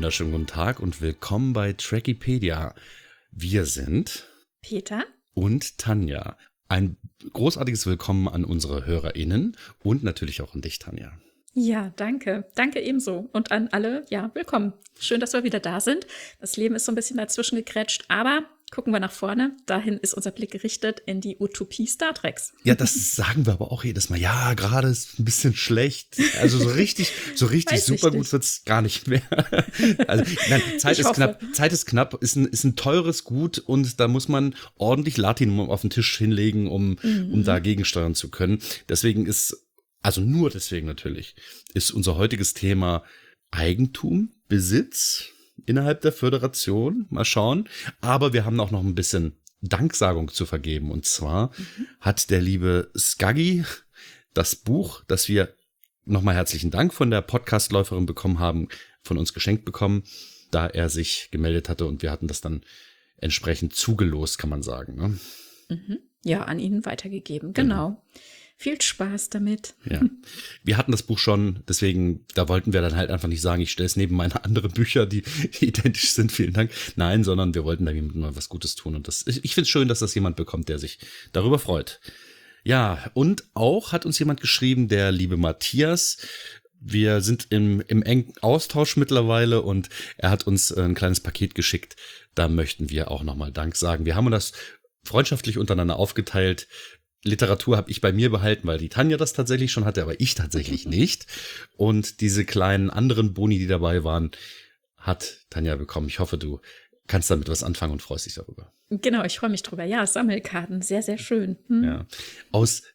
wunderschönen guten Tag und willkommen bei Trackipedia. Wir sind Peter und Tanja. Ein großartiges Willkommen an unsere HörerInnen und natürlich auch an dich, Tanja. Ja, danke. Danke ebenso. Und an alle, ja, willkommen. Schön, dass wir wieder da sind. Das Leben ist so ein bisschen dazwischen gegrätscht, aber gucken wir nach vorne. Dahin ist unser Blick gerichtet in die Utopie Star Treks. Ja, das sagen wir aber auch jedes Mal. Ja, gerade ist ein bisschen schlecht. Also so richtig super gut wird's gar nicht mehr. Also nein, Zeit ist knapp, ist ein teures Gut und da muss man ordentlich Latinum auf den Tisch hinlegen, um da gegensteuern zu können. Deswegen nur deswegen natürlich, ist unser heutiges Thema Eigentum, Besitz innerhalb der Föderation. Mal schauen. Aber wir haben auch noch ein bisschen Danksagung zu vergeben. Und zwar hat der liebe Skaggy das Buch, das wir nochmal herzlichen Dank von der Podcastläuferin bekommen haben, von uns geschenkt bekommen, da er sich gemeldet hatte und wir hatten das dann entsprechend zugelost, kann man sagen. Ne? Ja, an ihn weitergegeben, genau. Viel Spaß damit. Ja, wir hatten das Buch schon, deswegen, da wollten wir dann halt einfach nicht sagen, ich stelle es neben meine anderen Bücher, die identisch sind, vielen Dank. Nein, sondern wir wollten da mal was Gutes tun. Und ich finde es schön, dass das jemand bekommt, der sich darüber freut. Ja, und auch hat uns jemand geschrieben, der liebe Matthias. Wir sind im engen Austausch mittlerweile und er hat uns ein kleines Paket geschickt. Da möchten wir auch nochmal Dank sagen. Wir haben das freundschaftlich untereinander aufgeteilt. Literatur habe ich bei mir behalten, weil die Tanja das tatsächlich schon hatte, aber ich tatsächlich nicht. Und diese kleinen anderen Boni, die dabei waren, hat Tanja bekommen. Ich hoffe, du kannst damit was anfangen und freust dich darüber. Genau, ich freue mich drüber. Ja, Sammelkarten, sehr, sehr schön. Ja. Aus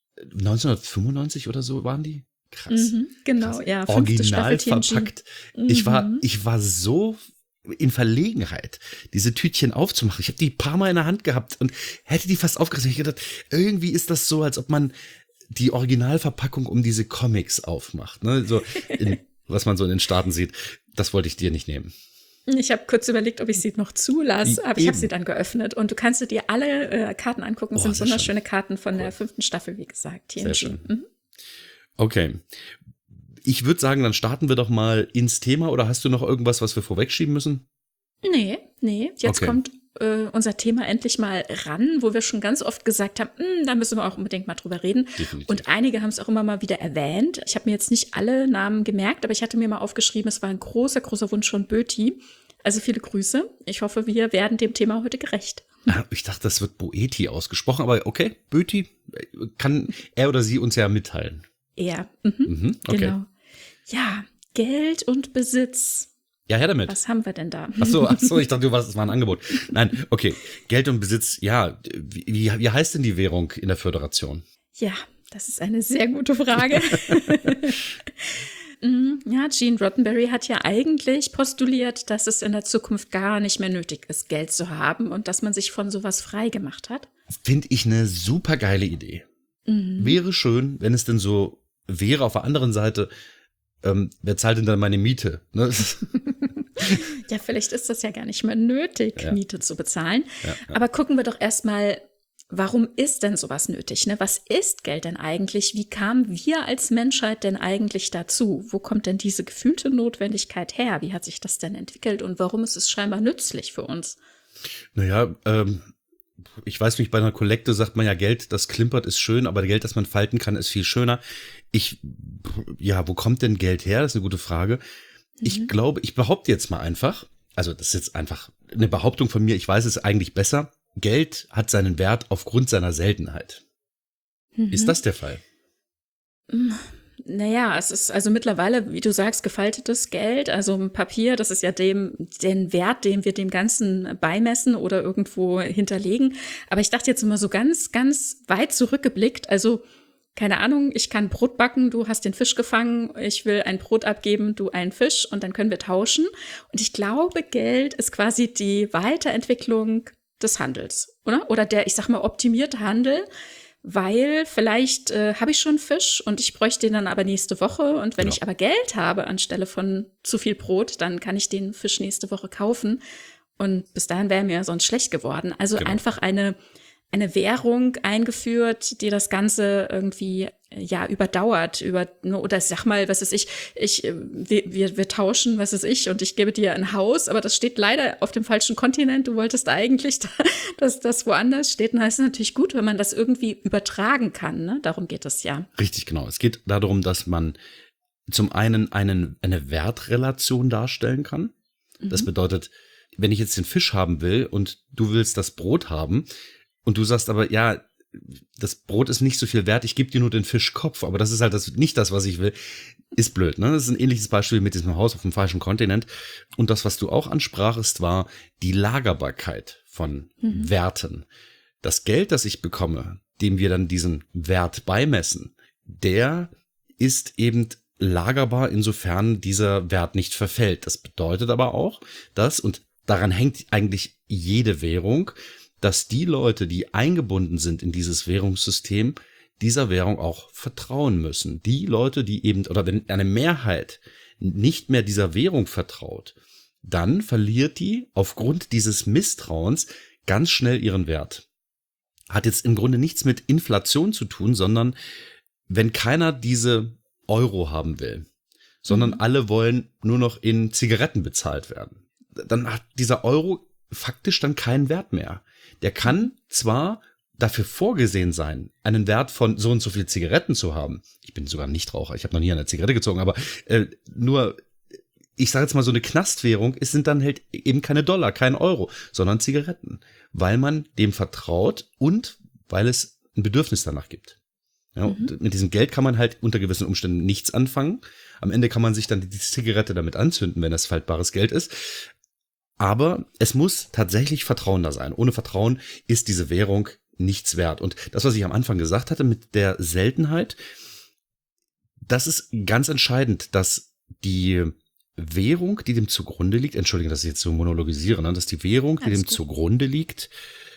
1995 oder so waren die? Krass. Genau, krass. Ja. Original verpackt. Ich war so in Verlegenheit, diese Tütchen aufzumachen. Ich habe die ein paar Mal in der Hand gehabt und hätte die fast aufgerissen. Ich gedacht, irgendwie ist das so, als ob man die Originalverpackung um diese Comics aufmacht. Ne? So was man so in den Staaten sieht. Das wollte ich dir nicht nehmen. Ich habe kurz überlegt, ob ich sie noch zulasse, aber ich habe sie dann geöffnet. Und du kannst dir alle Karten angucken. Das sind wunderschöne Karten von der 5. Staffel, wie gesagt. TNG. Sehr schön. Okay. Ich würde sagen, dann starten wir doch mal ins Thema. Oder hast du noch irgendwas, was wir vorwegschieben müssen? Nee. Jetzt kommt unser Thema endlich mal ran, wo wir schon ganz oft gesagt haben, da müssen wir auch unbedingt mal drüber reden. Definitiv. Und einige haben es auch immer mal wieder erwähnt. Ich habe mir jetzt nicht alle Namen gemerkt, aber ich hatte mir mal aufgeschrieben, es war ein großer, großer Wunsch von Böti. Also viele Grüße. Ich hoffe, wir werden dem Thema heute gerecht. Ich dachte, das wird Boeti ausgesprochen, aber okay, Böti, kann er oder sie uns ja mitteilen. Ja, Okay. Genau. Ja, Geld und Besitz. Ja, her damit. Was haben wir denn da? Ach so, ich dachte, das war ein Angebot. Nein, okay. Geld und Besitz, ja. Wie heißt denn die Währung in der Föderation? Ja, das ist eine sehr gute Frage. Ja, Gene Roddenberry hat ja eigentlich postuliert, dass es in der Zukunft gar nicht mehr nötig ist, Geld zu haben und dass man sich von sowas frei gemacht hat. Finde ich eine super geile Idee. Wäre schön, wenn es denn so wäre. Auf der anderen Seite, wer zahlt denn dann meine Miete? Ne? Ja, vielleicht ist das ja gar nicht mehr nötig, Miete zu bezahlen. Ja. Aber gucken wir doch erstmal, warum ist denn sowas nötig? Ne? Was ist Geld denn eigentlich? Wie kamen wir als Menschheit denn eigentlich dazu? Wo kommt denn diese gefühlte Notwendigkeit her? Wie hat sich das denn entwickelt und warum ist es scheinbar nützlich für uns? Naja, ich weiß nicht, bei einer Kollekte sagt man ja, Geld, das klimpert, ist schön, aber Geld, das man falten kann, ist viel schöner. Wo kommt denn Geld her? Das ist eine gute Frage. Ich glaube, ich behaupte jetzt mal einfach, also das ist jetzt einfach eine Behauptung von mir, ich weiß es eigentlich besser, Geld hat seinen Wert aufgrund seiner Seltenheit. Ist das der Fall? Naja, es ist also mittlerweile, wie du sagst, gefaltetes Geld, also Papier, das ist ja den Wert, den wir dem Ganzen beimessen oder irgendwo hinterlegen. Aber ich dachte jetzt immer so ganz, ganz weit zurückgeblickt, also keine Ahnung, ich kann Brot backen, du hast den Fisch gefangen, ich will ein Brot abgeben, du einen Fisch und dann können wir tauschen. Und ich glaube, Geld ist quasi die Weiterentwicklung des Handels, oder? Oder der, ich sag mal, optimierte Handel, weil vielleicht habe ich schon Fisch und ich bräuchte den dann aber nächste Woche. Und wenn ich aber Geld habe anstelle von zu viel Brot, dann kann ich den Fisch nächste Woche kaufen. Und bis dahin wäre mir sonst schlecht geworden. Also einfach eine eine Währung eingeführt, die das Ganze irgendwie überdauert, oder sag mal, was weiß ich, wir tauschen, was weiß ich, und ich gebe dir ein Haus, aber das steht leider auf dem falschen Kontinent. Du wolltest eigentlich, dass das woanders steht. Und das ist natürlich gut, wenn man das irgendwie übertragen kann. Ne? Darum geht es ja. Richtig, genau. Es geht darum, dass man zum einen eine Wertrelation darstellen kann. Das bedeutet, wenn ich jetzt den Fisch haben will und du willst das Brot haben und du sagst aber, ja, das Brot ist nicht so viel wert, ich gebe dir nur den Fischkopf, aber das ist halt nicht das, was ich will, ist blöd. Ne? Das ist ein ähnliches Beispiel mit diesem Haus auf dem falschen Kontinent. Und das, was du auch ansprachest, war die Lagerbarkeit von Werten. Das Geld, das ich bekomme, dem wir dann diesen Wert beimessen, der ist eben lagerbar, insofern dieser Wert nicht verfällt. Das bedeutet aber auch, dass, und daran hängt eigentlich jede Währung, dass die Leute, die eingebunden sind in dieses Währungssystem, dieser Währung auch vertrauen müssen. Die Leute, die eben, oder wenn eine Mehrheit nicht mehr dieser Währung vertraut, dann verliert die aufgrund dieses Misstrauens ganz schnell ihren Wert. Hat jetzt im Grunde nichts mit Inflation zu tun, sondern wenn keiner diese Euro haben will, sondern alle wollen nur noch in Zigaretten bezahlt werden, dann hat dieser Euro faktisch dann keinen Wert mehr. Der kann zwar dafür vorgesehen sein, einen Wert von so und so viel Zigaretten zu haben. Ich bin sogar Nichtraucher, ich habe noch nie eine Zigarette gezogen, aber nur, ich sage jetzt mal, so eine Knastwährung, es sind dann halt eben keine Dollar, kein Euro, sondern Zigaretten, weil man dem vertraut und weil es ein Bedürfnis danach gibt. Ja, und mit diesem Geld kann man halt unter gewissen Umständen nichts anfangen. Am Ende kann man sich dann die Zigarette damit anzünden, wenn das faltbares Geld ist. Aber es muss tatsächlich Vertrauen da sein. Ohne Vertrauen ist diese Währung nichts wert. Und das, was ich am Anfang gesagt hatte mit der Seltenheit, das ist ganz entscheidend, dass die Währung, die dem zugrunde liegt, entschuldige, dass ich jetzt so monologisiere, ne, dass die Währung, die dem zugrunde liegt,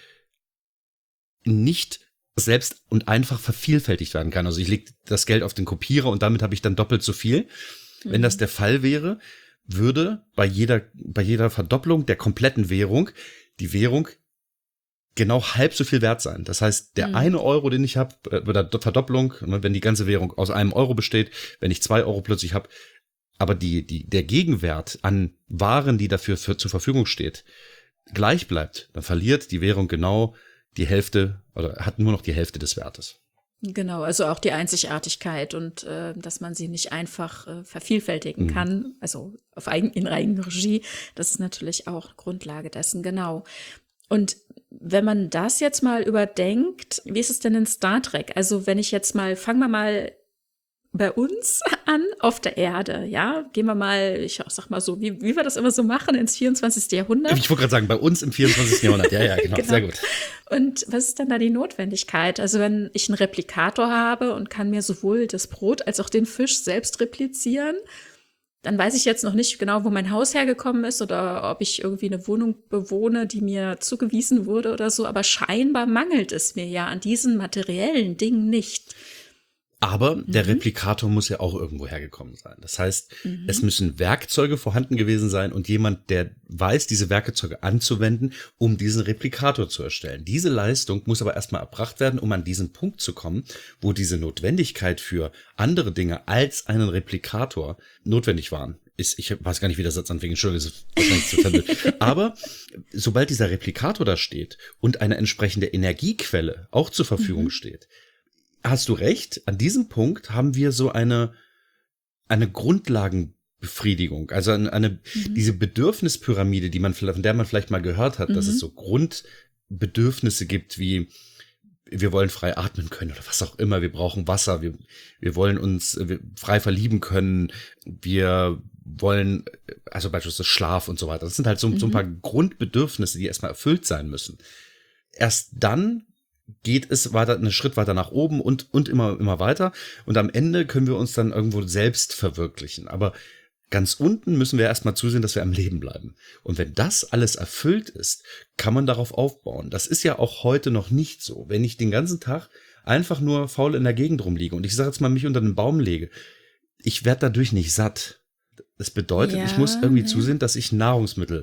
nicht selbst und einfach vervielfältigt werden kann. Also ich lege das Geld auf den Kopierer und damit habe ich dann doppelt so viel. Wenn das der Fall wäre, würde bei jeder Verdopplung der kompletten Währung die Währung genau halb so viel wert sein. Das heißt, der eine Euro, den ich habe, bei der Verdopplung, wenn die ganze Währung aus einem Euro besteht, wenn ich 2 Euro plötzlich habe, aber der Gegenwert an Waren, die dafür zur Verfügung steht, gleich bleibt, dann verliert die Währung genau die Hälfte oder hat nur noch die Hälfte des Wertes. Genau, also auch die Einzigartigkeit und dass man sie nicht einfach vervielfältigen kann, also in eigener Regie, das ist natürlich auch Grundlage dessen, genau. Und wenn man das jetzt mal überdenkt, wie ist es denn in Star Trek? Also wenn ich jetzt mal, fangen wir mal bei uns an auf der Erde, ja, gehen wir mal, ich sag mal so, wie wir das immer so machen, ins 24. Jahrhundert. Ich wollte gerade sagen, bei uns im 24. Jahrhundert, ja, genau, genau, sehr gut. Und was ist dann da die Notwendigkeit? Also wenn ich einen Replikator habe und kann mir sowohl das Brot als auch den Fisch selbst replizieren, dann weiß ich jetzt noch nicht genau, wo mein Haus hergekommen ist oder ob ich irgendwie eine Wohnung bewohne, die mir zugewiesen wurde oder so, aber scheinbar mangelt es mir ja an diesen materiellen Dingen nicht. Aber der Replikator muss ja auch irgendwo hergekommen sein. Das heißt, es müssen Werkzeuge vorhanden gewesen sein und jemand, der weiß, diese Werkzeuge anzuwenden, um diesen Replikator zu erstellen. Diese Leistung muss aber erstmal erbracht werden, um an diesen Punkt zu kommen, wo diese Notwendigkeit für andere Dinge als einen Replikator notwendig waren. Ich weiß gar nicht, wie der Satz anfing, Entschuldigung, das ist wahrscheinlich zu verwirrt. Aber sobald dieser Replikator da steht und eine entsprechende Energiequelle auch zur Verfügung steht, hast du recht, an diesem Punkt haben wir so eine Grundlagenbefriedigung, also diese Bedürfnispyramide, von der man vielleicht mal gehört hat, dass es so Grundbedürfnisse gibt, wie wir wollen frei atmen können oder was auch immer, wir brauchen Wasser, wir wollen uns frei verlieben können, wir wollen, also beispielsweise Schlaf und so weiter. Das sind halt so ein paar Grundbedürfnisse, die erstmal erfüllt sein müssen. Erst dann geht es weiter, einen Schritt weiter nach oben und immer weiter. Und am Ende können wir uns dann irgendwo selbst verwirklichen. Aber ganz unten müssen wir erstmal zusehen, dass wir am Leben bleiben. Und wenn das alles erfüllt ist, kann man darauf aufbauen. Das ist ja auch heute noch nicht so. Wenn ich den ganzen Tag einfach nur faul in der Gegend rumliege und ich sage jetzt mal, mich unter einen Baum lege, ich werde dadurch nicht satt. Das bedeutet, ich muss irgendwie zusehen, dass ich Nahrungsmittel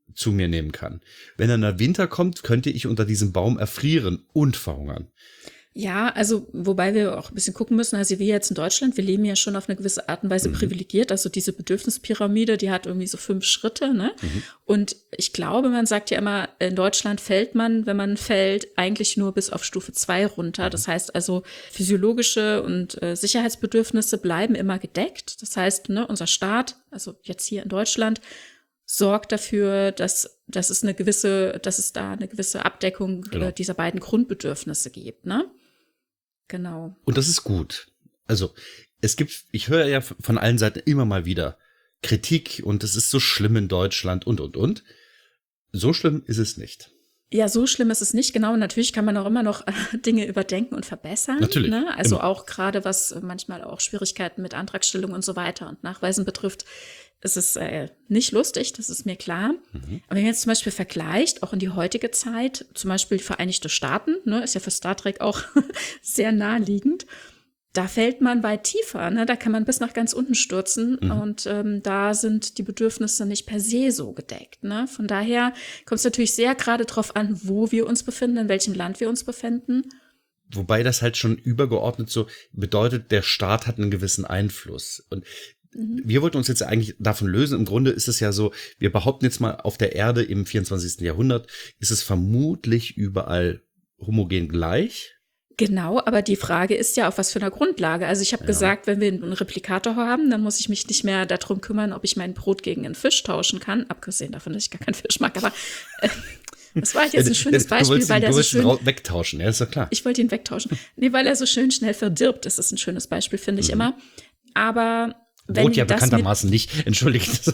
zu mir nehmen kann. Wenn dann der Winter kommt, könnte ich unter diesem Baum erfrieren und verhungern. Ja, also wobei wir auch ein bisschen gucken müssen, also wir jetzt in Deutschland, wir leben ja schon auf eine gewisse Art und Weise privilegiert, also diese Bedürfnispyramide, die hat irgendwie so 5 Schritte, ne? Und ich glaube, man sagt ja immer, in Deutschland fällt man, wenn man fällt, eigentlich nur bis auf Stufe 2 runter. Das heißt also, physiologische und Sicherheitsbedürfnisse bleiben immer gedeckt. Das heißt, ne, unser Staat, also jetzt hier in Deutschland, sorgt dafür, dass es da eine gewisse Abdeckung dieser beiden Grundbedürfnisse gibt, ne? Genau. Und das ist gut. Also ich höre ja von allen Seiten immer mal wieder Kritik und es ist so schlimm in Deutschland und. So schlimm ist es nicht. Ja, so schlimm ist es nicht, genau. Natürlich kann man auch immer noch Dinge überdenken und verbessern. Natürlich. Ne? Also immer. auch gerade was manchmal auch Schwierigkeiten mit Antragstellung und so weiter und Nachweisen betrifft, ist es nicht lustig, das ist mir klar. Aber wenn man jetzt zum Beispiel vergleicht, auch in die heutige Zeit, zum Beispiel die Vereinigten Staaten, ne, ist ja für Star Trek auch sehr naheliegend, da fällt man weit tiefer, ne? Da kann man bis nach ganz unten stürzen und da sind die Bedürfnisse nicht per se so gedeckt. Ne? Von daher kommt es natürlich sehr gerade drauf an, wo wir uns befinden, in welchem Land wir uns befinden. Wobei das halt schon übergeordnet so bedeutet, der Staat hat einen gewissen Einfluss. Und wir wollten uns jetzt eigentlich davon lösen. Im Grunde ist es ja so, wir behaupten jetzt mal, auf der Erde im 24. Jahrhundert ist es vermutlich überall homogen gleich. Genau, aber die Frage ist ja, auf was für einer Grundlage. Also ich habe gesagt, wenn wir einen Replikator haben, dann muss ich mich nicht mehr darum kümmern, ob ich mein Brot gegen einen Fisch tauschen kann. Abgesehen davon, dass ich gar keinen Fisch mag. Aber das war jetzt ein schönes Beispiel, weil der so schön wegtauschen, ja, ist doch klar. Ich wollte ihn wegtauschen. Nee, weil er so schön schnell verdirbt. Das ist ein schönes Beispiel, finde ich immer. Aber Brot ja bekanntermaßen nicht. Entschuldigt.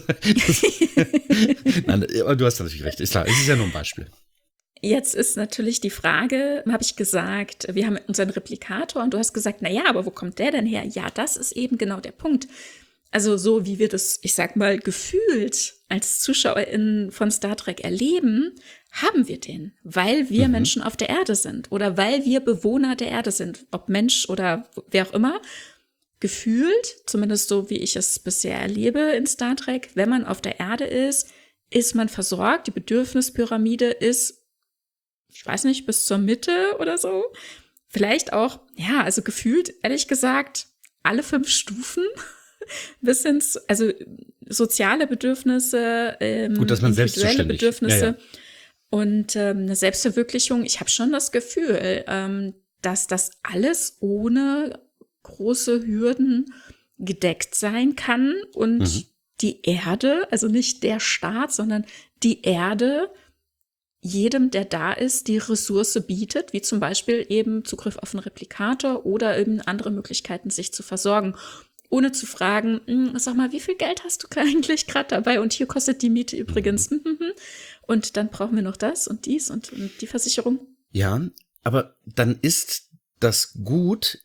Nein, aber du hast natürlich recht. Ist klar, es ist ja nur ein Beispiel. Jetzt ist natürlich die Frage, habe ich gesagt, wir haben unseren Replikator und du hast gesagt, na ja, aber wo kommt der denn her? Ja, das ist eben genau der Punkt. Also so wie wir das, ich sag mal, gefühlt als ZuschauerInnen von Star Trek erleben, haben wir den, weil wir Menschen auf der Erde sind oder weil wir Bewohner der Erde sind, ob Mensch oder wer auch immer. Gefühlt, zumindest so wie ich es bisher erlebe in Star Trek, wenn man auf der Erde ist man versorgt. Die Bedürfnispyramide ist, ich weiß nicht, bis zur Mitte oder so. Vielleicht auch, ja, also gefühlt, ehrlich gesagt, alle 5 Stufen bis ins, also soziale Bedürfnisse, gut, dass man individuelle Bedürfnisse ja. Und eine Selbstverwirklichung. Ich habe schon das Gefühl, dass das alles ohne große Hürden gedeckt sein kann und die Erde, also nicht der Staat, sondern die Erde jedem, der da ist, die Ressource bietet, wie zum Beispiel eben Zugriff auf einen Replikator oder eben andere Möglichkeiten, sich zu versorgen, ohne zu fragen, sag mal, wie viel Geld hast du eigentlich gerade dabei? Und hier kostet die Miete übrigens. Und dann brauchen wir noch das und dies und die Versicherung. Ja, aber dann ist das Gut,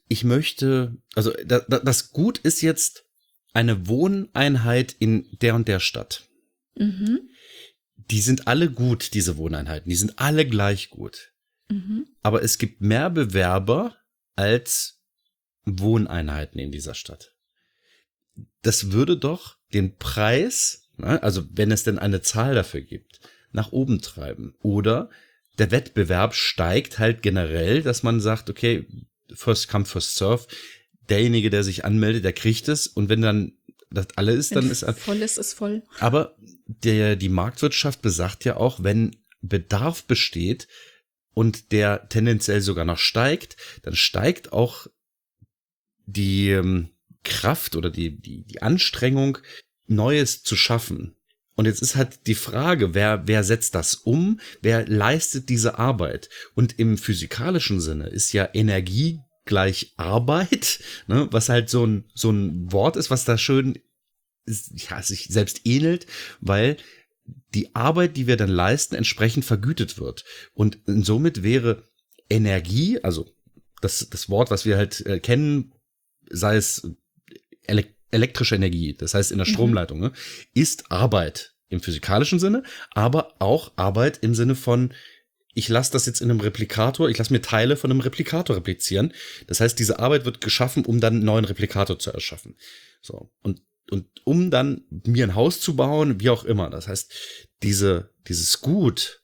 das Gut ist jetzt eine Wohneinheit in der und der Stadt. Die sind alle gut, diese Wohneinheiten. Die sind alle gleich gut. Aber es gibt mehr Bewerber als Wohneinheiten in dieser Stadt. Das würde doch den Preis, also wenn es denn eine Zahl dafür gibt, nach oben treiben. Oder der Wettbewerb steigt halt generell, dass man sagt, okay, first come, first serve. Derjenige, der sich anmeldet, der kriegt es. Und wenn dann das alle ist, dann ist voll ist voll. Aber die Marktwirtschaft besagt ja auch, wenn Bedarf besteht und der tendenziell sogar noch steigt, dann steigt auch die Kraft oder die Anstrengung, Neues zu schaffen. Und jetzt ist halt die Frage, wer setzt das um? Wer leistet diese Arbeit? Und im physikalischen Sinne ist ja Energie gleich Arbeit, ne? Was halt so ein Wort ist, was da schön sich selbst ähnelt, weil die Arbeit, die wir dann leisten, entsprechend vergütet wird. Und somit wäre Energie, also das Wort, was wir halt kennen, sei es elektrische Energie, das heißt in der Stromleitung, ne, ist Arbeit im physikalischen Sinne, aber auch Arbeit im Sinne von, ich lasse das jetzt in einem Replikator, ich lasse mir Teile von einem Replikator replizieren. Das heißt, diese Arbeit wird geschaffen, um dann einen neuen Replikator zu erschaffen. So. Und um dann mir ein Haus zu bauen, wie auch immer. Das heißt, dieses Gut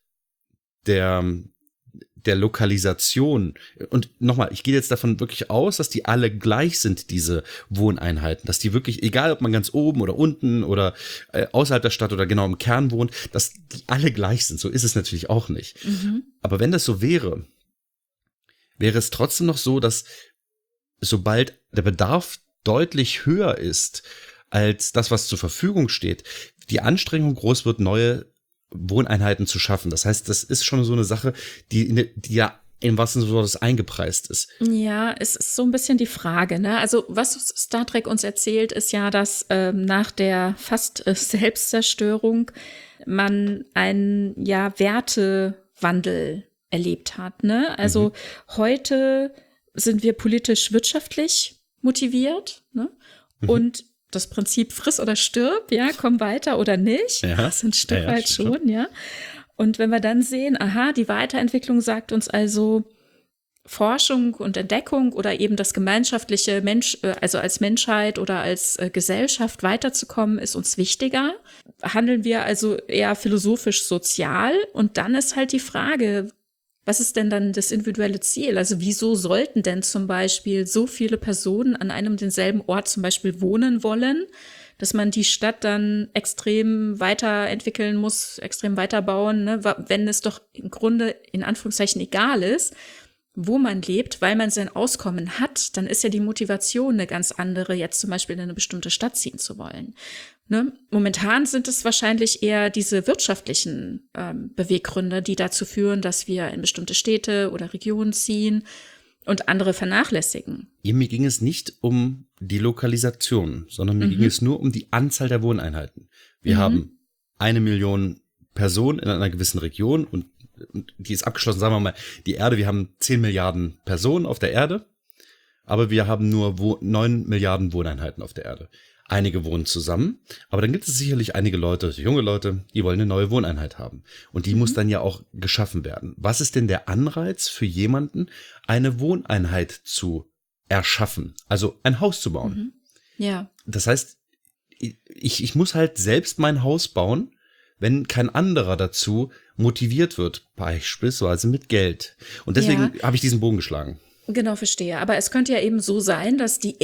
der Lokalisation. Und nochmal, ich gehe jetzt davon wirklich aus, dass die alle gleich sind, diese Wohneinheiten, dass die wirklich, egal ob man ganz oben oder unten oder außerhalb der Stadt oder genau im Kern wohnt, dass die alle gleich sind. So ist es natürlich auch nicht. Aber wenn das so wäre, wäre es trotzdem noch so, dass sobald der Bedarf deutlich höher ist als das, was zur Verfügung steht, die Anstrengung groß wird, neue Wohneinheiten zu schaffen. Das heißt, das ist schon so eine Sache, die ja im wahrsten Sinne des Wortes eingepreist ist. Ja, es ist so ein bisschen die Frage, ne? Also was Star Trek uns erzählt, ist ja, dass nach der fast Selbstzerstörung man einen Wertewandel erlebt hat, ne? Also heute sind wir politisch-wirtschaftlich motiviert, ne? Und das Prinzip friss oder stirb, ja, komm weiter oder nicht, das ein Stück weit schon, ja. Und wenn wir dann sehen, aha, die Weiterentwicklung sagt uns also, Forschung und Entdeckung oder eben das gemeinschaftliche also als Menschheit oder als Gesellschaft weiterzukommen, ist uns wichtiger. Handeln wir also eher philosophisch-sozial? Und dann ist halt die Frage, was ist denn dann das individuelle Ziel? Also wieso sollten denn zum Beispiel so viele Personen an einem denselben Ort zum Beispiel wohnen wollen, dass man die Stadt dann extrem weiterentwickeln muss, extrem weiterbauen, ne? Wenn es doch im Grunde in Anführungszeichen egal ist, wo man lebt, weil man sein Auskommen hat, dann ist ja die Motivation eine ganz andere, jetzt zum Beispiel in eine bestimmte Stadt ziehen zu wollen. Ne? Momentan sind es wahrscheinlich eher diese wirtschaftlichen Beweggründe, die dazu führen, dass wir in bestimmte Städte oder Regionen ziehen und andere vernachlässigen. Mir ging es nicht um die Lokalisation, sondern mir ging es nur um die Anzahl der Wohneinheiten. Wir haben 1 Million Personen in einer gewissen Region und die ist abgeschlossen, sagen wir mal, die Erde, wir haben 10 Milliarden Personen auf der Erde, aber wir haben nur 9 Milliarden Wohneinheiten auf der Erde. Einige wohnen zusammen, aber dann gibt es sicherlich einige Leute, junge Leute, die wollen eine neue Wohneinheit haben. Und die muss dann ja auch geschaffen werden. Was ist denn der Anreiz für jemanden, eine Wohneinheit zu erschaffen? Also ein Haus zu bauen. Ja. Das heißt, ich muss halt selbst mein Haus bauen, wenn kein anderer dazu motiviert wird, beispielsweise mit Geld. Und deswegen habe ich diesen Bogen geschlagen. Genau, verstehe. Aber es könnte ja eben so sein, dass die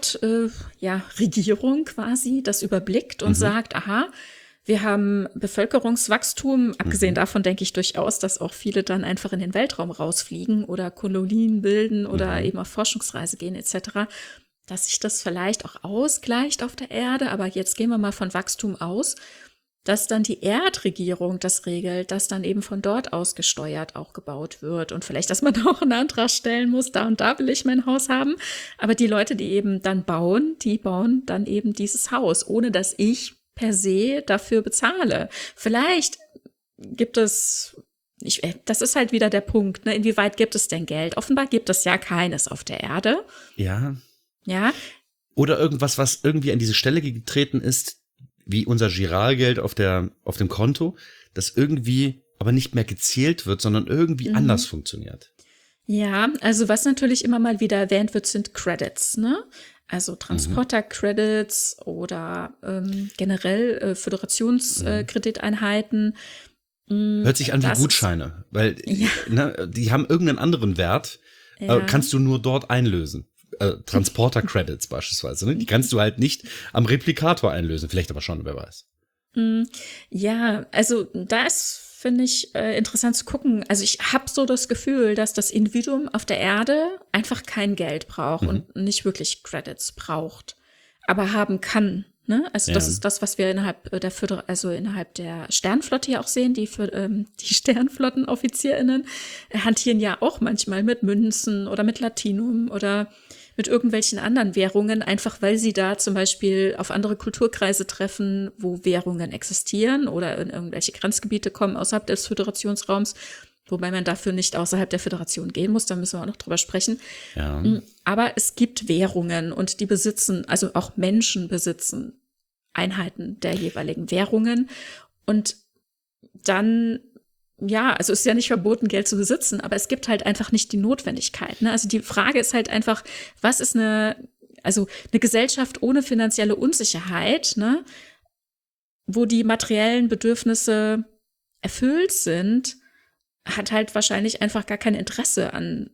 Regierung quasi das überblickt und sagt, aha, wir haben Bevölkerungswachstum. Abgesehen davon denke ich durchaus, dass auch viele dann einfach in den Weltraum rausfliegen oder Kolonien bilden oder eben auf Forschungsreise gehen etc., dass sich das vielleicht auch ausgleicht auf der Erde. Aber jetzt gehen wir mal von Wachstum aus, dass dann die Erdregierung das regelt, dass dann eben von dort aus gesteuert auch gebaut wird und vielleicht, dass man auch einen Antrag stellen muss, da und da will ich mein Haus haben. Aber die Leute, die eben dann bauen, die bauen dann eben dieses Haus, ohne dass ich per se dafür bezahle. Vielleicht gibt es, das ist halt wieder der Punkt, ne? Inwieweit gibt es denn Geld? Offenbar gibt es ja keines auf der Erde. Ja. Ja. Oder irgendwas, was irgendwie an diese Stelle getreten ist, wie unser Giralgeld auf dem Konto, das irgendwie aber nicht mehr gezählt wird, sondern irgendwie anders funktioniert. Ja, also was natürlich immer mal wieder erwähnt wird, sind Credits, ne? Also Transporter-Credits oder generell Föderationskrediteinheiten. Hört sich an wie Gutscheine, weil die haben irgendeinen anderen Wert, kannst du nur dort einlösen. Transporter-Credits beispielsweise, ne? Die kannst du halt nicht am Replikator einlösen, vielleicht aber schon, wer weiß. Ja, also da ist, finde ich, interessant zu gucken. Also ich habe so das Gefühl, dass das Individuum auf der Erde einfach kein Geld braucht und nicht wirklich Credits braucht, aber haben kann. Ne? Also das ist das, was wir innerhalb der Sternflotte ja auch sehen. Die SternflottenoffizierInnen hantieren ja auch manchmal mit Münzen oder mit Latinum oder mit irgendwelchen anderen Währungen, einfach weil sie da zum Beispiel auf andere Kulturkreise treffen, wo Währungen existieren oder in irgendwelche Grenzgebiete kommen außerhalb des Föderationsraums, wobei man dafür nicht außerhalb der Föderation gehen muss, da müssen wir auch noch drüber sprechen. Ja. Aber es gibt Währungen und die besitzen, also auch Menschen besitzen Einheiten der jeweiligen Währungen und dann also es ist ja nicht verboten, Geld zu besitzen, aber es gibt halt einfach nicht die Notwendigkeit. Ne? Also die Frage ist halt einfach, was ist eine Gesellschaft ohne finanzielle Unsicherheit, ne? Wo die materiellen Bedürfnisse erfüllt sind, hat halt wahrscheinlich einfach gar kein Interesse an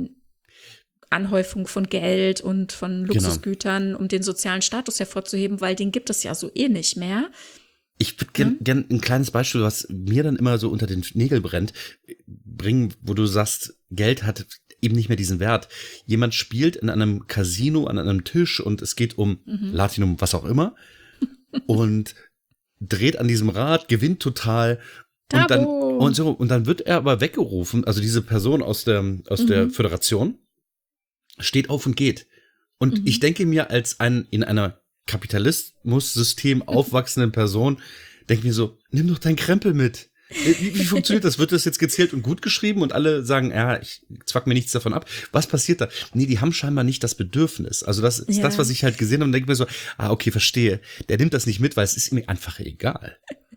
Anhäufung von Geld und von Luxusgütern, um den sozialen Status hervorzuheben, weil den gibt es ja so nicht mehr. Ich würde gern ein kleines Beispiel, was mir dann immer so unter den Nägeln brennt, bringen, wo du sagst, Geld hat eben nicht mehr diesen Wert. Jemand spielt in einem Casino an einem Tisch und es geht um Latinum, was auch immer, und dreht an diesem Rad, gewinnt total und dann wird er aber weggerufen, also diese Person aus der Föderation steht auf und geht. Und ich denke mir als in einer Kapitalismus-System aufwachsenden Person, denke mir so, nimm doch deinen Krempel mit. Wie funktioniert das? Wird das jetzt gezählt und gut geschrieben und alle sagen, ja, ich zwack mir nichts davon ab? Was passiert da? Nee, die haben scheinbar nicht das Bedürfnis. Also das ist das, was ich halt gesehen habe und denke mir so, okay, verstehe. Der nimmt das nicht mit, weil es ist mir einfach egal.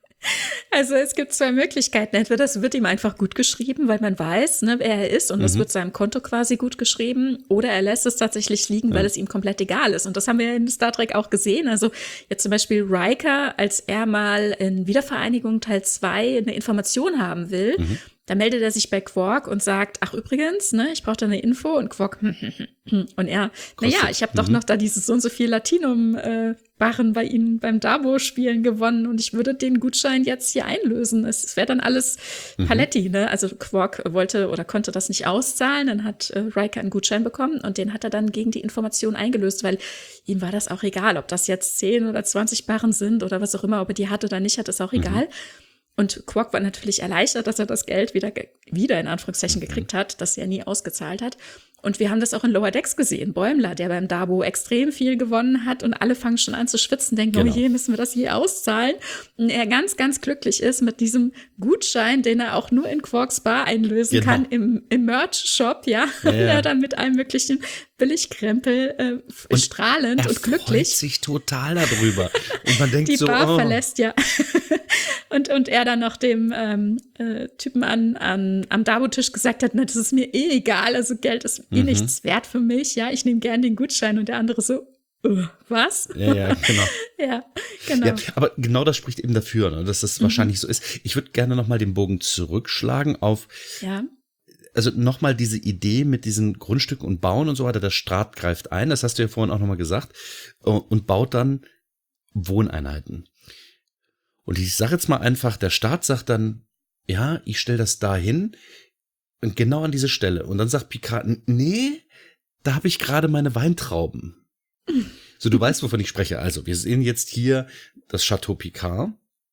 Also es gibt zwei Möglichkeiten. Entweder das wird ihm einfach gut geschrieben, weil man weiß, ne, wer er ist und das wird seinem Konto quasi gut geschrieben. Oder er lässt es tatsächlich liegen, weil es ihm komplett egal ist. Und das haben wir in Star Trek auch gesehen. Also jetzt zum Beispiel Riker, als er mal in Wiedervereinigung Teil 2 eine Information haben will, da meldet er sich bei Quark und sagt, ach übrigens, ne, ich brauche da eine Info. Und Quark, und er, naja, ich habe doch noch da dieses so und so viel Latinum-Barren bei Ihnen beim Dabo-Spielen gewonnen und ich würde den Gutschein jetzt hier einlösen. Es wäre dann alles Paletti, ne? Also Quark wollte oder konnte das nicht auszahlen, dann hat Riker einen Gutschein bekommen und den hat er dann gegen die Information eingelöst, weil ihm war das auch egal, ob das jetzt 10 oder 20 Barren sind oder was auch immer, ob er die hat oder nicht hat, ist auch egal. Und Quark war natürlich erleichtert, dass er das Geld wieder in Anführungszeichen gekriegt hat, das er nie ausgezahlt hat. Und wir haben das auch in Lower Decks gesehen. Bäumler, der beim Dabo extrem viel gewonnen hat und alle fangen schon an zu schwitzen, denken, oh je, müssen wir das je auszahlen? Und er ganz, ganz glücklich ist mit diesem Gutschein, den er auch nur in Quarks Bar einlösen kann im Merch-Shop, ja. Er dann mit allem möglichen Billigkrempel strahlend und glücklich. Er freut sich total darüber. Und man denkt die so, Bar verlässt, ja. Und er dann noch dem Typen am Dabo-Tisch gesagt hat, na, das ist mir eh egal, also Geld ist eh nichts wert für mich, ja, ich nehme gern den Gutschein und der andere so, was? Ja, genau. Ja, genau. Ja, aber genau das spricht eben dafür, ne, dass das wahrscheinlich so ist. Ich würde gerne nochmal den Bogen zurückschlagen auf, also nochmal diese Idee mit diesen Grundstücken und Bauen und so weiter, der Staat greift ein, das hast du ja vorhin auch nochmal gesagt, und baut dann Wohneinheiten. Und ich sage jetzt mal einfach, der Staat sagt dann, ja, ich stelle das da hin und genau an diese Stelle. Und dann sagt Picard, nee, da habe ich gerade meine Weintrauben. So, du weißt, wovon ich spreche. Also, wir sehen jetzt hier das Chateau Picard.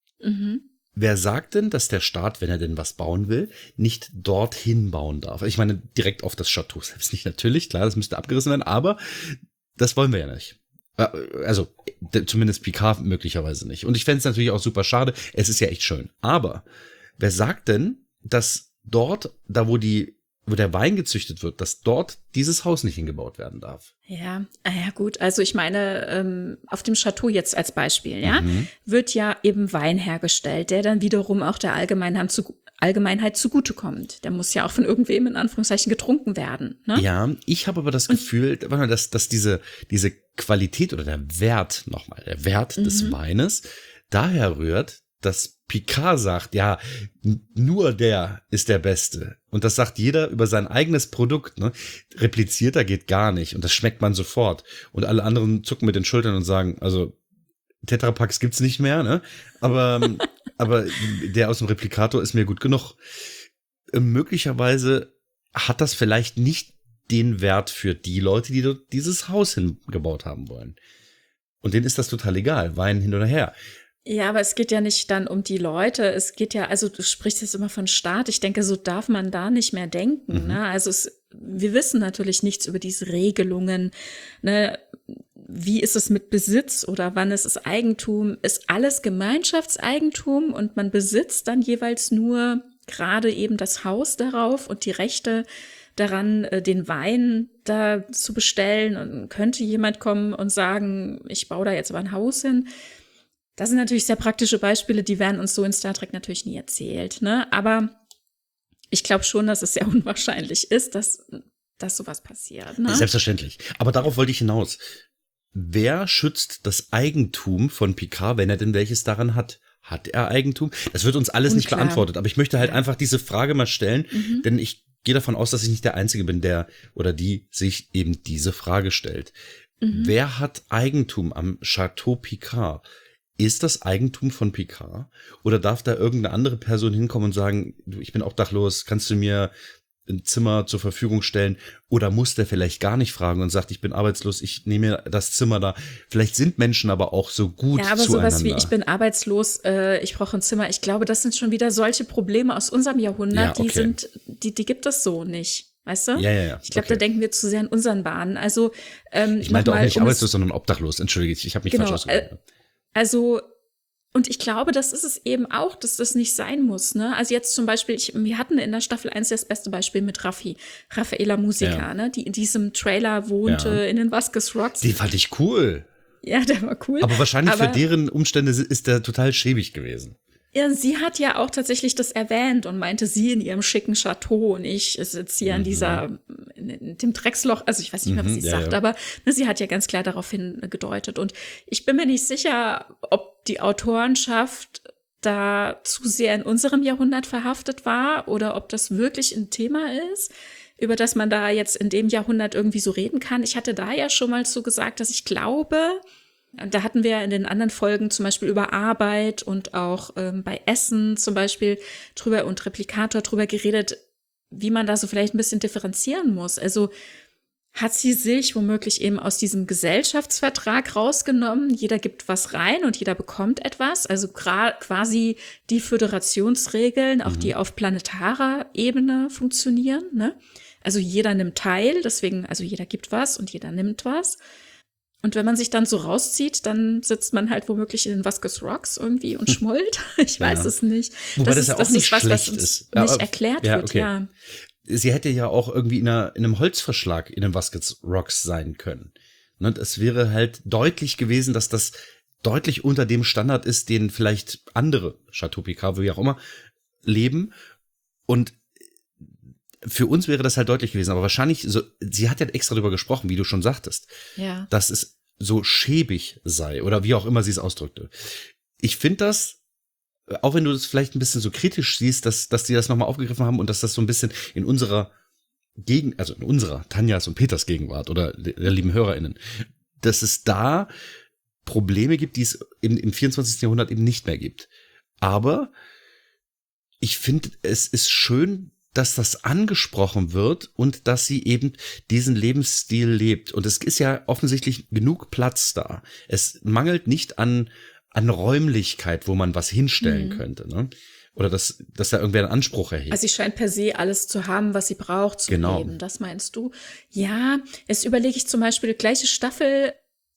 Wer sagt denn, dass der Staat, wenn er denn was bauen will, nicht dorthin bauen darf? Ich meine, direkt auf das Chateau selbst nicht natürlich, klar, das müsste abgerissen werden, aber das wollen wir ja nicht. Also, zumindest Picard möglicherweise nicht. Und ich fände es natürlich auch super schade. Es ist ja echt schön. Aber wer sagt denn, dass dort, da wo der Wein gezüchtet wird, dass dort dieses Haus nicht hingebaut werden darf? Ja, gut. Also ich meine, auf dem Chateau jetzt als Beispiel, ja, wird ja eben Wein hergestellt, der dann wiederum auch der Allgemeinheit zugutekommt. Der muss ja auch von irgendwem in Anführungszeichen getrunken werden. Ne? Ja, ich habe aber das Gefühl, dass diese Qualität oder der Wert des Weines daher rührt, dass Picard sagt, ja, nur der ist der Beste. Und das sagt jeder über sein eigenes Produkt. Ne? Replizierter geht gar nicht. Und das schmeckt man sofort. Und alle anderen zucken mit den Schultern und sagen, also Tetrapacks gibt's nicht mehr, ne? Aber der aus dem Replikator ist mir gut genug. Möglicherweise hat das vielleicht nicht den Wert für die Leute, die dort dieses Haus hingebaut haben wollen. Und denen ist das total egal, Wein hin oder her. Ja, aber es geht ja nicht dann um die Leute. Es geht ja, also du sprichst jetzt immer von Staat. Ich denke, so darf man da nicht mehr denken. Ne? Also wir wissen natürlich nichts über diese Regelungen. Ne? Wie ist es mit Besitz oder wann ist es Eigentum? Ist alles Gemeinschaftseigentum und man besitzt dann jeweils nur gerade eben das Haus darauf und die Rechte daran, den Wein da zu bestellen? Und könnte jemand kommen und sagen, ich baue da jetzt aber ein Haus hin? Das sind natürlich sehr praktische Beispiele, die werden uns so in Star Trek natürlich nie erzählt. Ne? Aber ich glaube schon, dass es sehr unwahrscheinlich ist, dass sowas passiert. Ne? Selbstverständlich. Aber darauf wollte ich hinaus. Wer schützt das Eigentum von Picard, wenn er denn welches daran hat? Hat er Eigentum? Das wird uns alles nicht beantwortet, aber ich möchte halt einfach diese Frage mal stellen, denn ich gehe davon aus, dass ich nicht der Einzige bin, der oder die sich eben diese Frage stellt. Wer hat Eigentum am Chateau Picard? Ist das Eigentum von Picard? Oder darf da irgendeine andere Person hinkommen und sagen, du, ich bin obdachlos, kannst du mir ein Zimmer zur Verfügung stellen? Oder muss der vielleicht gar nicht fragen und sagt, ich bin arbeitslos, ich nehme mir das Zimmer da. Vielleicht sind Menschen aber auch so gut zueinander. Ja, aber sowas wie, ich bin arbeitslos, ich brauche ein Zimmer. Ich glaube, das sind schon wieder solche Probleme aus unserem Jahrhundert, ja, okay. die gibt es so nicht. Weißt du? Ja. Ich glaube, da denken wir zu sehr in unseren Bahnen. Also, ich meinte auch nicht arbeitslos, sondern obdachlos. Entschuldige, ich habe mich falsch ausgedrückt. Also, und ich glaube, das ist es eben auch, dass das nicht sein muss, ne? Also jetzt zum Beispiel, wir hatten in der Staffel 1 das beste Beispiel mit Raffaella Musica, ne? Die in diesem Trailer wohnte, in den Vasquez Rocks. Den fand ich cool. Ja, der war cool. Aber wahrscheinlich für deren Umstände ist der total schäbig gewesen. Ja, sie hat ja auch tatsächlich das erwähnt und meinte, sie in ihrem schicken Chateau und ich sitze hier an in dem Drecksloch, also ich weiß nicht mehr, was sie sagt, aber ne, sie hat ja ganz klar darauf hingedeutet. Und ich bin mir nicht sicher, ob die Autorenschaft da zu sehr in unserem Jahrhundert verhaftet war oder ob das wirklich ein Thema ist, über das man da jetzt in dem Jahrhundert irgendwie so reden kann. Ich hatte da ja schon mal so gesagt, dass ich glaube, da hatten wir in den anderen Folgen zum Beispiel über Arbeit und auch bei Essen zum Beispiel drüber und Replikator drüber geredet, wie man da so vielleicht ein bisschen differenzieren muss. Also hat sie sich womöglich eben aus diesem Gesellschaftsvertrag rausgenommen, jeder gibt was rein und jeder bekommt etwas, also quasi die Föderationsregeln, auch die auf planetarer Ebene funktionieren, ne? Also jeder nimmt teil, deswegen, also jeder gibt was und jeder nimmt was. Und wenn man sich dann so rauszieht, dann sitzt man halt womöglich in den Vasquez Rocks irgendwie und schmollt. Ich weiß es nicht. Wobei das ja auch nicht schlecht ist. Nicht erklärt wird, okay. Ja. Sie hätte ja auch irgendwie in einem Holzverschlag in den Vasquez Rocks sein können. Und es wäre halt deutlich gewesen, dass das deutlich unter dem Standard ist, den vielleicht andere Chateau Picard, wie auch immer, leben. Und für uns wäre das halt deutlich gewesen, aber wahrscheinlich, sie hat ja extra darüber gesprochen, wie du schon sagtest, dass es so schäbig sei oder wie auch immer sie es ausdrückte. Ich finde das, auch wenn du das vielleicht ein bisschen so kritisch siehst, dass die das nochmal aufgegriffen haben und dass das so ein bisschen in unserer Tanjas und Peters Gegenwart oder der lieben HörerInnen, dass es da Probleme gibt, die es im 24. Jahrhundert eben nicht mehr gibt. Aber ich finde, es ist schön, dass das angesprochen wird und dass sie eben diesen Lebensstil lebt. Und es ist ja offensichtlich genug Platz da. Es mangelt nicht an Räumlichkeit, wo man was hinstellen könnte, ne? Oder dass da irgendwer einen Anspruch erhebt. Also sie scheint per se alles zu haben, was sie braucht zum Leben. Das meinst du? Ja, jetzt überlege ich zum Beispiel, gleiche Staffel,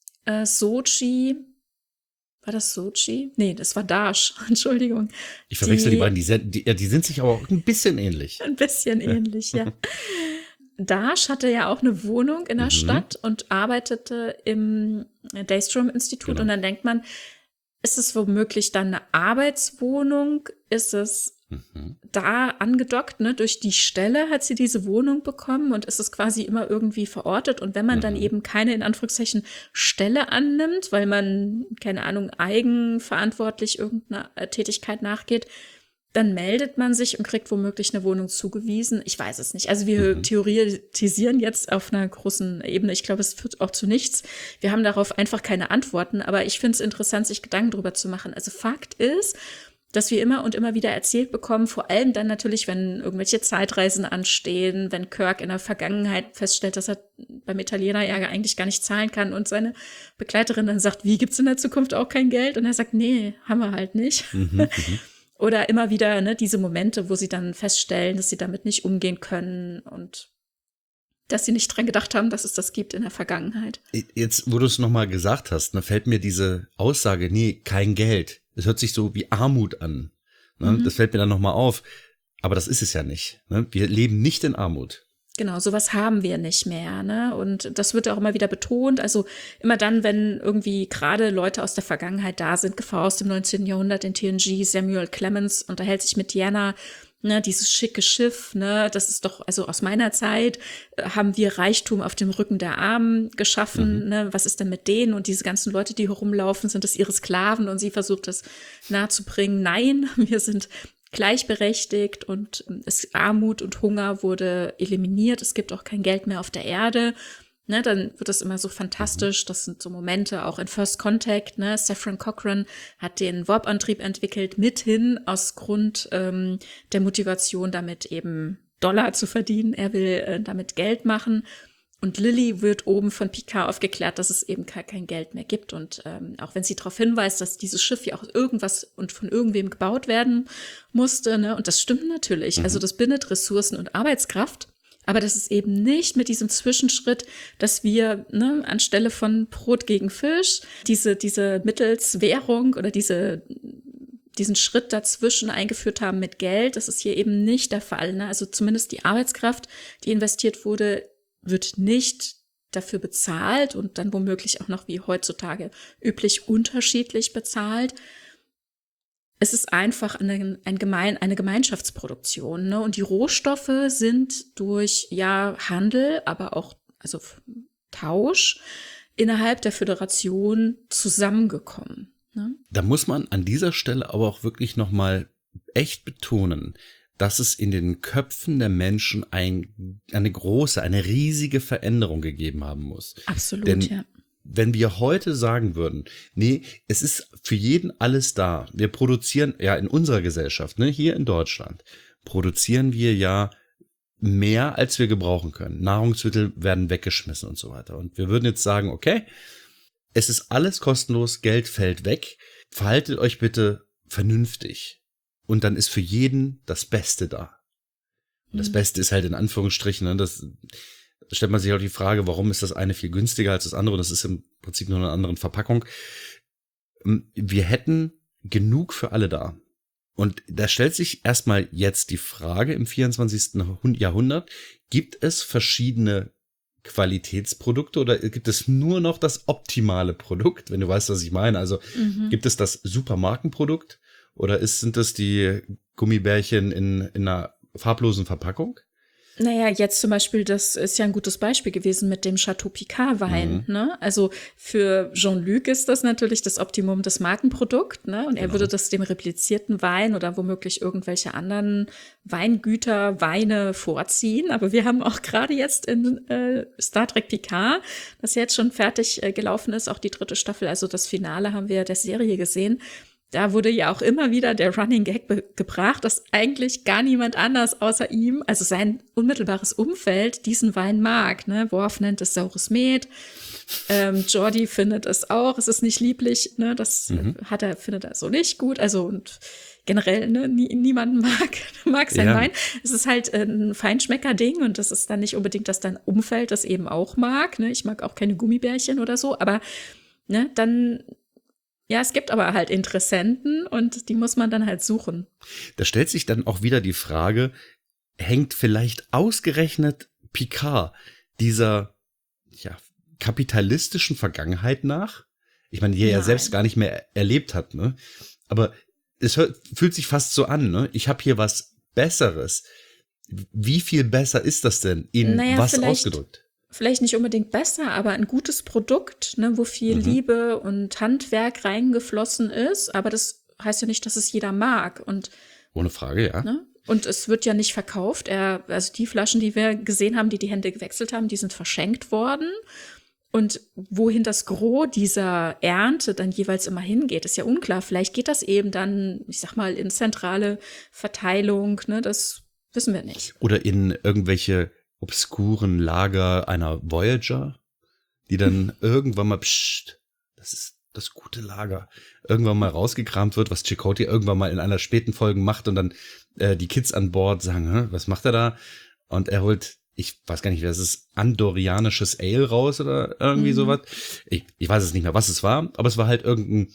Sochi. War das Sochi? Nee, das war Dash. Entschuldigung. Ich verwechsel die beiden. Die sind sich aber auch ein bisschen ähnlich. Ein bisschen ähnlich, ja. Dash hatte ja auch eine Wohnung in der Stadt und arbeitete im Daystrom-Institut. Und dann denkt man, ist es womöglich dann eine Arbeitswohnung? Ist es da angedockt, ne? Durch die Stelle hat sie diese Wohnung bekommen und ist es quasi immer irgendwie verortet. Und wenn man dann eben keine, in Anführungszeichen, Stelle annimmt, weil man, keine Ahnung, eigenverantwortlich irgendeiner Tätigkeit nachgeht, dann meldet man sich und kriegt womöglich eine Wohnung zugewiesen. Ich weiß es nicht. Also wir theoretisieren jetzt auf einer großen Ebene. Ich glaube, es führt auch zu nichts. Wir haben darauf einfach keine Antworten. Aber ich finde es interessant, sich Gedanken drüber zu machen. Also Fakt ist, dass wir immer und immer wieder erzählt bekommen, vor allem dann natürlich, wenn irgendwelche Zeitreisen anstehen, wenn Kirk in der Vergangenheit feststellt, dass er beim Italiener ja eigentlich gar nicht zahlen kann und seine Begleiterin dann sagt, wie gibt's in der Zukunft auch kein Geld? Und er sagt, nee, haben wir halt nicht. Oder immer wieder, ne, diese Momente, wo sie dann feststellen, dass sie damit nicht umgehen können und dass sie nicht dran gedacht haben, dass es das gibt in der Vergangenheit. Jetzt, wo du es nochmal gesagt hast, ne, fällt mir diese Aussage, nee, kein Geld. Das hört sich so wie Armut an. Ne? Das fällt mir dann nochmal auf. Aber das ist es ja nicht. Ne? Wir leben nicht in Armut. Genau, sowas haben wir nicht mehr, ne? Und das wird auch immer wieder betont. Also immer dann, wenn irgendwie gerade Leute aus der Vergangenheit da sind, Gefahr aus dem 19. Jahrhundert in TNG, Samuel Clemens unterhält sich mit Diana, Ne, dieses schicke Schiff, ne, das ist doch, also aus meiner Zeit haben wir Reichtum auf dem Rücken der Armen geschaffen, ne, was ist denn mit denen und diese ganzen Leute, die hier rumlaufen, sind das ihre Sklaven und sie versucht das nahezubringen. Nein, wir sind gleichberechtigt und Armut und Hunger wurde eliminiert, es gibt auch kein Geld mehr auf der Erde. Ne, dann wird das immer so fantastisch. Das sind so Momente auch in First Contact. Ne, Zefram Cochrane hat den Warp-Antrieb entwickelt, mithin aus Grund der Motivation, damit eben Dollar zu verdienen. Er will damit Geld machen. Und Lily wird oben von Picard aufgeklärt, dass es eben kein Geld mehr gibt. Und auch wenn sie darauf hinweist, dass dieses Schiff ja auch irgendwas und von irgendwem gebaut werden musste. Ne, und das stimmt natürlich. Also das bindet Ressourcen und Arbeitskraft. Aber das ist eben nicht mit diesem Zwischenschritt, dass wir anstelle von Brot gegen Fisch diese Mittelswährung oder diesen Schritt dazwischen eingeführt haben mit Geld. Das ist hier eben nicht der Fall. Ne? Also zumindest die Arbeitskraft, die investiert wurde, wird nicht dafür bezahlt und dann womöglich auch noch wie heutzutage üblich unterschiedlich bezahlt. Es ist einfach eine Gemeinschaftsproduktion, ne? Und die Rohstoffe sind durch Handel, aber auch also Tausch innerhalb der Föderation zusammengekommen. Ne? Da muss man an dieser Stelle aber auch wirklich noch mal echt betonen, dass es in den Köpfen der Menschen eine riesige Veränderung gegeben haben muss. Absolut, Denn ja. wenn wir heute sagen würden, nee, es ist für jeden alles da. Wir produzieren ja in unserer Gesellschaft, ne, hier in Deutschland, produzieren wir ja mehr, als wir gebrauchen können. Nahrungsmittel werden weggeschmissen und so weiter. Und wir würden jetzt sagen, okay, es ist alles kostenlos, Geld fällt weg. Verhaltet euch bitte vernünftig. Und dann ist für jeden das Beste da. Und das Beste ist halt in Anführungsstrichen, ne, das stellt man sich auch die Frage, warum ist das eine viel günstiger als das andere? Das ist im Prinzip nur eine andere Verpackung. Wir hätten genug für alle da. Und da stellt sich erstmal jetzt die Frage im 24. Jahrhundert, gibt es verschiedene Qualitätsprodukte oder gibt es nur noch das optimale Produkt, wenn du weißt, was ich meine? Also gibt es das Supermarkenprodukt oder sind das die Gummibärchen in einer farblosen Verpackung? Naja, jetzt zum Beispiel, das ist ja ein gutes Beispiel gewesen mit dem Chateau Picard Wein, ne? Also für Jean-Luc ist das natürlich das Optimum des Markenprodukt, ne? Und er würde das dem replizierten Wein oder womöglich irgendwelche anderen Weingüter, Weine vorziehen. Aber wir haben auch gerade jetzt in Star Trek Picard, das jetzt schon fertig gelaufen ist, auch die 3. Staffel, also das Finale haben wir der Serie gesehen. Da wurde ja auch immer wieder der Running Gag gebracht, dass eigentlich gar niemand anders außer ihm, also sein unmittelbares Umfeld, diesen Wein mag. Ne? Worf nennt es saures Met. Geordi findet es auch, es ist nicht lieblich. Ne? Das findet er so nicht gut. Also und generell niemand mag sein Wein. Es ist halt ein Feinschmecker-Ding und das ist dann nicht unbedingt, dass dein Umfeld das eben auch mag. Ne? Ich mag auch keine Gummibärchen oder so, aber ne, dann ja, es gibt aber halt Interessenten und die muss man dann halt suchen. Da stellt sich dann auch wieder die Frage, hängt vielleicht ausgerechnet Picard dieser kapitalistischen Vergangenheit nach? Ich meine, die er ja selbst gar nicht mehr erlebt hat, ne? Aber es fühlt sich fast so an, ne? Ich habe hier was Besseres. Wie viel besser ist das denn in was ausgedrückt? Vielleicht nicht unbedingt besser, aber ein gutes Produkt, ne, wo viel Liebe und Handwerk reingeflossen ist. Aber das heißt ja nicht, dass es jeder mag. Und ohne Frage, ja. Ne? Und es wird ja nicht verkauft. Also die Flaschen, die wir gesehen haben, die Hände gewechselt haben, die sind verschenkt worden. Und wohin das Gros dieser Ernte dann jeweils immer hingeht, ist ja unklar. Vielleicht geht das eben dann, ich sag mal, in zentrale Verteilung. Ne? Das wissen wir nicht. Oder in irgendwelche obskuren Lager einer Voyager, die dann irgendwann mal, das ist das gute Lager, irgendwann mal rausgekramt wird, was Chakotay irgendwann mal in einer späten Folge macht und dann die Kids an Bord sagen, was macht er da? Und er holt, ich weiß gar nicht, wer es ist, andorianisches Ale raus oder irgendwie sowas. Ich weiß es nicht mehr, was es war, aber es war halt irgendein,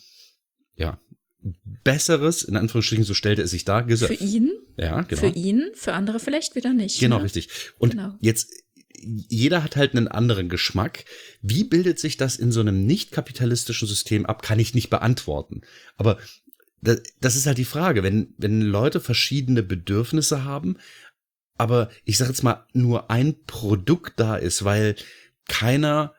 besseres, in Anführungsstrichen, so stellte es sich dar. Für ihn? Ja, genau. Für ihn, für andere vielleicht wieder nicht. Genau, ne? richtig. Und jetzt, jeder hat halt einen anderen Geschmack. Wie bildet sich das in so einem nicht kapitalistischen System ab, kann ich nicht beantworten. Aber das ist halt die Frage, wenn Leute verschiedene Bedürfnisse haben, aber ich sag jetzt mal, nur ein Produkt da ist, weil keiner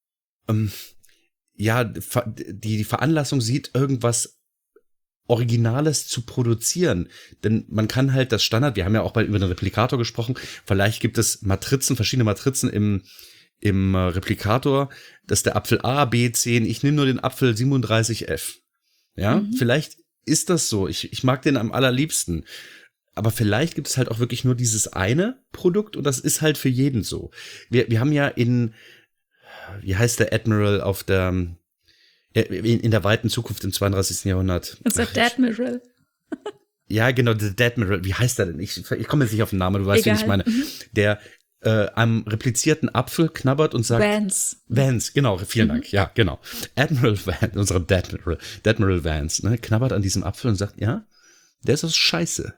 die Veranlassung sieht, irgendwas Originales zu produzieren. Denn man kann halt das Standard, wir haben ja auch über den Replikator gesprochen, vielleicht gibt es verschiedene Matrizen im Replikator, dass der Apfel A, B, C, ich nehme nur den Apfel 37F. Ja, vielleicht ist das so. Ich mag den am allerliebsten. Aber vielleicht gibt es halt auch wirklich nur dieses eine Produkt und das ist halt für jeden so. Wir haben ja wie heißt der Admiral in der weiten Zukunft im 32. Jahrhundert? Das ist der Admiral. Ja, genau, der Admiral. Wie heißt der denn? Ich komme jetzt nicht auf den Namen, du weißt, wen ich meine. Der am replizierten Apfel knabbert und sagt Vance, genau, vielen Dank, ja, genau. Admiral Vance, unser Admiral Vance, ne, knabbert an diesem Apfel und sagt, ja, der ist aus Scheiße.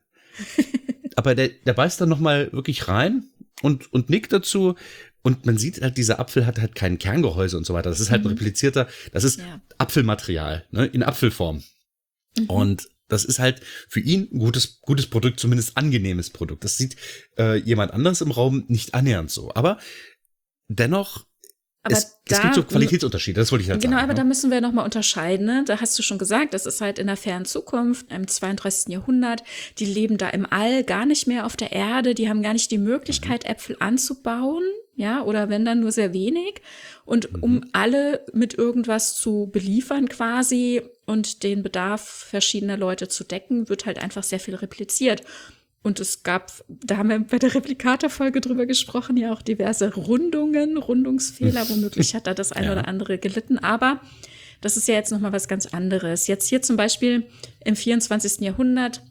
Aber der beißt dann nochmal wirklich rein und nickt dazu und man sieht halt, dieser Apfel hat halt kein Kerngehäuse und so weiter. Das ist halt ein replizierter, das ist Apfelmaterial, ne, in Apfelform. Und das ist halt für ihn ein gutes Produkt, zumindest angenehmes Produkt. Das sieht jemand anderes im Raum nicht annähernd so. Aber dennoch, es gibt so Qualitätsunterschiede, das wollte ich halt sagen. Genau, aber da müssen wir nochmal unterscheiden. Ne? Da hast du schon gesagt, das ist halt in der fernen Zukunft, im 32. Jahrhundert. Die leben da im All, gar nicht mehr auf der Erde. Die haben gar nicht die Möglichkeit, Äpfel anzubauen. Ja, oder wenn dann nur sehr wenig. Und um alle mit irgendwas zu beliefern quasi und den Bedarf verschiedener Leute zu decken, wird halt einfach sehr viel repliziert. Und es gab, da haben wir bei der Replikator-Folge drüber gesprochen, ja auch diverse Rundungsfehler. Womöglich hat da das eine oder andere gelitten. Aber das ist ja jetzt nochmal was ganz anderes. Jetzt hier zum Beispiel im 24. Jahrhundert,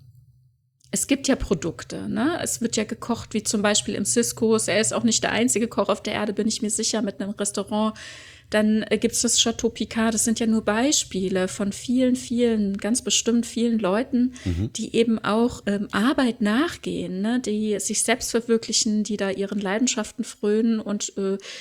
es gibt ja Produkte, ne? Es wird ja gekocht, wie zum Beispiel im Ciscos. Er ist auch nicht der einzige Koch auf der Erde, bin ich mir sicher, mit einem Restaurant. Dann gibt's das Chateau Picard. Das sind ja nur Beispiele von vielen, ganz bestimmt vielen Leuten, die eben auch Arbeit nachgehen, ne? Die sich selbst verwirklichen, die da ihren Leidenschaften frönen und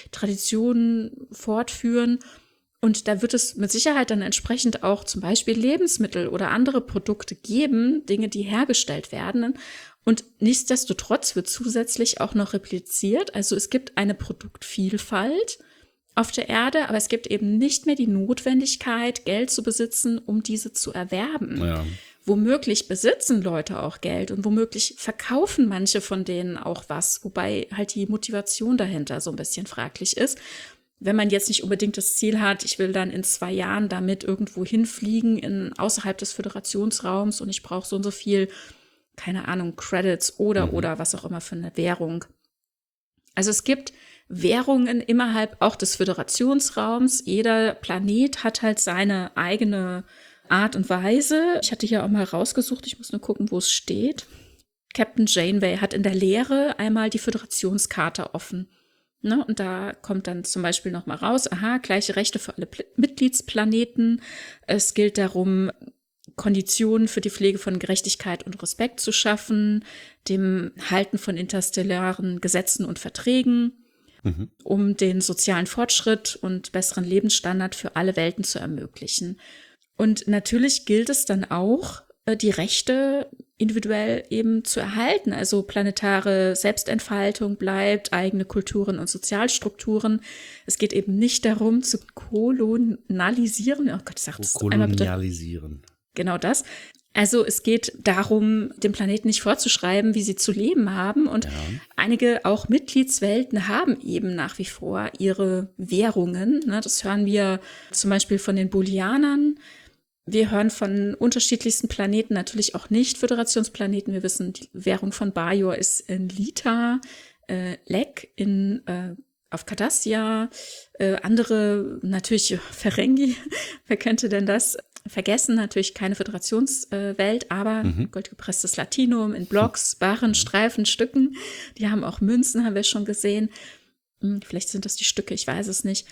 Traditionen fortführen. Und da wird es mit Sicherheit dann entsprechend auch zum Beispiel Lebensmittel oder andere Produkte geben, Dinge, die hergestellt werden. Und nichtsdestotrotz wird zusätzlich auch noch repliziert. Also es gibt eine Produktvielfalt auf der Erde, aber es gibt eben nicht mehr die Notwendigkeit, Geld zu besitzen, um diese zu erwerben. Ja. Womöglich besitzen Leute auch Geld und womöglich verkaufen manche von denen auch was, wobei halt die Motivation dahinter so ein bisschen fraglich ist. Wenn man jetzt nicht unbedingt das Ziel hat, ich will dann in 2 Jahren damit irgendwo hinfliegen, außerhalb des Föderationsraums und ich brauche so und so viel, keine Ahnung, Credits oder was auch immer für eine Währung. Also es gibt Währungen innerhalb auch des Föderationsraums. Jeder Planet hat halt seine eigene Art und Weise. Ich hatte hier auch mal rausgesucht, ich muss nur gucken, wo es steht. Captain Janeway hat in der Lehre einmal die Föderationskarte offen. Ne, und da kommt dann zum Beispiel noch mal raus, gleiche Rechte für alle Mitgliedsplaneten. Es gilt darum, Konditionen für die Pflege von Gerechtigkeit und Respekt zu schaffen, dem Halten von interstellaren Gesetzen und Verträgen, um den sozialen Fortschritt und besseren Lebensstandard für alle Welten zu ermöglichen. Und natürlich gilt es dann auch, die Rechte individuell eben zu erhalten. Also planetare Selbstentfaltung bleibt, eigene Kulturen und Sozialstrukturen. Es geht eben nicht darum, zu kolonialisieren. Oh Gott, sag das einmal bitte. Kolonialisieren. Genau das. Also es geht darum, dem Planeten nicht vorzuschreiben, wie sie zu leben haben. Und einige auch Mitgliedswelten haben eben nach wie vor ihre Währungen. Das hören wir zum Beispiel von den Bolianern. Wir hören von unterschiedlichsten Planeten, natürlich auch nicht Föderationsplaneten. Wir wissen, die Währung von Bajor ist in Lita, Lek auf Cardassia, andere natürlich Ferengi. Wer könnte denn das vergessen? Natürlich keine Föderationswelt, aber goldgepresstes Latinum in Blocks, Barren, Streifen, Stücken. Die haben auch Münzen, haben wir schon gesehen. Vielleicht sind das die Stücke, ich weiß es nicht.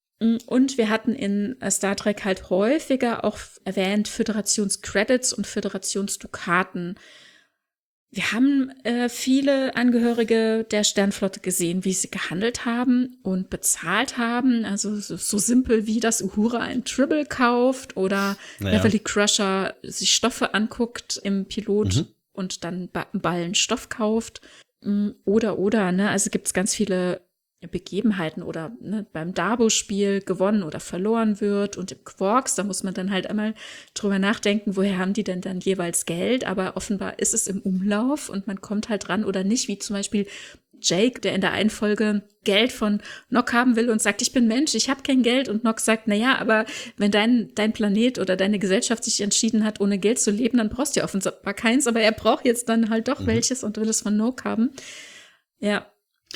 Und wir hatten in Star Trek halt häufiger auch erwähnt Föderationscredits und Föderationsdukaten. Wir haben viele Angehörige der Sternflotte gesehen, wie sie gehandelt haben und bezahlt haben. Also so simpel wie, dass Uhura ein Tribble kauft oder Beverly Crusher sich Stoffe anguckt im Pilot und dann Ballen Stoff kauft. Oder, ne? Also gibt es ganz viele Begebenheiten oder ne, beim Dabo-Spiel gewonnen oder verloren wird und im Quarks, da muss man dann halt einmal drüber nachdenken, woher haben die denn dann jeweils Geld, aber offenbar ist es im Umlauf und man kommt halt dran oder nicht, wie zum Beispiel Jake, der in der einen Folge Geld von Nock haben will und sagt, ich bin Mensch, ich habe kein Geld und Nock sagt, naja, aber wenn dein Planet oder deine Gesellschaft sich entschieden hat, ohne Geld zu leben, dann brauchst du ja offenbar keins, aber er braucht jetzt dann halt doch welches und will es von Nock haben. Ja.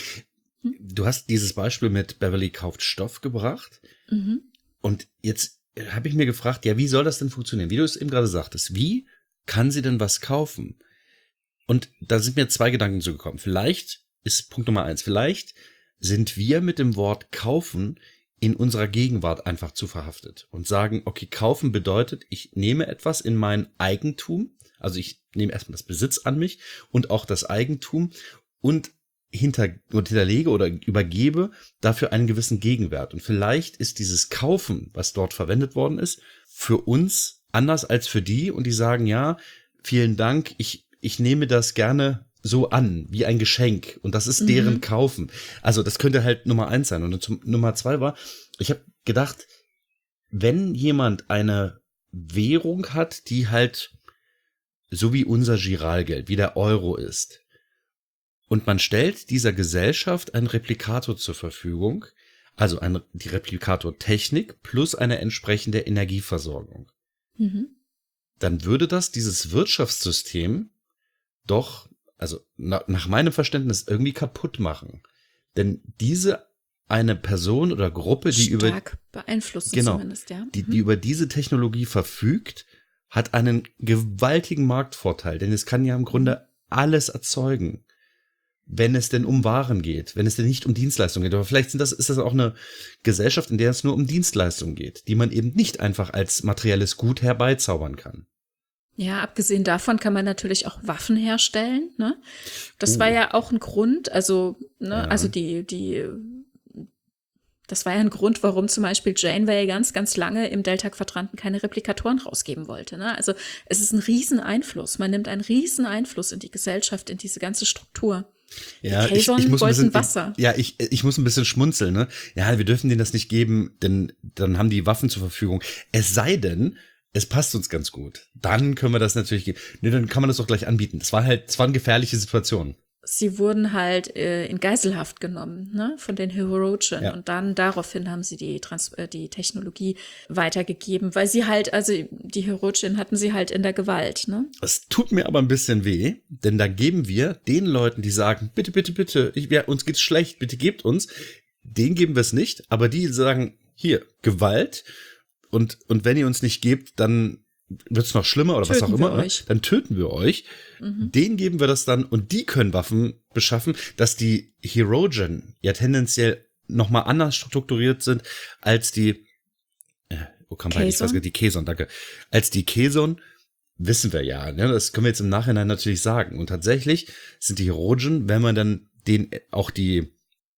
Du hast dieses Beispiel mit Beverly kauft Stoff gebracht. Und jetzt habe ich mir gefragt, ja, wie soll das denn funktionieren? Wie du es eben gerade sagtest, wie kann sie denn was kaufen? Und da sind mir 2 Gedanken zugekommen. Vielleicht ist Punkt Nummer 1, vielleicht sind wir mit dem Wort kaufen in unserer Gegenwart einfach zu verhaftet und sagen, okay, kaufen bedeutet, ich nehme etwas in mein Eigentum, also ich nehme erstmal das Besitz an mich und auch das Eigentum und hinterlege oder übergebe dafür einen gewissen Gegenwert. Und vielleicht ist dieses Kaufen, was dort verwendet worden ist, für uns anders als für die. Und die sagen, ja, vielen Dank, ich nehme das gerne so an, wie ein Geschenk. Und das ist deren Kaufen. Also das könnte halt Nummer 1 sein. Und Nummer 2 war, ich habe gedacht, wenn jemand eine Währung hat, die halt so wie unser Giralgeld, wie der Euro ist, und man stellt dieser Gesellschaft einen Replikator zur Verfügung, also die Replikatortechnik plus eine entsprechende Energieversorgung. Dann würde das dieses Wirtschaftssystem doch, also nach meinem Verständnis, irgendwie kaputt machen. Denn eine Person oder Gruppe, die stark beeinflussen zumindest, ja. Die über diese Technologie verfügt, hat einen gewaltigen Marktvorteil, denn es kann ja im Grunde alles erzeugen. Wenn es denn um Waren geht, wenn es denn nicht um Dienstleistungen geht. Aber vielleicht ist das auch eine Gesellschaft, in der es nur um Dienstleistungen geht, die man eben nicht einfach als materielles Gut herbeizaubern kann. Ja, abgesehen davon kann man natürlich auch Waffen herstellen, ne? Das war ja auch ein Grund, also, ne, ja. Also das war ja ein Grund, warum zum Beispiel Janeway ganz, ganz lange im Delta-Quadranten keine Replikatoren rausgeben wollte, ne? Also es ist ein Rieseneinfluss. Man nimmt einen Rieseneinfluss in die Gesellschaft, in diese ganze Struktur. Ja, die Kazon wollten Wasser. Ja, ich muss ein bisschen schmunzeln, ne? Ja, wir dürfen denen das nicht geben, denn dann haben die Waffen zur Verfügung. Es sei denn, es passt uns ganz gut. Dann können wir das natürlich geben. Ne, dann kann man das doch gleich anbieten. Es war eine gefährliche Situation. Sie wurden halt in Geiselhaft genommen, ne, von den Hirogen. Ja. Und dann daraufhin haben sie die Technologie weitergegeben, weil sie halt, also die Hirogen hatten sie halt in der Gewalt, ne. Es tut mir aber ein bisschen weh, denn da geben wir den Leuten, die sagen, bitte, bitte, bitte, uns geht's schlecht, bitte gebt uns, denen geben wir es nicht, aber die sagen, hier, Gewalt und wenn ihr uns nicht gebt, dann wird's noch schlimmer oder was auch immer, dann töten wir euch. Denen geben wir das dann und die können Waffen beschaffen, dass die Hirogen ja tendenziell nochmal anders strukturiert sind als die die Kazon, danke. Als die Kazon wissen wir ja, ne? Das können wir jetzt im Nachhinein natürlich sagen. Und tatsächlich sind die Hirogen, wenn man dann denen auch die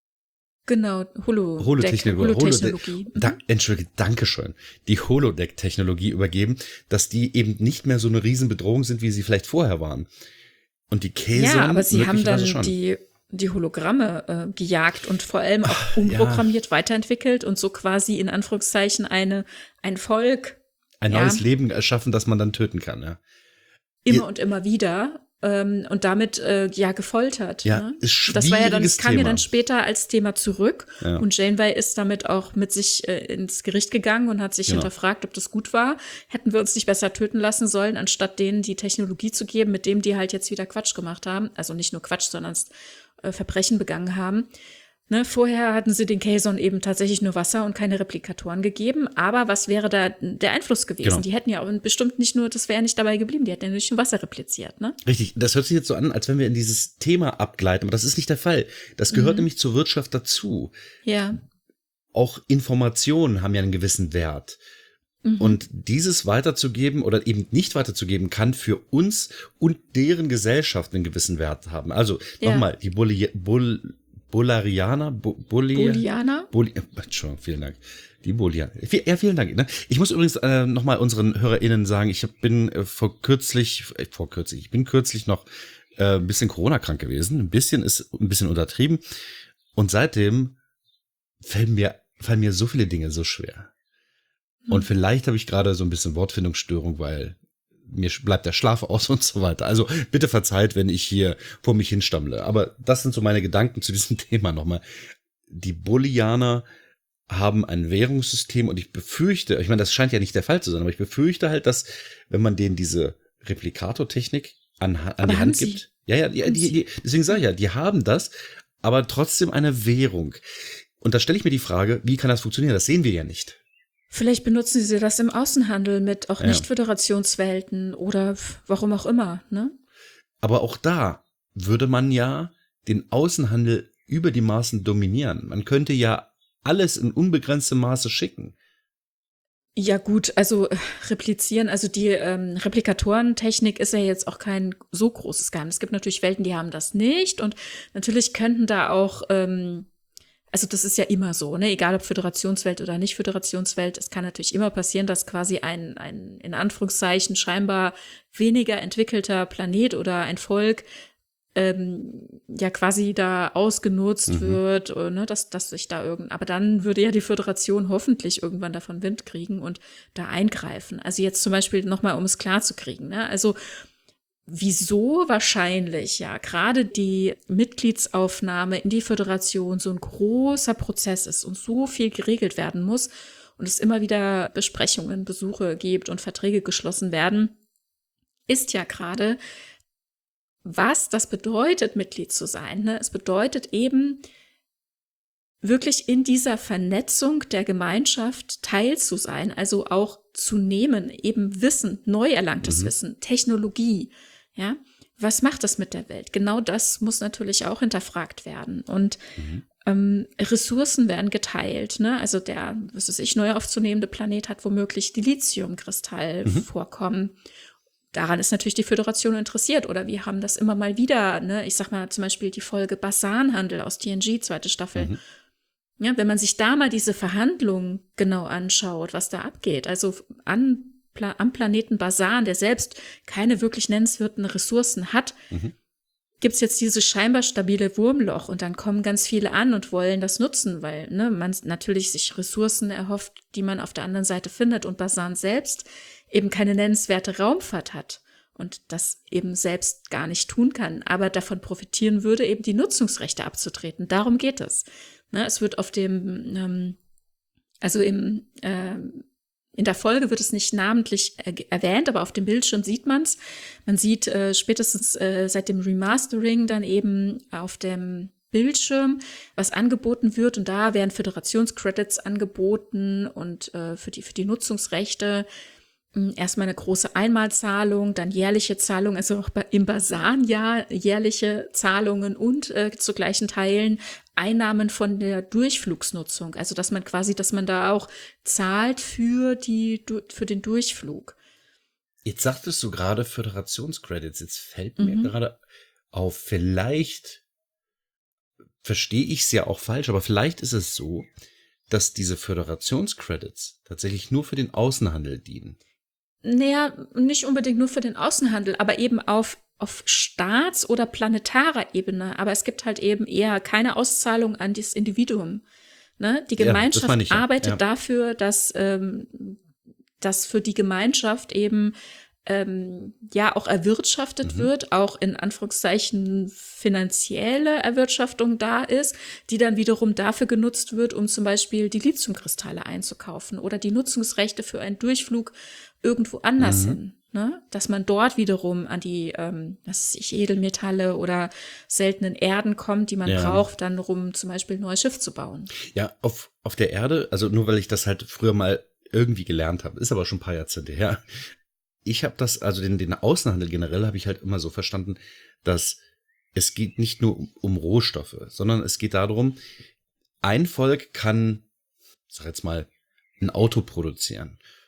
Holotechnologie. Entschuldige, Dankeschön. Die Holodeck-Technologie übergeben, dass die eben nicht mehr so eine Riesenbedrohung sind, wie sie vielleicht vorher waren. Und die Kazon. Ja, aber sie haben dann die Hologramme gejagt und vor allem auch umprogrammiert weiterentwickelt und so quasi in Anführungszeichen ein Volk. Ein neues Leben erschaffen, das man dann töten kann, ja. Immer und immer wieder. Und damit gefoltert. Ja, ne? Ist das war ja dann, das kam ja dann später als Thema zurück. Ja. Und Janeway ist damit auch mit sich ins Gericht gegangen und hat sich hinterfragt, ob das gut war. Hätten wir uns nicht besser töten lassen sollen, anstatt denen die Technologie zu geben, mit dem die halt jetzt wieder Quatsch gemacht haben. Also nicht nur Quatsch, sondern Verbrechen begangen haben. Ne, vorher hatten sie den Kazon eben tatsächlich nur Wasser und keine Replikatoren gegeben. Aber was wäre da der Einfluss gewesen? Genau. Die hätten ja auch bestimmt nicht nur, das wäre nicht dabei geblieben, die hätten ja nur schon Wasser repliziert, ne? Richtig, das hört sich jetzt so an, als wenn wir in dieses Thema abgleiten, aber das ist nicht der Fall. Das gehört nämlich zur Wirtschaft dazu. Ja. Auch Informationen haben ja einen gewissen Wert. Und dieses weiterzugeben oder eben nicht weiterzugeben, kann für uns und deren Gesellschaft einen gewissen Wert haben. Also nochmal, die Bolianer? Entschuldigung, vielen Dank. Die Bolianer. Ja, vielen Dank. Ne? Ich muss übrigens nochmal unseren HörerInnen sagen, ich bin kürzlich noch ein bisschen Corona-krank gewesen. Ein bisschen ist ein bisschen untertrieben. Und seitdem fallen mir so viele Dinge so schwer. Und vielleicht habe ich gerade so ein bisschen Wortfindungsstörung, weil mir bleibt der Schlaf aus und so weiter. Also bitte verzeiht, wenn ich hier vor mich hinstammle. Aber das sind so meine Gedanken zu diesem Thema nochmal. Die Bolianer haben ein Währungssystem und ich befürchte, ich meine, das scheint ja nicht der Fall zu sein, aber ich befürchte halt, dass, wenn man denen diese Replikator-Technik an die Hand gibt. Deswegen sage ich ja, die haben das, aber trotzdem eine Währung. Und da stelle ich mir die Frage, wie kann das funktionieren? Das sehen wir ja nicht. Vielleicht benutzen sie das im Außenhandel mit auch Nicht-Föderationswelten oder warum auch immer, ne? Aber auch da würde man ja den Außenhandel über die Maßen dominieren. Man könnte ja alles in unbegrenztem Maße schicken. Ja gut, also replizieren, also die Replikatorentechnik ist ja jetzt auch kein so großes Geheimnis. Es gibt natürlich Welten, die haben das nicht und natürlich könnten da auch also das ist ja immer so, ne? Egal ob Föderationswelt oder nicht Föderationswelt, es kann natürlich immer passieren, dass quasi ein in Anführungszeichen scheinbar weniger entwickelter Planet oder ein Volk ja quasi da ausgenutzt wird, ne? Dass sich da aber dann würde ja die Föderation hoffentlich irgendwann davon Wind kriegen und da eingreifen. Also jetzt zum Beispiel nochmal, um es klar zu kriegen, ne? Also wieso wahrscheinlich ja gerade die Mitgliedsaufnahme in die Föderation so ein großer Prozess ist und so viel geregelt werden muss und es immer wieder Besprechungen, Besuche gibt und Verträge geschlossen werden, ist ja gerade, was das bedeutet, Mitglied zu sein. Ne? Es bedeutet eben, wirklich in dieser Vernetzung der Gemeinschaft Teil zu sein, also auch zu nehmen, eben Wissen, neu erlangtes Wissen, Technologie. Ja, was macht das mit der Welt? Genau das muss natürlich auch hinterfragt werden. Und Ressourcen werden geteilt. Ne? Also der, was weiß ich, neu aufzunehmende Planet hat womöglich Dilithiumkristall vorkommen. Daran ist natürlich die Föderation interessiert. Oder wir haben das immer mal wieder. Ne? Ich sag mal zum Beispiel die Folge Basanhandel aus TNG, 2. Staffel. Ja, wenn man sich da mal diese Verhandlungen genau anschaut, was da abgeht. Also am Planeten Basan, der selbst keine wirklich nennenswerten Ressourcen hat, gibt's jetzt dieses scheinbar stabile Wurmloch und dann kommen ganz viele an und wollen das nutzen, weil man natürlich sich Ressourcen erhofft, die man auf der anderen Seite findet und Basan selbst eben keine nennenswerte Raumfahrt hat und das eben selbst gar nicht tun kann, aber davon profitieren würde, eben die Nutzungsrechte abzutreten. Darum geht es. Ne, es wird auf dem, in der Folge wird es nicht namentlich erwähnt, aber auf dem Bildschirm sieht man's. Man sieht spätestens seit dem Remastering dann eben auf dem Bildschirm, was angeboten wird. Und da werden Föderationscredits angeboten und für die Nutzungsrechte erstmal eine große Einmalzahlung, dann jährliche Zahlungen, also auch im Basan-Jahr jährliche Zahlungen und zu gleichen Teilen Einnahmen von der Durchflugsnutzung. Also dass man da auch zahlt für den Durchflug. Jetzt sagtest du gerade Föderationscredits. Jetzt fällt mir gerade auf, vielleicht verstehe ich es ja auch falsch, aber vielleicht ist es so, dass diese Föderationscredits tatsächlich nur für den Außenhandel dienen. Naja, nicht unbedingt nur für den Außenhandel, aber eben auf Staats- oder planetarer Ebene. Aber es gibt halt eben eher keine Auszahlung an das Individuum. Ne? Die Gemeinschaft arbeitet dafür, dass für die Gemeinschaft eben auch erwirtschaftet wird, auch in Anführungszeichen finanzielle Erwirtschaftung da ist, die dann wiederum dafür genutzt wird, um zum Beispiel die Lithiumkristalle einzukaufen oder die Nutzungsrechte für einen Durchflug irgendwo anders hin. Ne? Dass man dort wiederum an die Edelmetalle oder seltenen Erden kommt, die man braucht, dann um zum Beispiel ein neues Schiff zu bauen. Ja, auf der Erde, also nur weil ich das halt früher mal irgendwie gelernt habe, ist aber schon ein paar Jahrzehnte her. Ich habe das, also den Außenhandel generell habe ich halt immer so verstanden, dass es geht nicht nur um Rohstoffe, sondern es geht darum, ein Volk kann, sag jetzt mal, ein Auto produzieren.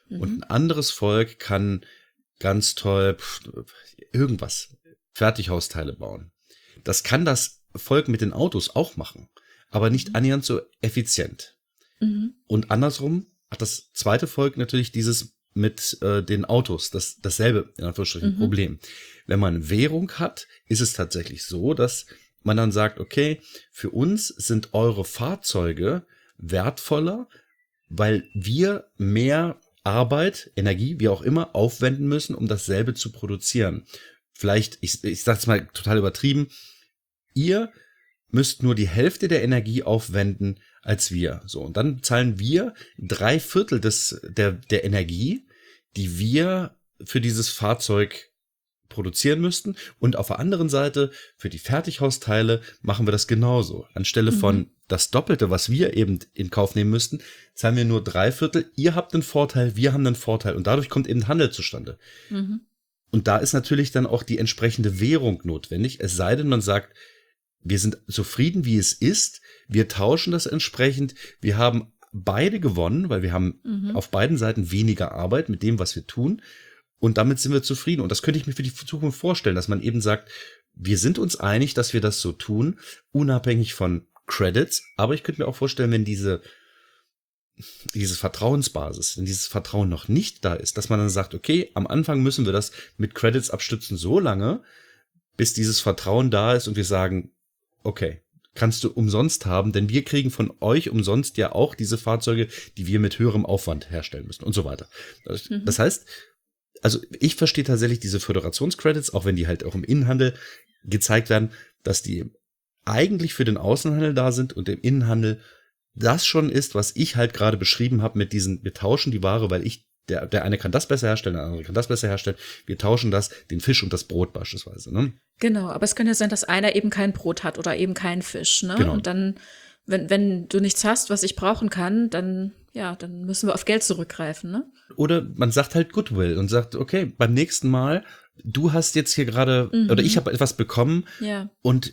Und ein anderes Volk kann ganz toll irgendwas, Fertighausteile bauen. Das kann das Volk mit den Autos auch machen, aber nicht annähernd so effizient. Und andersrum hat das zweite Volk natürlich dieses mit den Autos, dasselbe, in Anführungsstrichen, Problem. Wenn man Währung hat, ist es tatsächlich so, dass man dann sagt, okay, für uns sind eure Fahrzeuge wertvoller, weil wir mehr Arbeit, Energie, wie auch immer, aufwenden müssen, um dasselbe zu produzieren. Vielleicht, ich sage es mal total übertrieben, ihr müsst nur die Hälfte der Energie aufwenden als wir. So, und dann zahlen wir 3/4 der Energie, die wir für dieses Fahrzeug produzieren müssten. Und auf der anderen Seite, für die Fertighausteile machen wir das genauso. Anstelle von das Doppelte, was wir eben in Kauf nehmen müssten, zahlen wir nur 3/4. Ihr habt einen Vorteil, wir haben einen Vorteil. Und dadurch kommt eben Handel zustande. Und da ist natürlich dann auch die entsprechende Währung notwendig. Es sei denn, man sagt, wir sind zufrieden, wie es ist. Wir tauschen das entsprechend. Wir haben beide gewonnen, weil wir haben auf beiden Seiten weniger Arbeit mit dem, was wir tun. Und damit sind wir zufrieden. Und das könnte ich mir für die Zukunft vorstellen, dass man eben sagt, wir sind uns einig, dass wir das so tun, unabhängig von Credits. Aber ich könnte mir auch vorstellen, wenn diese Vertrauensbasis, wenn dieses Vertrauen noch nicht da ist, dass man dann sagt, okay, am Anfang müssen wir das mit Credits abstützen so lange, bis dieses Vertrauen da ist und wir sagen, okay, kannst du umsonst haben, denn wir kriegen von euch umsonst ja auch diese Fahrzeuge, die wir mit höherem Aufwand herstellen müssen und so weiter. Das heißt, also ich verstehe tatsächlich diese Föderationscredits, auch wenn die halt auch im Innenhandel gezeigt werden, dass die eigentlich für den Außenhandel da sind und im Innenhandel das schon ist, was ich halt gerade beschrieben habe mit diesen, wir tauschen die Ware, weil der eine kann das besser herstellen, der andere kann das besser herstellen. Wir tauschen den Fisch und das Brot beispielsweise. Ne? Genau, aber es kann ja sein, dass einer eben kein Brot hat oder eben keinen Fisch. Ne? Genau. Und dann, wenn du nichts hast, was ich brauchen kann, dann müssen wir auf Geld zurückgreifen. Ne? Oder man sagt halt Goodwill und sagt, okay, beim nächsten Mal, du hast jetzt hier gerade, oder ich habe etwas bekommen und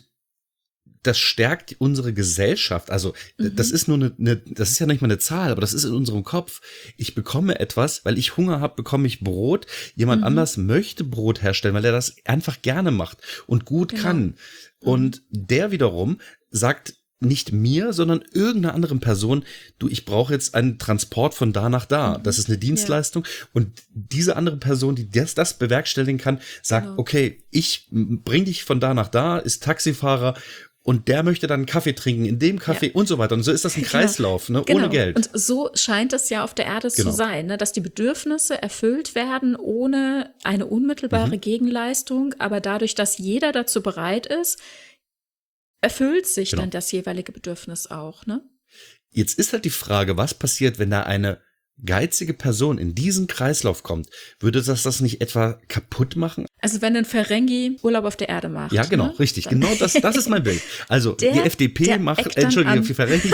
das stärkt unsere Gesellschaft. Also das ist nur das ist ja nicht mal eine Zahl, aber das ist in unserem Kopf. Ich bekomme etwas, weil ich Hunger habe, bekomme ich Brot. Jemand anders möchte Brot herstellen, weil er das einfach gerne macht und gut kann. Und der wiederum sagt nicht mir, sondern irgendeiner anderen Person, du, ich brauche jetzt einen Transport von da nach da. Das ist eine Dienstleistung. Und diese andere Person, die das bewerkstelligen kann, sagt, okay, ich bring dich von da nach da, ist Taxifahrer. Und der möchte dann einen Kaffee trinken, in dem Kaffee und so weiter. Und so ist das ein Kreislauf, ne? Ohne Geld. Und so scheint es ja auf der Erde zu sein, ne? Dass die Bedürfnisse erfüllt werden ohne eine unmittelbare Gegenleistung. Aber dadurch, dass jeder dazu bereit ist, erfüllt sich dann das jeweilige Bedürfnis auch. Ne? Jetzt ist halt die Frage, was passiert, wenn da eine geizige Person in diesen Kreislauf kommt? Würde das nicht etwa kaputt machen? Also wenn ein Ferengi Urlaub auf der Erde macht. Ja, genau, ne? richtig. Genau das ist mein Bild. Also die FDP macht, Entschuldigung, für Ferengi.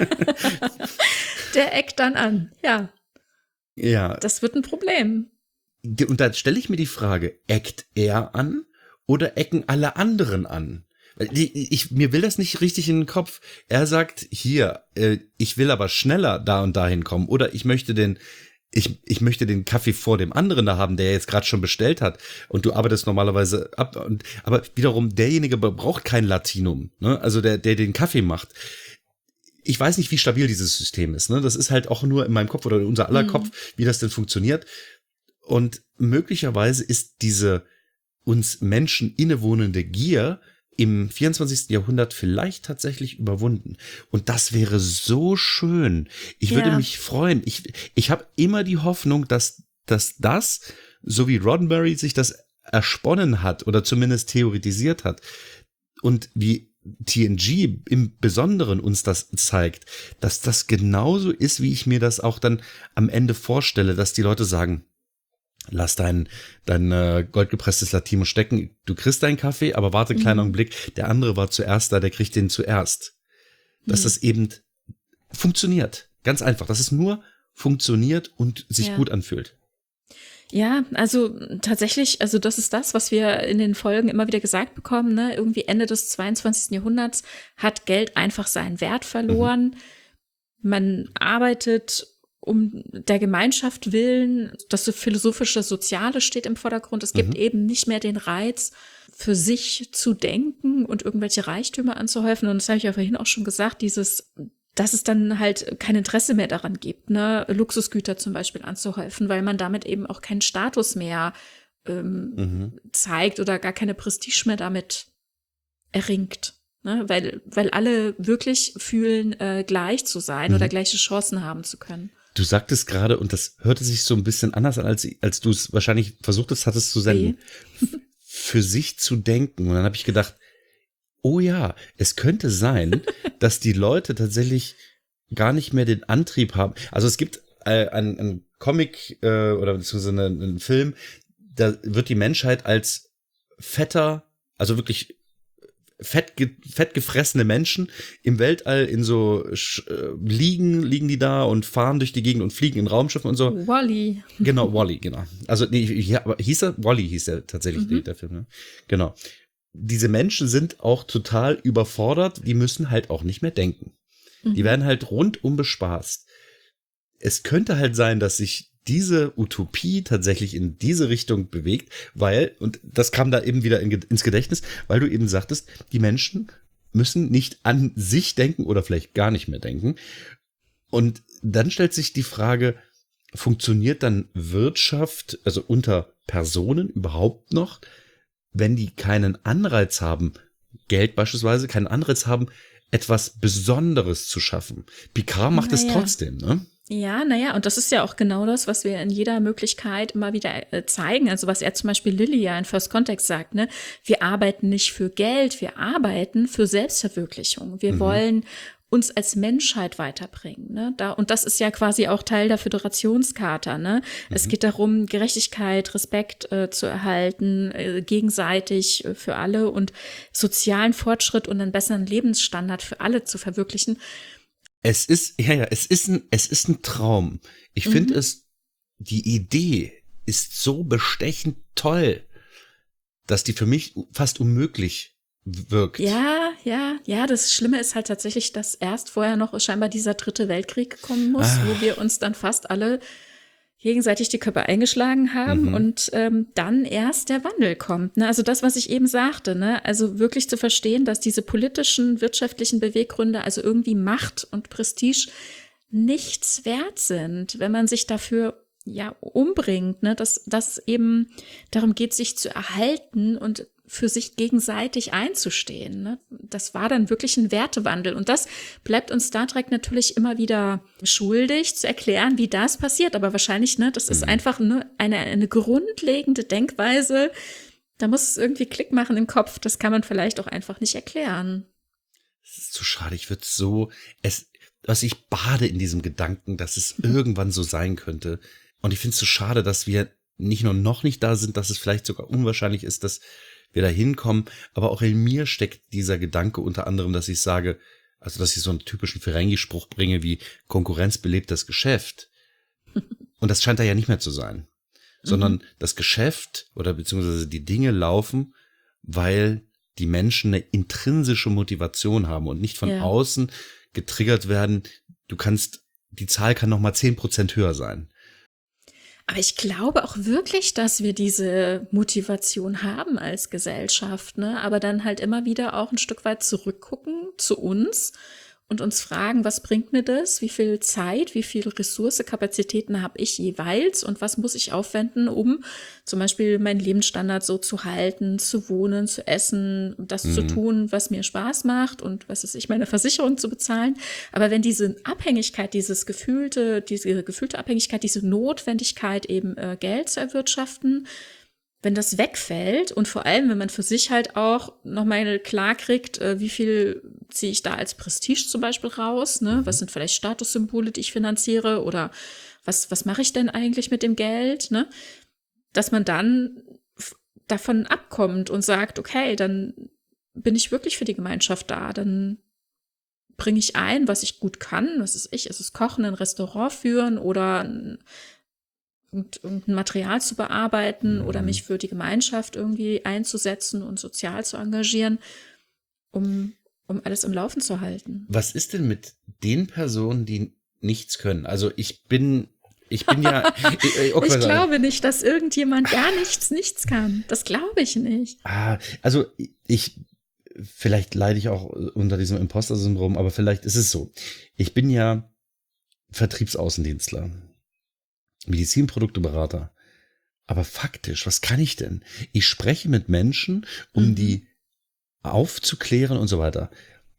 Der eckt dann an, ja. Ja. Das wird ein Problem. Und da stelle ich mir die Frage, eckt er an oder ecken alle anderen an? Mir will das nicht richtig in den Kopf. Er sagt, hier, ich will aber schneller da und dahin kommen. Oder ich möchte den Kaffee vor dem anderen da haben, der jetzt gerade schon bestellt hat. Und du arbeitest normalerweise ab. Aber wiederum, derjenige braucht kein Latinum, ne? Also der den Kaffee macht. Ich weiß nicht, wie stabil dieses System ist. Ne? Das ist halt auch nur in meinem Kopf oder in unser aller Kopf, wie das denn funktioniert. Und möglicherweise ist diese uns Menschen innewohnende Gier im 24. Jahrhundert vielleicht tatsächlich überwunden. Und das wäre so schön. Ich würde mich freuen. Ich habe immer die Hoffnung, dass das, so wie Roddenberry sich das ersponnen hat oder zumindest theoretisiert hat und wie TNG im Besonderen uns das zeigt, dass das genauso ist, wie ich mir das auch dann am Ende vorstelle, dass die Leute sagen, lass dein goldgepresstes Latino stecken, du kriegst deinen Kaffee, aber warte einen kleinen Augenblick, der andere war zuerst da, der kriegt den zuerst. Dass das eben funktioniert, ganz einfach, dass es nur funktioniert und sich gut anfühlt. Ja, also tatsächlich, also das ist das, was wir in den Folgen immer wieder gesagt bekommen, ne? Irgendwie Ende des 22. Jahrhunderts hat Geld einfach seinen Wert verloren. Man arbeitet um der Gemeinschaft willen, das so philosophische Soziale steht im Vordergrund. Es gibt eben nicht mehr den Reiz, für sich zu denken und irgendwelche Reichtümer anzuhäufen. Und das habe ich ja vorhin auch schon gesagt, dass es dann halt kein Interesse mehr daran gibt, ne, Luxusgüter zum Beispiel anzuhäufen, weil man damit eben auch keinen Status mehr zeigt oder gar keine Prestige mehr damit erringt. Ne? Weil alle wirklich fühlen, gleich zu sein oder gleiche Chancen haben zu können. Du sagtest gerade, und das hörte sich so ein bisschen anders an, als du es wahrscheinlich hattest zu senden, für sich zu denken. Und dann habe ich gedacht, oh ja, es könnte sein, dass die Leute tatsächlich gar nicht mehr den Antrieb haben. Also es gibt einen Comic oder beziehungsweise einen Film, da wird die Menschheit als fetter, also wirklich fett gefressene Menschen im Weltall in so liegen die da und fahren durch die Gegend und fliegen in Raumschiffen und so. Wall-E. Genau, Wall-E, genau. Also nee, ja, aber hieß er? Wall-E hieß er tatsächlich, der Film, ne? Genau. Diese Menschen sind auch total überfordert, die müssen halt auch nicht mehr denken. Die werden halt rundum bespaßt. Es könnte halt sein, dass sich diese Utopie tatsächlich in diese Richtung bewegt, weil, und das kam da eben wieder ins Gedächtnis, weil du eben sagtest, die Menschen müssen nicht an sich denken oder vielleicht gar nicht mehr denken. Und dann stellt sich die Frage, funktioniert dann Wirtschaft, also unter Personen überhaupt noch, wenn die keinen Anreiz haben, Geld beispielsweise, keinen Anreiz haben, etwas Besonderes zu schaffen? Picard macht es trotzdem, ne? Ja, naja, und das ist ja auch genau das, was wir in jeder Möglichkeit immer wieder zeigen. Also was er zum Beispiel Lilly ja in First Contact sagt, ne? Wir arbeiten nicht für Geld, wir arbeiten für Selbstverwirklichung. Wir wollen uns als Menschheit weiterbringen, ne? Und das ist ja quasi auch Teil der Föderationscharta, ne? Es geht darum, Gerechtigkeit, Respekt zu erhalten, gegenseitig für alle und sozialen Fortschritt und einen besseren Lebensstandard für alle zu verwirklichen. Es ist ein Traum. Ich finde die Idee ist so bestechend toll, dass die für mich fast unmöglich wirkt. Ja, das Schlimme ist halt tatsächlich, dass erst vorher noch scheinbar dieser 3. Weltkrieg kommen muss, wo wir uns dann fast alle gegenseitig die Köpfe eingeschlagen haben und dann erst der Wandel kommt. Ne? Also das, was ich eben sagte, ne? Also wirklich zu verstehen, dass diese politischen, wirtschaftlichen Beweggründe, also irgendwie Macht und Prestige nichts wert sind, wenn man sich dafür umbringt, ne? Dass eben darum geht, sich zu erhalten und für sich gegenseitig einzustehen. Ne? Das war dann wirklich ein Wertewandel. Und das bleibt uns Star Trek natürlich immer wieder schuldig, zu erklären, wie das passiert. Aber wahrscheinlich, ne, das ist einfach eine grundlegende Denkweise. Da muss es irgendwie Klick machen im Kopf. Das kann man vielleicht auch einfach nicht erklären. Es ist so schade. Ich bade in diesem Gedanken, dass es irgendwann so sein könnte. Und ich finde es so schade, dass wir nicht nur noch nicht da sind, dass es vielleicht sogar unwahrscheinlich ist, dass wir da hinkommen, aber auch in mir steckt dieser Gedanke unter anderem, dass ich sage, also dass ich so einen typischen Ferengi-Spruch bringe wie Konkurrenz belebt das Geschäft. Und das scheint da ja nicht mehr zu sein, sondern das Geschäft oder beziehungsweise die Dinge laufen, weil die Menschen eine intrinsische Motivation haben und nicht von außen getriggert werden. Die Zahl kann noch mal 10% höher sein. Aber ich glaube auch wirklich, dass wir diese Motivation haben als Gesellschaft, ne? Aber dann halt immer wieder auch ein Stück weit zurückgucken zu uns und uns fragen, was bringt mir das? Wie viel Zeit, wie viel Ressource, Kapazitäten habe ich jeweils und was muss ich aufwenden, um zum Beispiel meinen Lebensstandard so zu halten, zu wohnen, zu essen, das zu tun, was mir Spaß macht und was ist ich, meine Versicherung zu bezahlen. Aber wenn diese Abhängigkeit, diese gefühlte Abhängigkeit, diese Notwendigkeit eben Geld zu erwirtschaften, wenn das wegfällt und vor allem, wenn man für sich halt auch nochmal klar kriegt, wie viel ziehe ich da als Prestige zum Beispiel raus, ne? Was sind vielleicht Statussymbole, die ich finanziere oder was mache ich denn eigentlich mit dem Geld, ne? Dass man dann davon abkommt und sagt, okay, dann bin ich wirklich für die Gemeinschaft da, dann bringe ich ein, was ich gut kann, was ist ich, es ist Kochen, ein Restaurant führen oder irgendein Material zu bearbeiten oder mich für die Gemeinschaft irgendwie einzusetzen und sozial zu engagieren, um alles im Laufen zu halten. Was ist denn mit den Personen, die nichts können. Also ich bin ja. Okay, ich glaube nicht, dass irgendjemand gar nichts kann. Das glaube ich nicht. Also vielleicht leide ich auch unter diesem Imposter-Syndrom, aber vielleicht ist es so. Ich bin ja Vertriebsaußendienstler, Medizinprodukteberater. Aber faktisch, was kann ich denn? Ich spreche mit Menschen, um die aufzuklären und so weiter.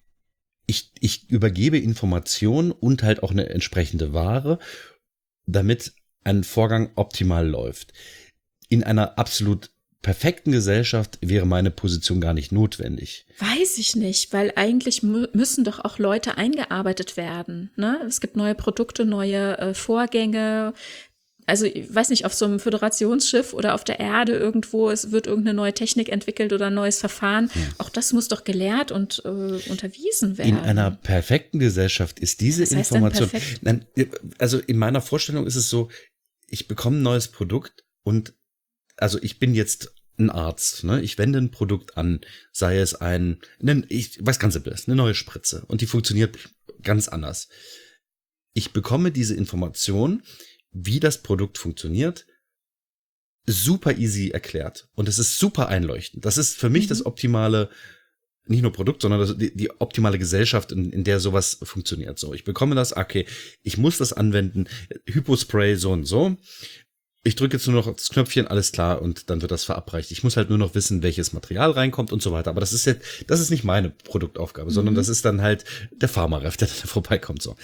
Ich übergebe Informationen und halt auch eine entsprechende Ware, damit ein Vorgang optimal läuft. In einer absolut perfekten Gesellschaft wäre meine Position gar nicht notwendig. Weiß ich nicht, weil eigentlich müssen doch auch Leute eingearbeitet werden. Ne? Es gibt neue Produkte, neue Vorgänge. Also ich weiß nicht, auf so einem Föderationsschiff oder auf der Erde irgendwo, es wird irgendeine neue Technik entwickelt oder ein neues Verfahren. Auch das muss doch gelehrt und unterwiesen werden. In einer perfekten Gesellschaft ist diese Information. Nein, also in meiner Vorstellung ist es so, ich bekomme ein neues Produkt und also ich bin jetzt ein Arzt, ne? Ich wende ein Produkt an, sei es ich weiß ganz simpel, eine neue Spritze und die funktioniert ganz anders. Ich bekomme diese Information, wie das Produkt funktioniert, super easy erklärt. Und es ist super einleuchtend. Das ist für mich das optimale, nicht nur Produkt, sondern die optimale Gesellschaft, in der sowas funktioniert. So, ich bekomme das, okay, ich muss das anwenden, Hypospray so und so. Ich drücke jetzt nur noch das Knöpfchen, alles klar, und dann wird das verabreicht. Ich muss halt nur noch wissen, welches Material reinkommt und so weiter. Aber das ist nicht meine Produktaufgabe, sondern das ist dann halt der Pharmaref, der da vorbeikommt. So.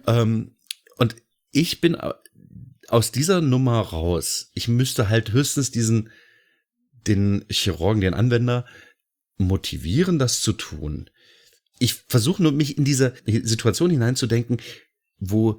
Und ich bin aus dieser Nummer raus. Ich müsste halt höchstens den Chirurgen, den Anwender motivieren, das zu tun. Ich versuche nur, mich in diese Situation hineinzudenken, wo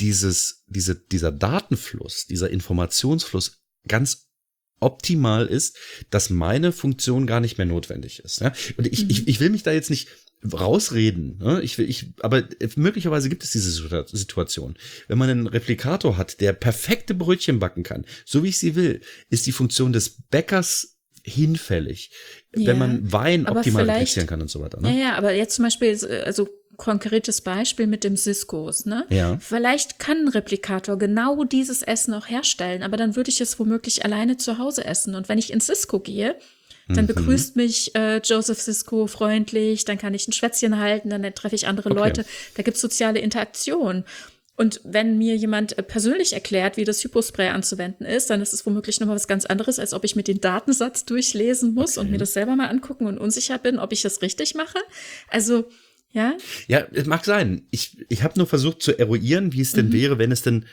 dieser Datenfluss, dieser Informationsfluss ganz optimal ist, dass meine Funktion gar nicht mehr notwendig ist. Ja? Und ich will mich da jetzt nicht rausreden, ne? Aber möglicherweise gibt es diese Situation. Wenn man einen Replikator hat, der perfekte Brötchen backen kann, so wie ich sie will, ist die Funktion des Bäckers hinfällig. Ja, wenn man Wein optimal replizieren kann und so weiter. Ne? Ja, aber jetzt zum Beispiel, also konkretes Beispiel mit dem Ciscos, ne? Ja. Vielleicht kann ein Replikator genau dieses Essen auch herstellen, aber dann würde ich es womöglich alleine zu Hause essen. Und wenn ich ins Cisco gehe, dann begrüßt mich Joseph Sisko freundlich, dann kann ich ein Schwätzchen halten, dann treffe ich andere Leute. Da gibt's soziale Interaktion. Und wenn mir jemand persönlich erklärt, wie das Hypospray anzuwenden ist, dann ist es womöglich nochmal was ganz anderes, als ob ich mir den Datensatz durchlesen muss und mir das selber mal angucken und unsicher bin, ob ich das richtig mache. Also, ja. Ja, es mag sein. Ich habe nur versucht zu eruieren, wie es denn wäre, wenn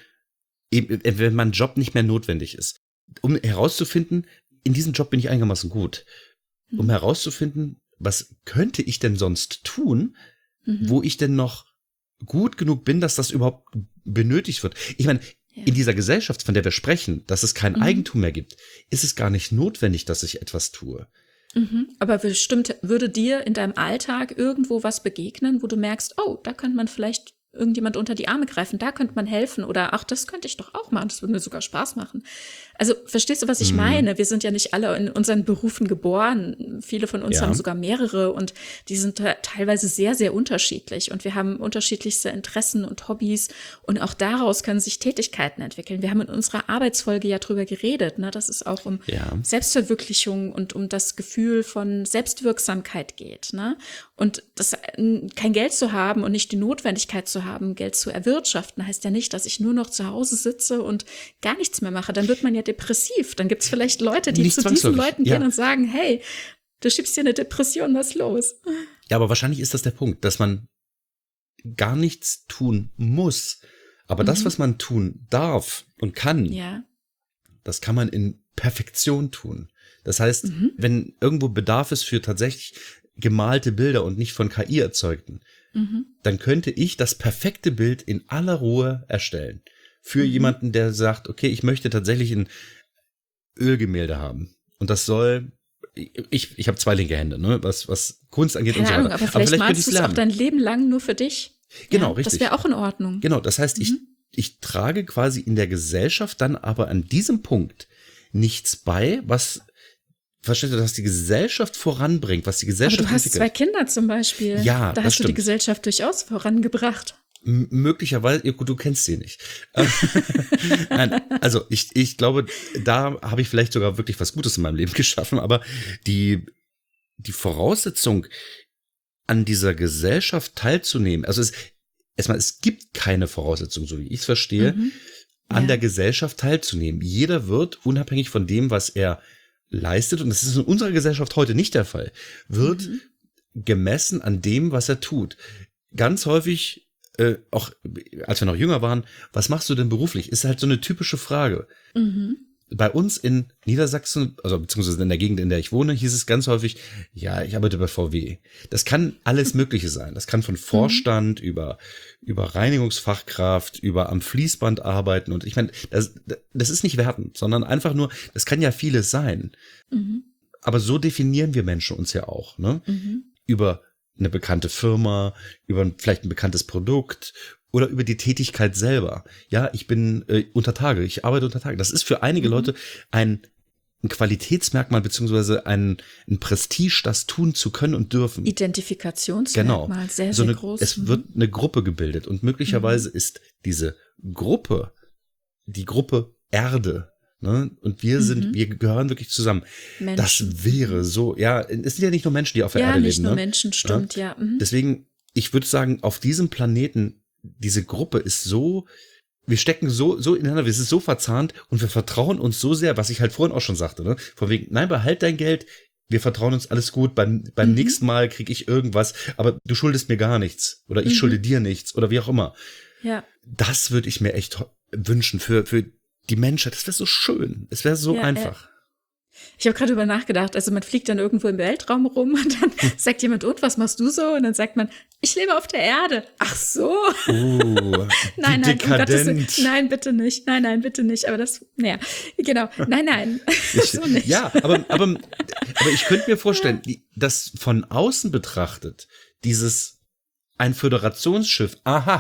mein Job nicht mehr notwendig ist. Um herauszufinden, in diesem Job bin ich einigermaßen gut. Um herauszufinden, was könnte ich denn sonst tun, wo ich denn noch gut genug bin, dass das überhaupt benötigt wird. Ich meine, in dieser Gesellschaft, von der wir sprechen, dass es kein Eigentum mehr gibt, ist es gar nicht notwendig, dass ich etwas tue. Aber bestimmt würde dir in deinem Alltag irgendwo was begegnen, wo du merkst, oh, da könnte man vielleicht irgendjemand unter die Arme greifen, da könnte man helfen oder ach, das könnte ich doch auch machen, das würde mir sogar Spaß machen. Also verstehst du, was ich meine? Wir sind ja nicht alle in unseren Berufen geboren. Viele von uns haben sogar mehrere und die sind teilweise sehr, sehr unterschiedlich und wir haben unterschiedlichste Interessen und Hobbys und auch daraus können sich Tätigkeiten entwickeln. Wir haben in unserer Arbeitsfolge ja drüber geredet, ne, dass es auch um Selbstverwirklichung und um das Gefühl von Selbstwirksamkeit geht, ne? Und das kein Geld zu haben und nicht die Notwendigkeit zu haben, Geld zu erwirtschaften, heißt ja nicht, dass ich nur noch zu Hause sitze und gar nichts mehr mache. Dann wird man ja depressiv. Dann gibt es vielleicht Leute, die zu diesen Leuten gehen und sagen, hey, du schiebst dir eine Depression, was ist los? Ja, aber wahrscheinlich ist das der Punkt, dass man gar nichts tun muss. Aber das, was man tun darf und kann, das kann man in Perfektion tun. Das heißt, wenn irgendwo Bedarf ist für tatsächlich gemalte Bilder und nicht von KI erzeugten, dann könnte ich das perfekte Bild in aller Ruhe erstellen. Für jemanden, der sagt, okay, ich möchte tatsächlich ein Ölgemälde haben. Und das soll, ich habe 2 linke Hände, ne, was Kunst angeht und so weiter. Aber vielleicht malst du es auch dein Leben lang nur für dich. Genau, richtig. Das wäre auch in Ordnung. Genau, das heißt, ich trage quasi in der Gesellschaft dann aber an diesem Punkt nichts bei, was verstehst du, dass die Gesellschaft voranbringt, was die Gesellschaft entwickelt. Aber du hast 2 Kinder zum Beispiel. Ja, da hast du die Gesellschaft durchaus vorangebracht. Möglicherweise, ja, gut, du kennst sie nicht. Nein, also ich glaube, da habe ich vielleicht sogar wirklich was Gutes in meinem Leben geschaffen, aber die Voraussetzung, an dieser Gesellschaft teilzunehmen, also es gibt keine Voraussetzung, so wie ich es verstehe, an der Gesellschaft teilzunehmen. Jeder wird, unabhängig von dem, was er leistet, und das ist in unserer Gesellschaft heute nicht der Fall, wird gemessen an dem, was er tut. Ganz häufig, auch als wir noch jünger waren, was machst du denn beruflich? Ist halt so eine typische Frage. Bei uns in Niedersachsen, also beziehungsweise in der Gegend, in der ich wohne, hieß es ganz häufig, ja, ich arbeite bei VW. Das kann alles Mögliche sein. Das kann von Vorstand über Reinigungsfachkraft, über am Fließband arbeiten. Und ich meine, das ist nicht wertend, sondern einfach nur, das kann ja vieles sein. Aber so definieren wir Menschen uns ja auch, ne? Über eine bekannte Firma, über vielleicht ein bekanntes Produkt oder über die Tätigkeit selber. Ja, ich bin unter Tage, ich arbeite unter Tage. Das ist für einige Leute ein Qualitätsmerkmal beziehungsweise ein Prestige, das tun zu können und dürfen. Identifikationsmerkmal, sehr, sehr groß. Es wird eine Gruppe gebildet und möglicherweise ist diese Gruppe, die Gruppe Erde, ne? Und wir gehören wirklich zusammen. Menschen. Das wäre so, ja, es sind ja nicht nur Menschen, die auf der Erde leben. Ja, nicht nur Menschen, stimmt, ja. Deswegen, ich würde sagen, auf diesem Planeten, diese Gruppe ist so, wir stecken so ineinander, wir sind so verzahnt und wir vertrauen uns so sehr, was ich halt vorhin auch schon sagte, ne? Von wegen, nein, behalt dein Geld, wir vertrauen uns, alles gut, beim nächsten Mal kriege ich irgendwas, aber du schuldest mir gar nichts oder ich schulde dir nichts oder wie auch immer. Ja. Das würde ich mir echt wünschen für die Menschheit. Das wäre so schön, es wäre so einfach. Ich habe gerade drüber nachgedacht, also man fliegt dann irgendwo im Weltraum rum und dann sagt jemand, und was machst du so? Und dann sagt man, ich lebe auf der Erde. Ach so. Nein, nein, bitte nicht. Nein, bitte nicht. Aber das, naja, genau. Nein. So nicht. Ja, aber ich könnte mir vorstellen, dass von außen betrachtet, ein Föderationsschiff,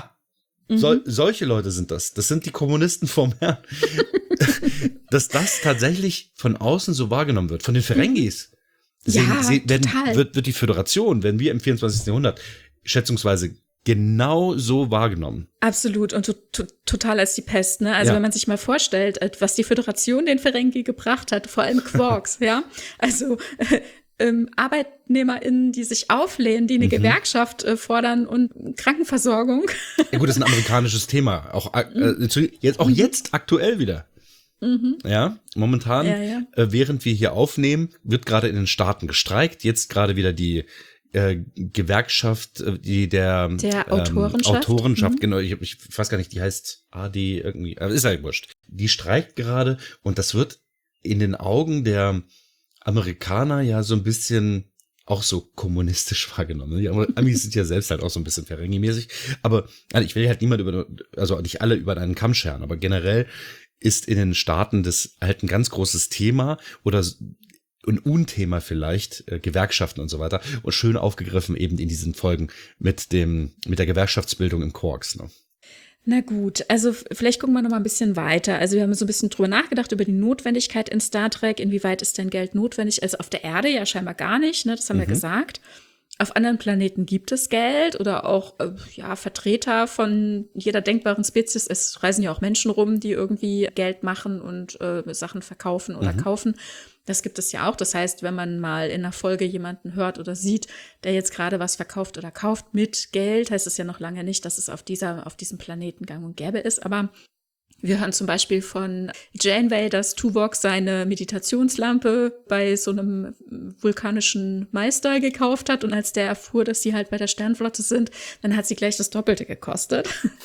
solche Leute sind das. Das sind die Kommunisten vom Herrn. Dass das tatsächlich von außen so wahrgenommen wird, von den Ferengis. Wird die Föderation, wenn wir im 24. Jahrhundert schätzungsweise genau so wahrgenommen. Absolut und total als die Pest, ne? Also wenn man sich mal vorstellt, was die Föderation den Ferengi gebracht hat, vor allem Quarks, ja? Also ArbeitnehmerInnen, die sich auflehnen, die eine Gewerkschaft fordern und Krankenversorgung. Ja gut, das ist ein amerikanisches Thema, auch jetzt aktuell wieder. Ja, momentan, während wir hier aufnehmen, wird gerade in den Staaten gestreikt. Jetzt gerade wieder die Gewerkschaft, der Autorenschaft, genau, ich weiß gar nicht, die heißt AD irgendwie, aber ist halt wurscht. Die streikt gerade und das wird in den Augen der Amerikaner ja so ein bisschen auch so kommunistisch wahrgenommen. Die Amis sind ja selbst halt auch so ein bisschen Ferengi-mäßig. Aber also ich will halt nicht alle über einen Kamm scheren, aber generell ist in den Staaten das halt ein ganz großes Thema oder ein Unthema vielleicht, Gewerkschaften und so weiter. Und schön aufgegriffen eben in diesen Folgen mit der Gewerkschaftsbildung im Quarks, ne? Na gut, also vielleicht gucken wir noch mal ein bisschen weiter. Also wir haben so ein bisschen drüber nachgedacht, über die Notwendigkeit in Star Trek. Inwieweit ist denn Geld notwendig? Also auf der Erde ja scheinbar gar nicht, ne? Das haben wir gesagt. Auf anderen Planeten gibt es Geld oder auch Vertreter von jeder denkbaren Spezies. Es reisen ja auch Menschen rum, die irgendwie Geld machen und Sachen verkaufen oder kaufen. Das gibt es ja auch. Das heißt, wenn man mal in einer Folge jemanden hört oder sieht, der jetzt gerade was verkauft oder kauft mit Geld, heißt es ja noch lange nicht, dass es auf diesem Planeten gang und gäbe ist. Aber wir hören zum Beispiel von Janeway, dass Tuvok seine Meditationslampe bei so einem vulkanischen Meister gekauft hat. Und als der erfuhr, dass sie halt bei der Sternflotte sind, dann hat sie gleich das Doppelte gekostet.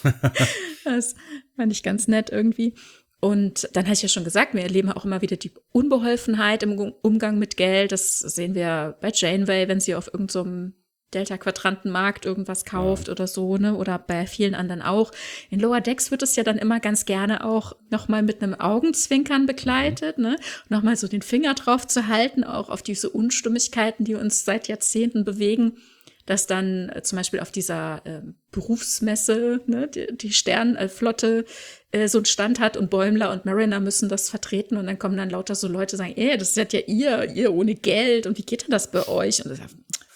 Das fand ich ganz nett irgendwie. Und dann habe ich ja schon gesagt, wir erleben auch immer wieder die Unbeholfenheit im Umgang mit Geld. Das sehen wir bei Janeway, wenn sie auf irgendeinem Delta-Quadrantenmarkt irgendwas kauft oder so, ne? Oder bei vielen anderen auch. In Lower Decks wird es ja dann immer ganz gerne auch nochmal mit einem Augenzwinkern begleitet, ne? Nochmal so den Finger drauf zu halten, auch auf diese Unstimmigkeiten, die uns seit Jahrzehnten bewegen. Dass dann zum Beispiel auf dieser Berufsmesse, ne, die Sternflotte so einen Stand hat und Bäumler und Mariner müssen das vertreten und dann kommen dann lauter so Leute, sagen, das seid ja ihr ohne Geld und wie geht denn das bei euch? Und das ist ja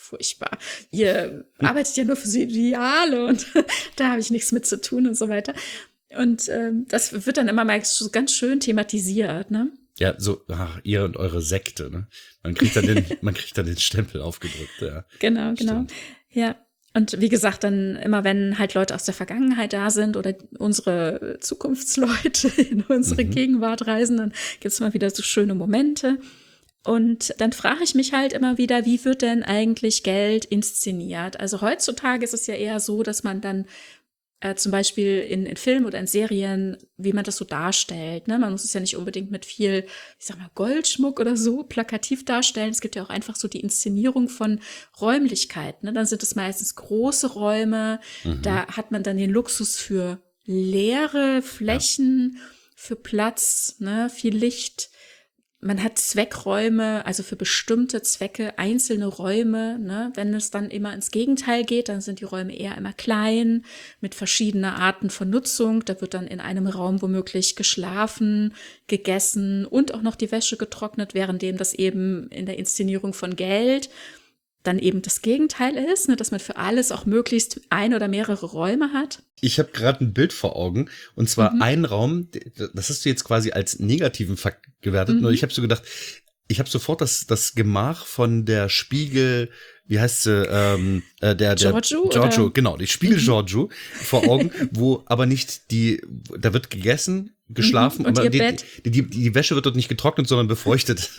furchtbar. Ihr arbeitet ja nur für die Ideale und da habe ich nichts mit zu tun und so weiter. Und das wird dann immer mal so ganz schön thematisiert, ne? Ja, so, ihr und eure Sekte, ne? Man kriegt dann den Stempel aufgedrückt, ja. Genau. Ja. Und wie gesagt, dann immer, wenn halt Leute aus der Vergangenheit da sind oder unsere Zukunftsleute in unsere Gegenwart reisen, dann gibt's mal wieder so schöne Momente. Und dann frage ich mich halt immer wieder, wie wird denn eigentlich Geld inszeniert? Also heutzutage ist es ja eher so, dass man dann zum Beispiel in Filmen oder in Serien, wie man das so darstellt. Ne? Man muss es ja nicht unbedingt mit viel, ich sag mal, Goldschmuck oder so plakativ darstellen. Es gibt ja auch einfach so die Inszenierung von Räumlichkeiten. Ne? Dann sind es meistens große Räume. Da hat man dann den Luxus für leere Flächen, für Platz, ne? Viel Licht. Man hat Zweckräume, also für bestimmte Zwecke einzelne Räume. Ne? Wenn es dann immer ins Gegenteil geht, dann sind die Räume eher immer klein, mit verschiedener Arten von Nutzung. Da wird dann in einem Raum womöglich geschlafen, gegessen und auch noch die Wäsche getrocknet, währenddem das eben in der Inszenierung von Geld dann eben das Gegenteil ist, ne? Dass man für alles auch möglichst ein oder mehrere Räume hat. Ich habe gerade ein Bild vor Augen, und zwar ein Raum, das hast du jetzt quasi als negativen Fakt gewertet, nur ich habe so gedacht, ich habe sofort das Gemach von der Spiegel, wie heißt sie, der Giorgio, genau, die Spiegel Giorgio vor Augen, wo aber nicht da wird gegessen, geschlafen, aber die Wäsche wird dort nicht getrocknet, sondern befeuchtet.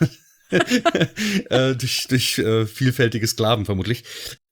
durch vielfältige Sklaven vermutlich.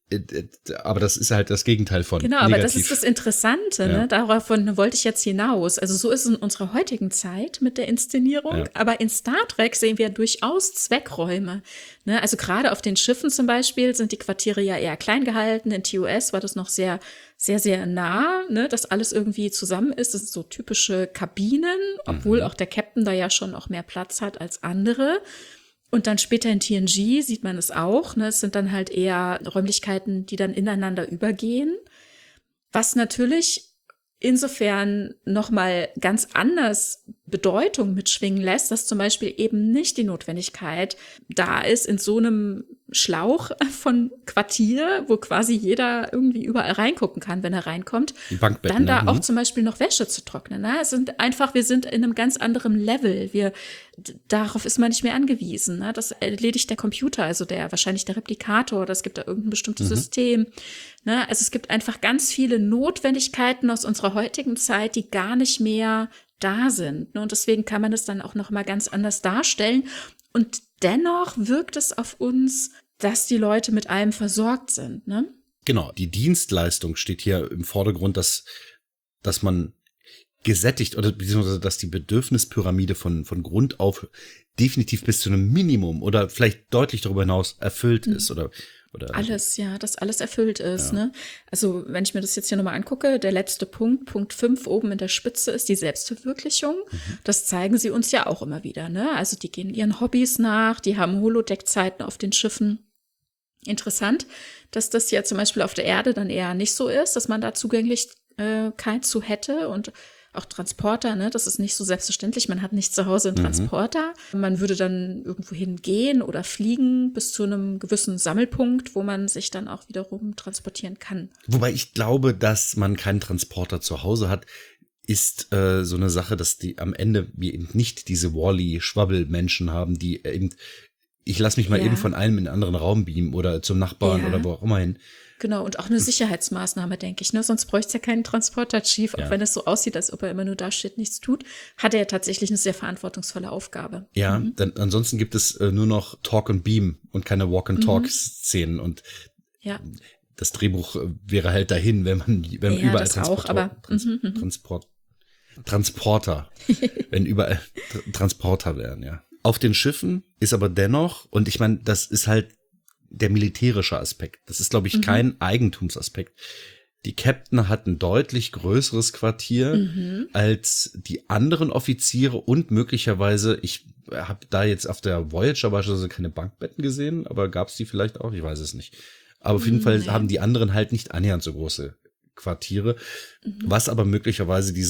Aber das ist halt das Gegenteil von Genau, negativ. Aber das ist das Interessante, ne? Davon wollte ich jetzt hinaus. Also so ist es in unserer heutigen Zeit mit der Inszenierung, aber in Star Trek sehen wir durchaus Zweckräume. Ne? Also gerade auf den Schiffen zum Beispiel sind die Quartiere ja eher klein gehalten. In TOS war das noch sehr, sehr, sehr nah, ne? Dass alles irgendwie zusammen ist. Das sind so typische Kabinen, obwohl auch der Captain da ja schon auch mehr Platz hat als andere. Und dann später in TNG sieht man es auch, ne? Es sind dann halt eher Räumlichkeiten, die dann ineinander übergehen. Was natürlich insofern nochmal ganz anders Bedeutung mitschwingen lässt, dass zum Beispiel eben nicht die Notwendigkeit da ist, in so einem Schlauch von Quartier, wo quasi jeder irgendwie überall reingucken kann, wenn er reinkommt, dann da auch zum Beispiel noch Wäsche zu trocknen. Ne? Wir sind in einem ganz anderen Level. Darauf ist man nicht mehr angewiesen. Ne? Das erledigt der Computer, also wahrscheinlich der Replikator, oder es gibt da irgendein bestimmtes System. Ne? Also es gibt einfach ganz viele Notwendigkeiten aus unserer heutigen Zeit, die gar nicht mehr da sind. Ne? Und deswegen kann man es dann auch noch mal ganz anders darstellen. Und dennoch wirkt es auf uns, dass die Leute mit allem versorgt sind. Ne? Genau, die Dienstleistung steht hier im Vordergrund, dass man gesättigt oder beziehungsweise dass die Bedürfnispyramide von Grund auf definitiv bis zu einem Minimum oder vielleicht deutlich darüber hinaus erfüllt ist oder alles, ja, dass alles erfüllt ist. Ne? Also wenn ich mir das jetzt hier nochmal angucke, der letzte Punkt 5 oben in der Spitze ist die Selbstverwirklichung. Das zeigen sie uns ja auch immer wieder. Ne? Also die gehen ihren Hobbys nach, die haben Holodeck-Zeiten auf den Schiffen. Interessant, dass das ja zum Beispiel auf der Erde dann eher nicht so ist, dass man da Zugänglichkeit zu hätte und auch Transporter, ne, das ist nicht so selbstverständlich. Man hat nicht zu Hause einen Transporter. Man würde dann irgendwo hingehen oder fliegen bis zu einem gewissen Sammelpunkt, wo man sich dann auch wiederum transportieren kann. Wobei ich glaube, dass man keinen Transporter zu Hause hat, ist so eine Sache, dass die am Ende wir eben nicht diese Wall-E-Schwabbel-Menschen haben, die eben, ich lasse mich mal eben von einem in einen anderen Raum beamen oder zum Nachbarn oder wo auch immer hin. Genau, und auch eine Sicherheitsmaßnahme, denke ich. Ne? Sonst bräuchte es ja keinen Transporter-Chief, auch wenn es so aussieht, als ob er immer nur da steht, nichts tut, hat er ja tatsächlich eine sehr verantwortungsvolle Aufgabe. Ja, dann ansonsten gibt es nur noch Talk and Beam und keine Walk-and-Talk-Szenen und das Drehbuch wäre halt dahin, wenn man überall Transporter, wenn überall Transporter wären, ja. Auf den Schiffen ist aber dennoch, und ich meine, das ist halt der militärische Aspekt. Das ist, glaube ich, kein Eigentumsaspekt. Die Captain hat ein deutlich größeres Quartier als die anderen Offiziere und möglicherweise, ich habe da jetzt auf der Voyager beispielsweise keine Bankbetten gesehen, aber gab es die vielleicht auch? Ich weiß es nicht. Aber auf jeden Fall haben die anderen halt nicht annähernd so große Quartiere, was aber möglicherweise diesen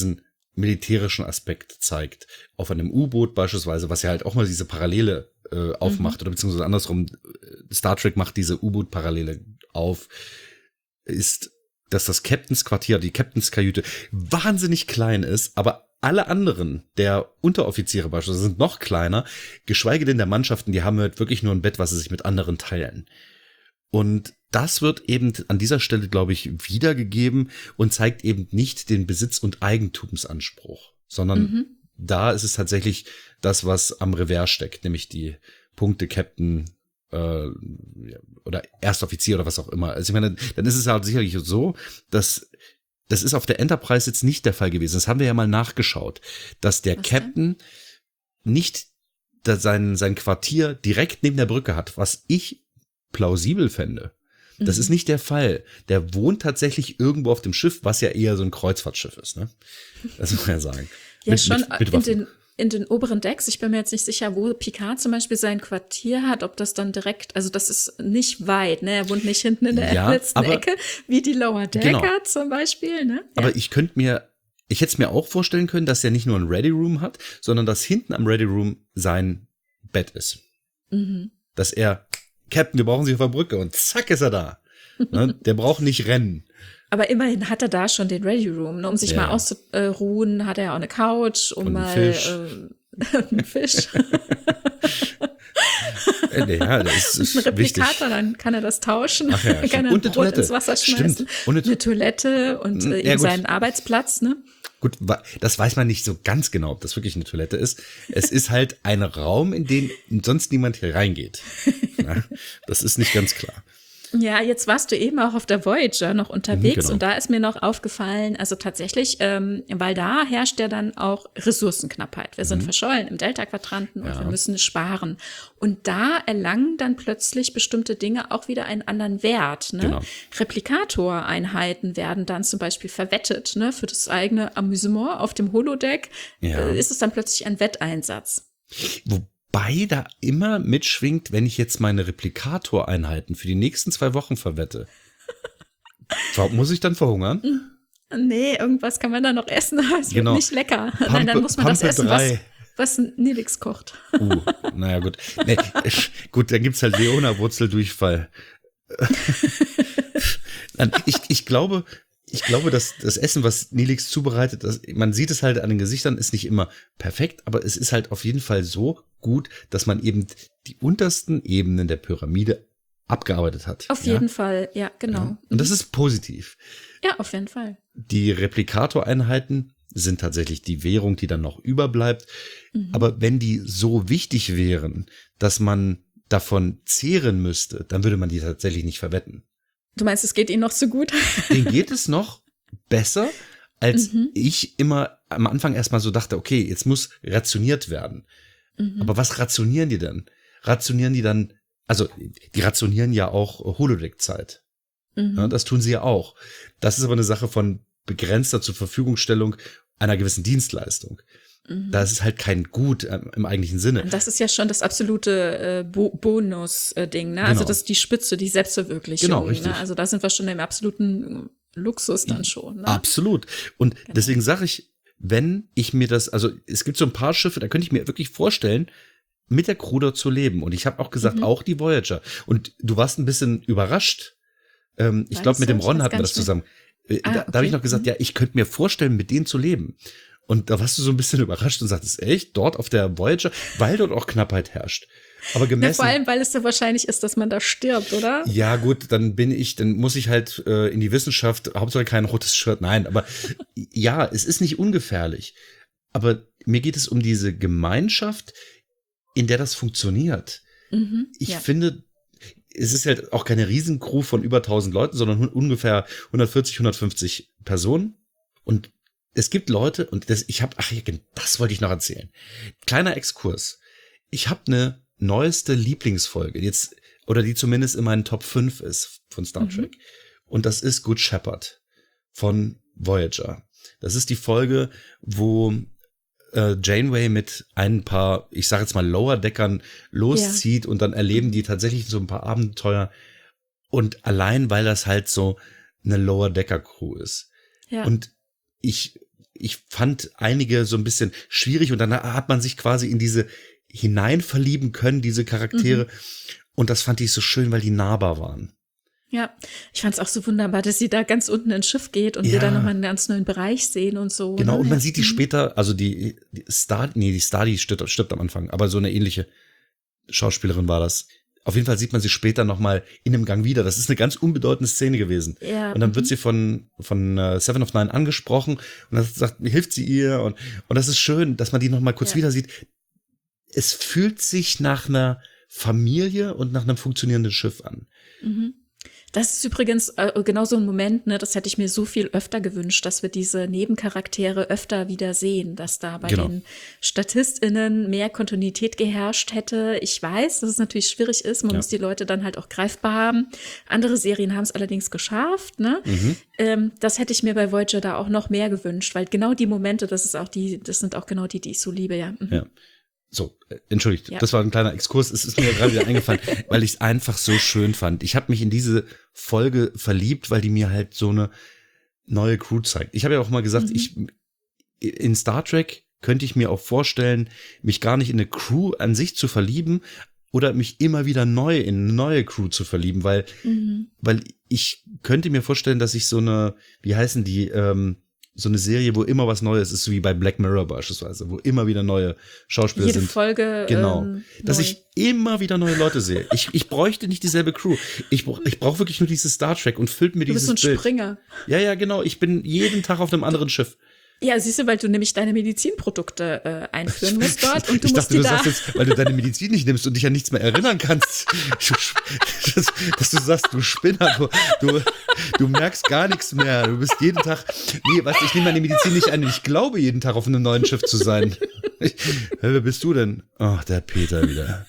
militärischen Aspekt zeigt. Auf einem U-Boot beispielsweise, was ja halt auch mal diese Parallele aufmacht, oder beziehungsweise andersrum, Star Trek macht diese U-Boot-Parallele auf, ist, dass das Captain's-Quartier, die Captain's-Kajüte wahnsinnig klein ist, aber alle anderen der Unteroffiziere beispielsweise sind noch kleiner, geschweige denn der Mannschaften, die haben halt wirklich nur ein Bett, was sie sich mit anderen teilen. Und das wird eben an dieser Stelle, glaube ich, wiedergegeben und zeigt eben nicht den Besitz- und Eigentumsanspruch, sondern da ist es tatsächlich das, was am Revers steckt, nämlich die Punkte Captain oder Erstoffizier oder was auch immer. Also ich meine, dann ist es halt sicherlich so, dass das ist auf der Enterprise jetzt nicht der Fall gewesen. Das haben wir ja mal nachgeschaut, dass der Captain nicht sein Quartier direkt neben der Brücke hat, was ich plausibel fände. Das ist nicht der Fall. Der wohnt tatsächlich irgendwo auf dem Schiff, was ja eher so ein Kreuzfahrtschiff ist, ne? Das muss man ja sagen. Ja, schon in den oberen Decks. Ich bin mir jetzt nicht sicher, wo Picard zum Beispiel sein Quartier hat, ob das dann direkt, also das ist nicht weit, ne? Er wohnt nicht hinten in der letzten Ecke, wie die Lower Decker zum Beispiel, ne? Ja. Aber ich hätte es mir auch vorstellen können, dass er nicht nur ein Ready Room hat, sondern dass hinten am Ready Room sein Bett ist. Dass er, Captain, wir brauchen Sie auf der Brücke, und zack ist er da. Ne? Der braucht nicht rennen. Aber immerhin hat er da schon den Ready Room, ne? Um sich mal auszuruhen, hat er ja auch eine Couch, um mal einen Fisch. Ja, das ist ein Replikator, wichtig. Dann kann er das tauschen. Ach ja, kann er und ein Brot ins Wasser schmeißen. Stimmt. Und eine Toilette und seinen Arbeitsplatz, ne? Gut, das weiß man nicht so ganz genau, ob das wirklich eine Toilette ist. Es ist halt ein Raum, in den sonst niemand hier reingeht. Ja, das ist nicht ganz klar. Ja, jetzt warst du eben auch auf der Voyager noch unterwegs, genau. Und da ist mir noch aufgefallen, also tatsächlich, weil da herrscht ja dann auch Ressourcenknappheit. Wir sind verschollen im Delta-Quadranten und wir müssen sparen. Und da erlangen dann plötzlich bestimmte Dinge auch wieder einen anderen Wert. Ne? Genau. Replikatoreinheiten werden dann zum Beispiel verwettet, ne? Für das eigene Amüsement auf dem Holodeck ist es dann plötzlich ein Wetteinsatz. Wobei da immer mitschwingt, wenn ich jetzt meine Replikatoreinheiten für die nächsten 2 Wochen verwette. Muss ich dann verhungern? Nee, irgendwas kann man da noch essen, aber es wird nicht lecker. Nein, dann muss man Pampe das essen, was Nilix kocht. Naja, gut. Nee, gut, dann gibt's halt Leona-Wurzeldurchfall. Ich glaube, dass das Essen, was Nilix zubereitet, man sieht es halt an den Gesichtern, ist nicht immer perfekt, aber es ist halt auf jeden Fall so gut, dass man eben die untersten Ebenen der Pyramide abgearbeitet hat. Auf jeden Fall, ja, genau. Ja. Und das ist positiv. Ja, auf jeden Fall. Die Replikatoreinheiten sind tatsächlich die Währung, die dann noch überbleibt. Aber wenn die so wichtig wären, dass man davon zehren müsste, dann würde man die tatsächlich nicht verwetten. Du meinst, es geht ihnen noch so gut? Denen geht es noch besser, als ich immer am Anfang erstmal so dachte, okay, jetzt muss rationiert werden. Aber was rationieren die denn? Rationieren die dann, also die rationieren ja auch Holodeck-Zeit. Ja, das tun sie ja auch. Das ist aber eine Sache von begrenzter zur Verfügungstellung einer gewissen Dienstleistung. Da ist es halt kein Gut im eigentlichen Sinne. Das ist ja schon das absolute Bonus-Ding, ne? Genau. Also das ist die Spitze, die Selbstverwirklichung. Genau, richtig. Ne? Also da sind wir schon im absoluten Luxus dann schon. Ne? Absolut. Und deswegen sage ich, wenn ich mir das, also es gibt so ein paar Schiffe, da könnte ich mir wirklich vorstellen, mit der Crew dort zu leben. Und ich habe auch gesagt, auch die Voyager. Und du warst ein bisschen überrascht. Ich glaube, mit dem Ron hatten wir das zusammen. Da habe ich noch gesagt, ja, ich könnte mir vorstellen, mit denen zu leben. Und da warst du so ein bisschen überrascht und sagtest, echt, dort auf der Voyager, weil dort auch Knappheit herrscht. Aber gemessen. Ja, vor allem, weil es so wahrscheinlich ist, dass man da stirbt, oder? Ja, gut, dann muss ich halt in die Wissenschaft, Hauptsache kein rotes Shirt, nein, aber ja, es ist nicht ungefährlich. Aber mir geht es um diese Gemeinschaft, in der das funktioniert. Ich finde, es ist halt auch keine Riesencrew von über 1000 Leuten, sondern ungefähr 140, 150 Personen. Und es gibt Leute, und das wollte ich noch erzählen. Kleiner Exkurs. Ich habe eine neueste Lieblingsfolge, jetzt, oder die zumindest in meinen Top 5 ist von Star Trek. Und das ist Good Shepherd von Voyager. Das ist die Folge, wo Janeway mit ein paar, ich sage jetzt mal Lower-Deckern loszieht und dann erleben die tatsächlich so ein paar Abenteuer. Und allein, weil das halt so eine Lower-Decker-Crew ist. Ja. Und ich fand einige so ein bisschen schwierig und dann hat man sich quasi in diese hineinverlieben können, diese Charaktere. Und das fand ich so schön, weil die nahbar waren. Ja, ich fand es auch so wunderbar, dass sie da ganz unten ins Schiff geht und wir da nochmal einen ganz neuen Bereich sehen und so. Genau, und man sieht die später, also die Stardy stirbt am Anfang, aber so eine ähnliche Schauspielerin war das. Auf jeden Fall sieht man sie später nochmal in einem Gang wieder. Das ist eine ganz unbedeutende Szene gewesen. Ja. Und dann wird sie von Seven of Nine angesprochen und dann hilft sie ihr und das ist schön, dass man die nochmal kurz wieder sieht. Es fühlt sich nach einer Familie und nach einem funktionierenden Schiff an. Das ist übrigens genau so ein Moment, ne, das hätte ich mir so viel öfter gewünscht, dass wir diese Nebencharaktere öfter wieder sehen, dass da bei den StatistInnen mehr Kontinuität geherrscht hätte. Ich weiß, dass es natürlich schwierig ist, man muss die Leute dann halt auch greifbar haben. Andere Serien haben es allerdings geschafft, ne? Das hätte ich mir bei Voyager da auch noch mehr gewünscht, weil genau die Momente, das sind auch genau die ich so liebe, ja. So, entschuldigt, das war ein kleiner Exkurs, es ist mir ja gerade wieder eingefallen, weil ich es einfach so schön fand. Ich habe mich in diese Folge verliebt, weil die mir halt so eine neue Crew zeigt. Ich habe ja auch mal gesagt, in Star Trek könnte ich mir auch vorstellen, mich gar nicht in eine Crew an sich zu verlieben oder mich immer wieder neu in eine neue Crew zu verlieben, weil ich könnte mir vorstellen, dass ich so eine, wie heißen die, so eine Serie, wo immer was Neues ist, so wie bei Black Mirror beispielsweise, wo immer wieder neue Schauspieler sind. Jede Folge genau. Dass neu. ich immer wieder neue Leute sehe. Ich bräuchte nicht dieselbe Crew. Ich brauche wirklich nur dieses Star Trek und füllt mir dieses Bild. Du bist so ein Springer. Ja, genau. Ich bin jeden Tag auf einem anderen Schiff. Ja, siehst du, weil du nämlich deine Medizinprodukte einführen musst dort und du ich musst dachte, du sagst jetzt, weil du deine Medizin nicht nimmst und dich an nichts mehr erinnern kannst. Dass du sagst, du Spinner, du merkst gar nichts mehr. Du bist jeden Tag, ich nehme meine Medizin nicht ein. Ich glaube jeden Tag auf einem neuen Schiff zu sein. Wer bist du denn? Ach, der Peter wieder.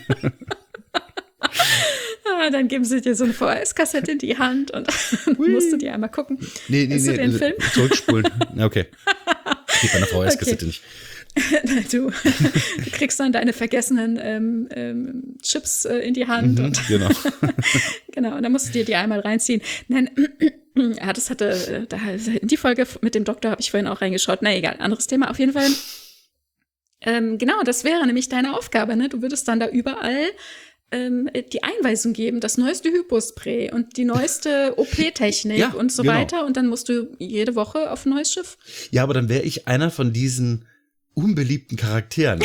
Dann geben sie dir so eine VHS-Kassette in die Hand und dann musst du die einmal gucken. Nee, du den Film? Zurückspulen. Okay. Geht bei einer VHS-Kassette nicht. Du kriegst dann deine vergessenen Chips in die Hand. Und genau. Genau, und dann musst du dir die einmal reinziehen. Nein, das hatte, in die Folge mit dem Doktor habe ich vorhin auch reingeschaut. Na egal, anderes Thema. Auf jeden Fall, genau, das wäre nämlich deine Aufgabe, ne? Du würdest dann da überall die Einweisung geben, das neueste Hypospray und die neueste OP-Technik und so weiter. Und dann musst du jede Woche auf ein neues Schiff. Ja, aber dann wäre ich einer von diesen unbeliebten Charakteren.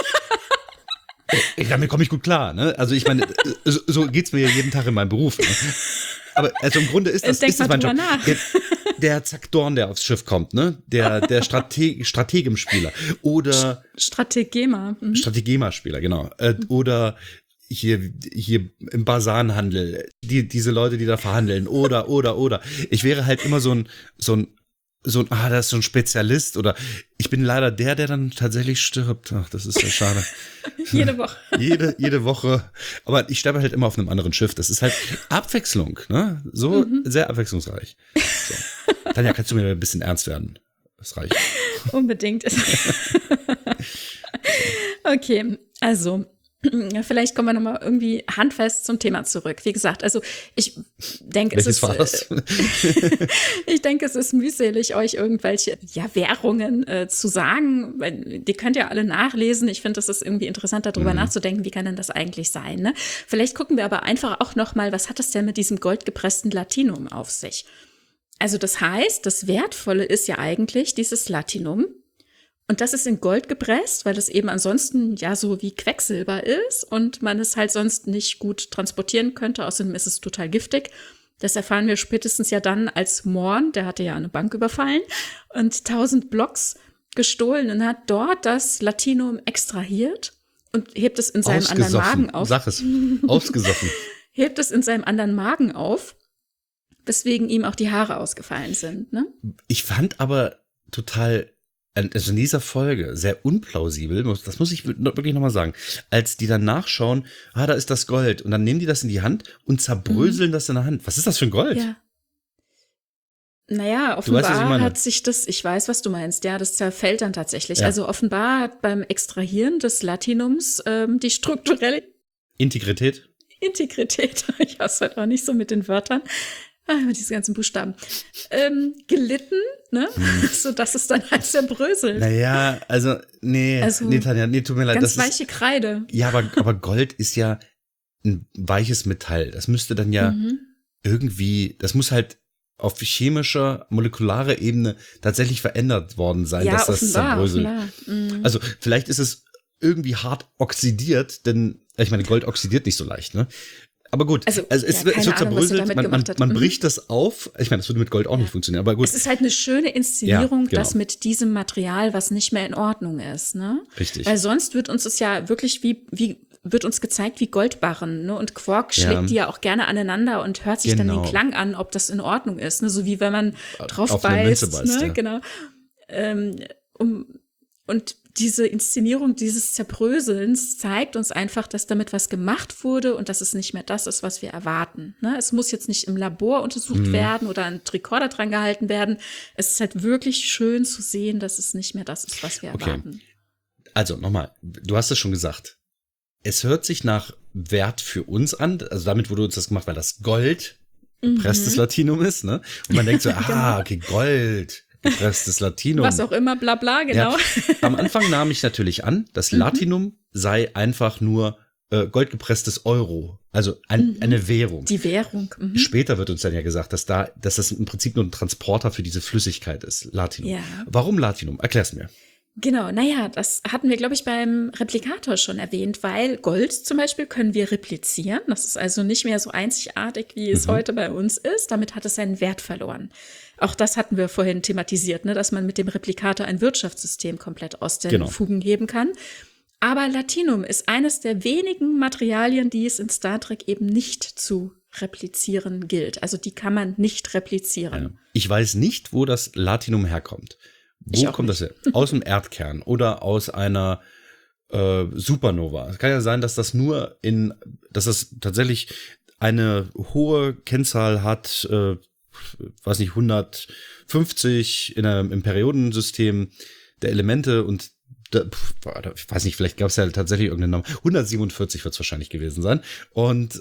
Damit komme ich gut klar, ne? Also ich meine, so geht's mir ja jeden Tag in meinem Beruf. Ne? Aber also im Grunde ist das mein Job. Der Zack Dorn, der aufs Schiff kommt, ne? Der Strategenspieler oder Strategema-Spieler, genau. Oder hier im Basanhandel, diese Leute, die da verhandeln, oder. Ich wäre halt immer so ein, das ist so ein Spezialist oder ich bin leider der dann tatsächlich stirbt. Ach, das ist ja schade. Jede Woche. Jede Woche. Aber ich sterbe halt immer auf einem anderen Schiff. Das ist halt Abwechslung, ne? So sehr abwechslungsreich. So. Tanja, kannst du mir ein bisschen ernst werden? Das reicht. Unbedingt. Okay, also vielleicht kommen wir nochmal irgendwie handfest zum Thema zurück. Wie gesagt, also ich denke, es ist mühselig, euch irgendwelche Währungen zu sagen, weil die könnt ihr alle nachlesen. Ich finde, es ist irgendwie interessant, darüber nachzudenken, wie kann denn das eigentlich sein, ne? Vielleicht gucken wir aber einfach auch nochmal, was hat es denn mit diesem goldgepressten Latinum auf sich? Also das heißt, das Wertvolle ist ja eigentlich dieses Latinum. Und das ist in Gold gepresst, weil das eben ansonsten ja so wie Quecksilber ist und man es halt sonst nicht gut transportieren könnte. Außerdem ist es total giftig. Das erfahren wir spätestens ja dann, als Morn, der hatte ja eine Bank überfallen und 1000 Blocks gestohlen und hat dort das Latinum extrahiert und hebt es in seinem anderen Magen auf. Sag es. Ausgesoffen. Hebt es in seinem anderen Magen auf, weswegen ihm auch die Haare ausgefallen sind, ne? Ich fand aber total, also in dieser Folge sehr unplausibel, das muss ich wirklich nochmal sagen, als die dann nachschauen, da ist das Gold und dann nehmen die das in die Hand und zerbröseln das in der Hand. Was ist das für ein Gold? Ja. Naja, offenbar hat sich das, ich weiß, was du meinst, ja, das zerfällt dann tatsächlich. Ja. Also offenbar hat beim Extrahieren des Latinums die strukturelle Integrität, ich hasse halt auch nicht so mit den Wörtern, diese ganzen Buchstaben, gelitten, ne? Sodass es dann halt zerbröselt. Naja, also, nee, Tanja, tut mir leid. Ganz weiche Kreide. Ja, aber Gold ist ja ein weiches Metall. Das müsste dann ja irgendwie, das muss halt auf chemischer, molekularer Ebene tatsächlich verändert worden sein, dass das zerbröselt. Also vielleicht ist es irgendwie hart oxidiert, denn ich meine, Gold oxidiert nicht so leicht, ne? Aber gut, also es wird zerbröselt, man bricht das auf. Ich meine, das würde mit Gold auch nicht funktionieren, aber gut. Es ist halt eine schöne Inszenierung, dass mit diesem Material was nicht mehr in Ordnung ist, ne? Richtig. Weil sonst wird uns es ja wirklich wird uns gezeigt wie Goldbarren, ne? Und Quark schlägt die ja auch gerne aneinander und hört sich dann den Klang an, ob das in Ordnung ist, ne? So wie wenn man drauf beißt, ne? Genau. Und diese Inszenierung dieses Zerbröselns zeigt uns einfach, dass damit was gemacht wurde und dass es nicht mehr das ist, was wir erwarten. Ne? Es muss jetzt nicht im Labor untersucht werden oder ein Tricorder dran gehalten werden. Es ist halt wirklich schön zu sehen, dass es nicht mehr das ist, was wir erwarten. Also nochmal, du hast es schon gesagt. Es hört sich nach Wert für uns an. Also damit wurde uns das gemacht, weil das Gold gepresstes Latinum ist. Ne? Und man denkt so, okay, Gold. Gepresstes Latinum. Was auch immer, bla bla, genau. Ja. Am Anfang nahm ich natürlich an, das Latinum sei einfach nur goldgepresstes Euro, also eine Währung. Die Währung. Später wird uns dann ja gesagt, dass das im Prinzip nur ein Transporter für diese Flüssigkeit ist, Latinum. Ja. Warum Latinum? Erklär's mir. Genau, naja, das hatten wir, glaube ich, beim Replikator schon erwähnt, weil Gold zum Beispiel können wir replizieren. Das ist also nicht mehr so einzigartig, wie es heute bei uns ist. Damit hat es seinen Wert verloren. Auch das hatten wir vorhin thematisiert, ne, dass man mit dem Replikator ein Wirtschaftssystem komplett aus den Fugen heben kann. Aber Latinum ist eines der wenigen Materialien, die es in Star Trek eben nicht zu replizieren gilt. Also die kann man nicht replizieren. Ja. Ich weiß nicht, wo das Latinum herkommt. Wo kommt das her? Aus dem Erdkern oder aus einer Supernova? Es kann ja sein, dass das tatsächlich eine hohe Kennzahl hat, weiß nicht, 150 im Periodensystem der Elemente und ich weiß nicht, vielleicht gab es ja tatsächlich irgendeinen Namen. 147 wird es wahrscheinlich gewesen sein. Und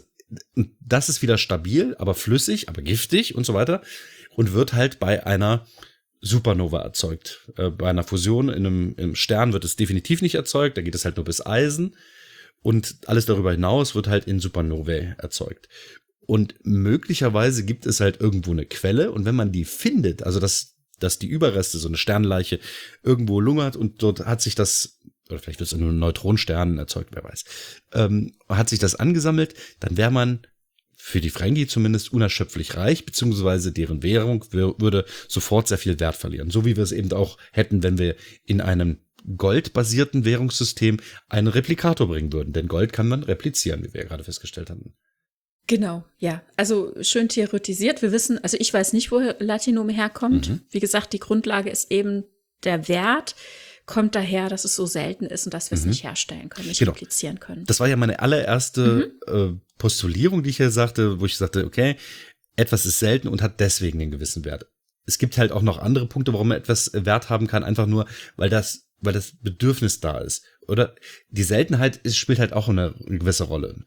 das ist wieder stabil, aber flüssig, aber giftig und so weiter und wird halt bei einer Supernova erzeugt. Bei einer Fusion im Stern wird es definitiv nicht erzeugt, da geht es halt nur bis Eisen und alles darüber hinaus wird halt in Supernovae erzeugt. Und möglicherweise gibt es halt irgendwo eine Quelle und wenn man die findet, also dass die Überreste, so eine Sternleiche, irgendwo lungert und dort hat sich das, oder vielleicht wird es nur Neutronensternen erzeugt, wer weiß, hat sich das angesammelt, dann wäre man für die Ferengi zumindest unerschöpflich reich, beziehungsweise deren Währung würde sofort sehr viel Wert verlieren. So wie wir es eben auch hätten, wenn wir in einem goldbasierten Währungssystem einen Replikator bringen würden. Denn Gold kann man replizieren, wie wir ja gerade festgestellt hatten. Genau, ja. Also schön theoretisiert. Wir wissen, also ich weiß nicht, wo Latinum herkommt. Wie gesagt, die Grundlage ist eben der Wert. Kommt daher, dass es so selten ist und dass wir es nicht herstellen können, nicht replizieren können. Das war ja meine allererste Postulierung, die ich hier sagte, wo ich sagte, okay, etwas ist selten und hat deswegen einen gewissen Wert. Es gibt halt auch noch andere Punkte, warum man etwas Wert haben kann, einfach nur, weil das Bedürfnis da ist. Oder die Seltenheit spielt halt auch eine gewisse Rolle.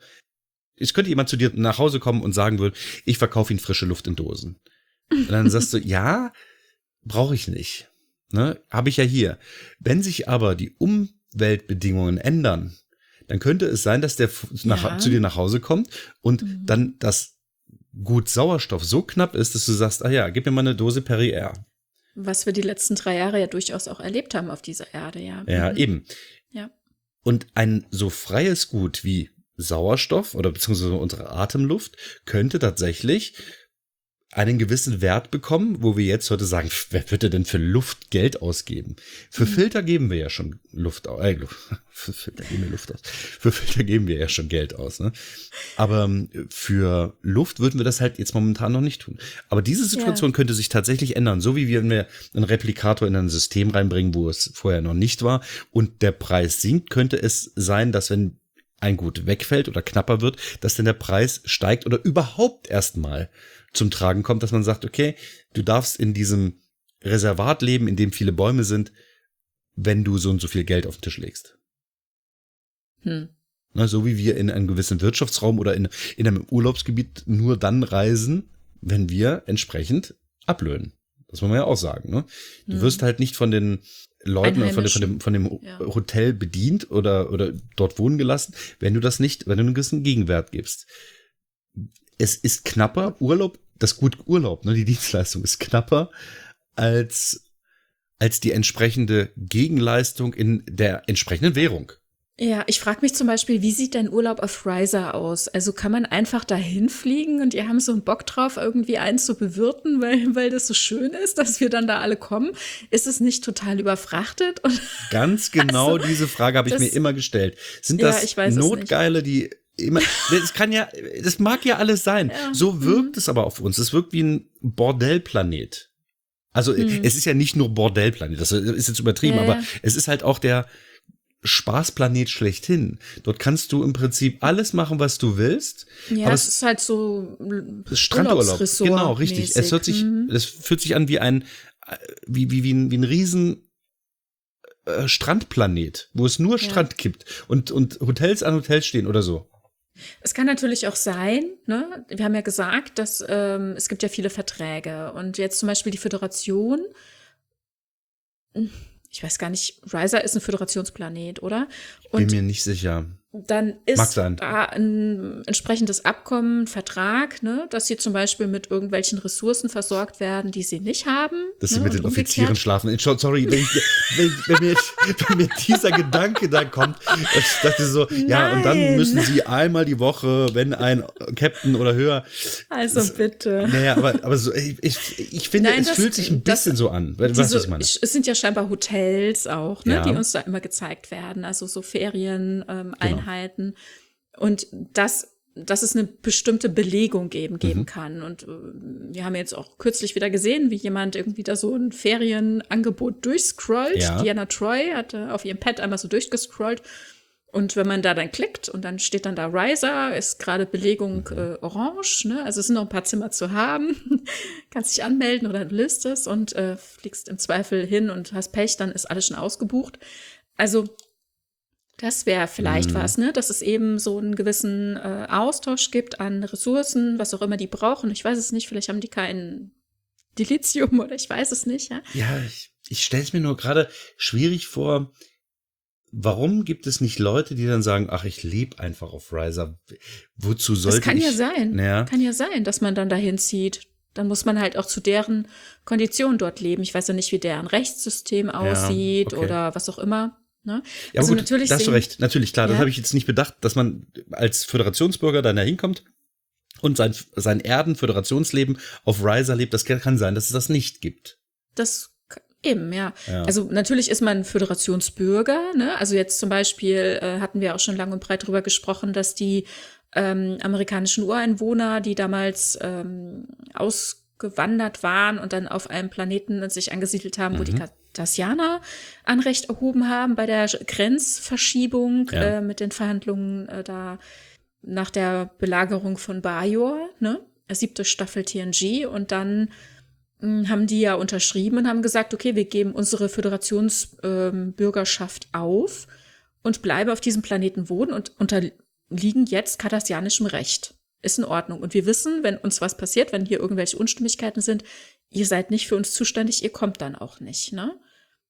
Es könnte jemand zu dir nach Hause kommen und sagen würde, ich verkaufe Ihnen frische Luft in Dosen. Und dann sagst du, ja, brauche ich nicht. Ne, habe ich ja hier. Wenn sich aber die Umweltbedingungen ändern, dann könnte es sein, dass der zu dir nach Hause kommt und dann das Gut Sauerstoff so knapp ist, dass du sagst, gib mir mal eine Dose Perrier. Was wir die letzten 3 Jahre ja durchaus auch erlebt haben auf dieser Erde, ja. Ja, eben. Ja. Und ein so freies Gut wie Sauerstoff oder beziehungsweise unsere Atemluft könnte tatsächlich einen gewissen Wert bekommen, wo wir jetzt heute sagen, wer würde denn für Luft Geld ausgeben? Für Filter geben wir ja schon Luft aus. Für Filter geben wir Luft aus. Für Filter geben wir ja schon Geld aus. Ne? Aber für Luft würden wir das halt jetzt momentan noch nicht tun. Aber diese Situation könnte sich tatsächlich ändern. So wie wenn wir einen Replikator in ein System reinbringen, wo es vorher noch nicht war und der Preis sinkt, könnte es sein, dass wenn ein Gut wegfällt oder knapper wird, dass dann der Preis steigt oder überhaupt erstmal zum Tragen kommt, dass man sagt, okay, du darfst in diesem Reservat leben, in dem viele Bäume sind, wenn du so und so viel Geld auf den Tisch legst. Na, so wie wir in einem gewissen Wirtschaftsraum oder in einem Urlaubsgebiet nur dann reisen, wenn wir entsprechend ablöhnen. Das muss man ja auch sagen, ne? Du wirst halt nicht von den Leuten oder von dem Hotel bedient oder dort wohnen gelassen, wenn du einen gewissen Gegenwert gibst. Es ist knapper, das Gut Urlaub, ne, die Dienstleistung ist knapper als die entsprechende Gegenleistung in der entsprechenden Währung. Ja, ich frage mich zum Beispiel, wie sieht dein Urlaub auf Riser aus? Also kann man einfach dahin fliegen und ihr haben so einen Bock drauf, irgendwie einen zu bewirten, weil das so schön ist, dass wir dann da alle kommen? Ist es nicht total überfrachtet? Ganz genau also, diese Frage habe ich mir immer gestellt. Sind das Notgeile, die immer, das mag ja alles sein. Ja. So wirkt es aber auf uns. Es wirkt wie ein Bordellplanet. Also es ist ja nicht nur Bordellplanet, das ist jetzt übertrieben, aber es ist halt auch der Spaßplanet schlechthin. Dort kannst du im Prinzip alles machen, was du willst. Ja, aber es ist halt so Strandurlaub. Genau, richtig. Es fühlt sich an wie ein riesen Strandplanet, wo es nur Strand gibt und Hotels an Hotels stehen oder so. Es kann natürlich auch sein, ne? Wir haben ja gesagt, dass es gibt ja viele Verträge und jetzt zum Beispiel die Föderation. Ich weiß gar nicht, Riser ist ein Föderationsplanet, oder? Und bin mir nicht sicher. Dann ist da ein entsprechendes Abkommen, Vertrag, ne, dass sie zum Beispiel mit irgendwelchen Ressourcen versorgt werden, die sie nicht haben. Dass sie mit den Offizieren schlafen. Sorry, wenn mir dieser Gedanke da kommt, ich dachte so, ja, und dann müssen sie einmal die Woche, wenn ein Captain oder höher. Also bitte. Naja, aber so, ich finde, es fühlt sich ein bisschen so an. Was ich meine. Es sind ja scheinbar Hotels auch, ne, die uns da immer gezeigt werden. Also so Ferien, Einheiten. Und dass es eine bestimmte Belegung geben kann. Und wir haben jetzt auch kürzlich wieder gesehen, wie jemand irgendwie da so ein Ferienangebot durchscrollt. Ja. Diana Troy hatte auf ihrem Pad einmal so durchgescrollt. Und wenn man da dann klickt und dann steht dann da Riser, ist gerade Belegung orange, ne? Also es sind noch ein paar Zimmer zu haben. Kannst dich anmelden oder du listest und fliegst im Zweifel hin und hast Pech, dann ist alles schon ausgebucht. Also das wäre vielleicht was, ne? Dass es eben so einen gewissen Austausch gibt an Ressourcen, was auch immer die brauchen. Ich weiß es nicht, vielleicht haben die kein Dilithium oder ich weiß es nicht, ja. Ja, ich stelle es mir nur gerade schwierig vor. Warum gibt es nicht Leute, die dann sagen, ach, ich lebe einfach auf Riser? Wozu sollte ich? Das kann ja sein. Ja. Kann ja sein, dass man dann dahin zieht. Dann muss man halt auch zu deren Konditionen dort leben. Ich weiß ja nicht, wie deren Rechtssystem aussieht oder was auch immer. Ne? Ja, also gut, natürlich da hast du recht. Natürlich, klar, das habe ich jetzt nicht bedacht, dass man als Föderationsbürger dann da hinkommt und sein Erden-Föderationsleben auf Riser lebt. Das kann sein, dass es das nicht gibt. Das eben, ja. Also natürlich ist man Föderationsbürger, ne? Also jetzt zum Beispiel hatten wir auch schon lang und breit drüber gesprochen, dass die amerikanischen Ureinwohner, die damals ausgewandert waren und dann auf einem Planeten sich angesiedelt haben, wo die Cardassianer Anrecht erhoben haben bei der Grenzverschiebung mit den Verhandlungen da nach der Belagerung von Bajor, ne? 7. Staffel TNG und dann haben die ja unterschrieben und haben gesagt, okay, wir geben unsere Föderationsbürgerschaft auf und bleiben auf diesem Planeten wohnen und unterliegen jetzt kardassianischem Recht. Ist in Ordnung. Und wir wissen, wenn uns was passiert, wenn hier irgendwelche Unstimmigkeiten sind, ihr seid nicht für uns zuständig, ihr kommt dann auch nicht, ne?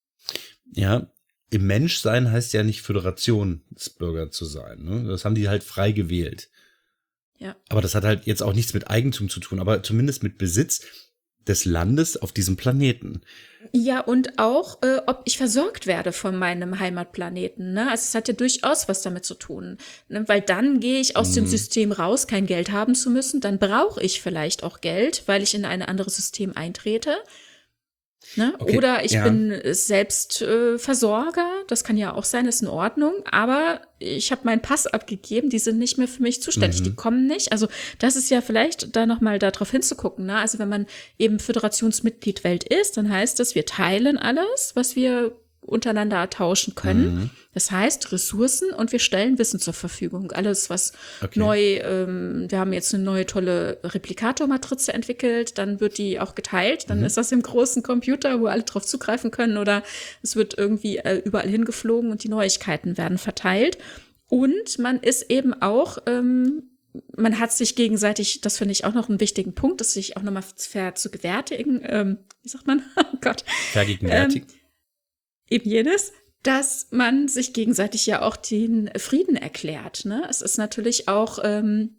Ja, im Menschsein heißt ja nicht Föderationsbürger zu sein, ne? Das haben die halt frei gewählt. Ja. Aber das hat halt jetzt auch nichts mit Eigentum zu tun, aber zumindest mit Besitz des Landes auf diesem Planeten. Ja, und auch, ob ich versorgt werde von meinem Heimatplaneten. Ne? Also es hat ja durchaus was damit zu tun. Ne? Weil dann gehe ich aus dem System raus, kein Geld haben zu müssen. Dann brauche ich vielleicht auch Geld, weil ich in ein anderes System eintrete. Ne? Okay, oder ich bin selbst Versorger, das kann ja auch sein, ist in Ordnung, aber ich habe meinen Pass abgegeben, die sind nicht mehr für mich zuständig, die kommen nicht. Also das ist ja vielleicht da nochmal darauf hinzugucken. Ne? Also wenn man eben Föderationsmitglied Welt ist, dann heißt das, wir teilen alles, was wir untereinander tauschen können. Das heißt Ressourcen und wir stellen Wissen zur Verfügung. Alles, was neu, wir haben jetzt eine neue tolle Replikator-Matrize entwickelt, dann wird die auch geteilt, dann ist das im großen Computer, wo alle drauf zugreifen können oder es wird irgendwie überall hingeflogen und die Neuigkeiten werden verteilt. Und man ist eben auch man hat sich gegenseitig, das finde ich auch noch einen wichtigen Punkt, das sich auch nochmal zu gewärtigen, wie sagt man? Oh Gott. Vergegenwärtigen. Eben jenes, dass man sich gegenseitig ja auch den Frieden erklärt. Ne? Es ist natürlich auch ein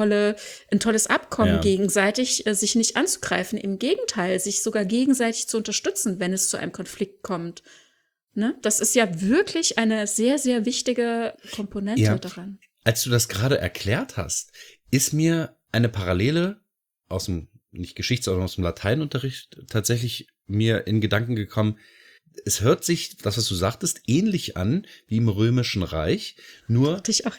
tolles Abkommen, gegenseitig sich nicht anzugreifen. Im Gegenteil, sich sogar gegenseitig zu unterstützen, wenn es zu einem Konflikt kommt. Ne? Das ist ja wirklich eine sehr, sehr wichtige Komponente daran. Als du das gerade erklärt hast, ist mir eine Parallele aus dem, nicht Geschichts-, sondern aus dem Lateinunterricht tatsächlich mir in Gedanken gekommen. Es hört sich, das, was du sagtest, ähnlich an wie im Römischen Reich, nur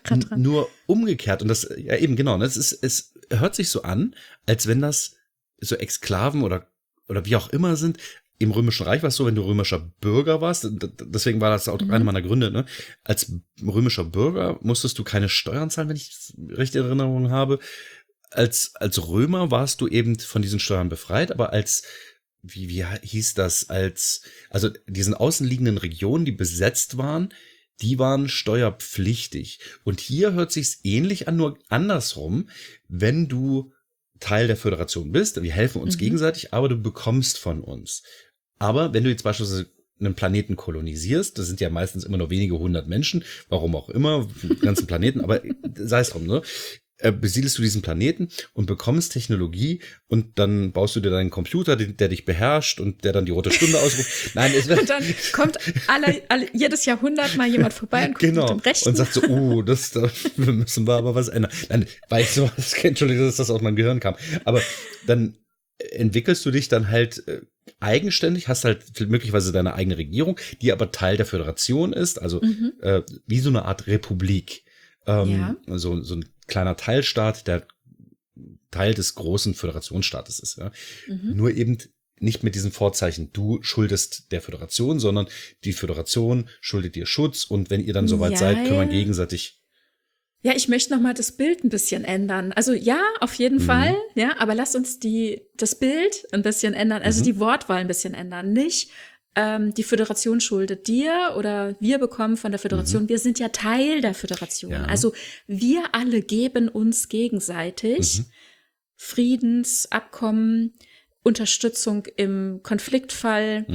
umgekehrt. Und das, ja eben, genau, es hört sich so an, als wenn das so Exklaven oder wie auch immer sind. Im Römischen Reich war es so, wenn du römischer Bürger warst, deswegen war das auch einer meiner Gründe, ne? Als römischer Bürger musstest du keine Steuern zahlen, wenn ich recht in Erinnerung habe. Als Römer warst du eben von diesen Steuern befreit, aber wie hieß das, also diesen außenliegenden Regionen, die besetzt waren, die waren steuerpflichtig. Und hier hört sich's ähnlich an, nur andersrum, wenn du Teil der Föderation bist, wir helfen uns gegenseitig, aber du bekommst von uns. Aber wenn du jetzt beispielsweise einen Planeten kolonisierst, das sind ja meistens immer nur wenige 100 Menschen, warum auch immer, den ganzen Planeten, aber sei es drum, ne? Besiedelst du diesen Planeten und bekommst Technologie und dann baust du dir deinen Computer, der dich beherrscht und der dann die rote Stunde ausruft. Nein, und dann kommt jedes Jahrhundert mal jemand vorbei und guckt mit dem Rechten. Und sagt so, da müssen wir aber was ändern. Nein, weil ich so, Entschuldigung, dass das aus meinem Gehirn kam. Aber dann entwickelst du dich dann halt eigenständig, hast halt möglicherweise deine eigene Regierung, die aber Teil der Föderation ist, also wie so eine Art Republik. So ein kleiner Teilstaat, der Teil des großen Föderationsstaates ist. Ja. Nur eben nicht mit diesem Vorzeichen, du schuldest der Föderation, sondern die Föderation schuldet dir Schutz und wenn ihr dann soweit seid, können wir gegenseitig. Ja, ich möchte noch mal das Bild ein bisschen ändern. Also ja, auf jeden Fall, ja, aber lass uns das Bild ein bisschen ändern, also die Wortwahl ein bisschen ändern. Nicht die Föderation schuldet dir oder wir bekommen von der Föderation, wir sind ja Teil der Föderation. Ja. Also wir alle geben uns gegenseitig Friedensabkommen, Unterstützung im Konfliktfall,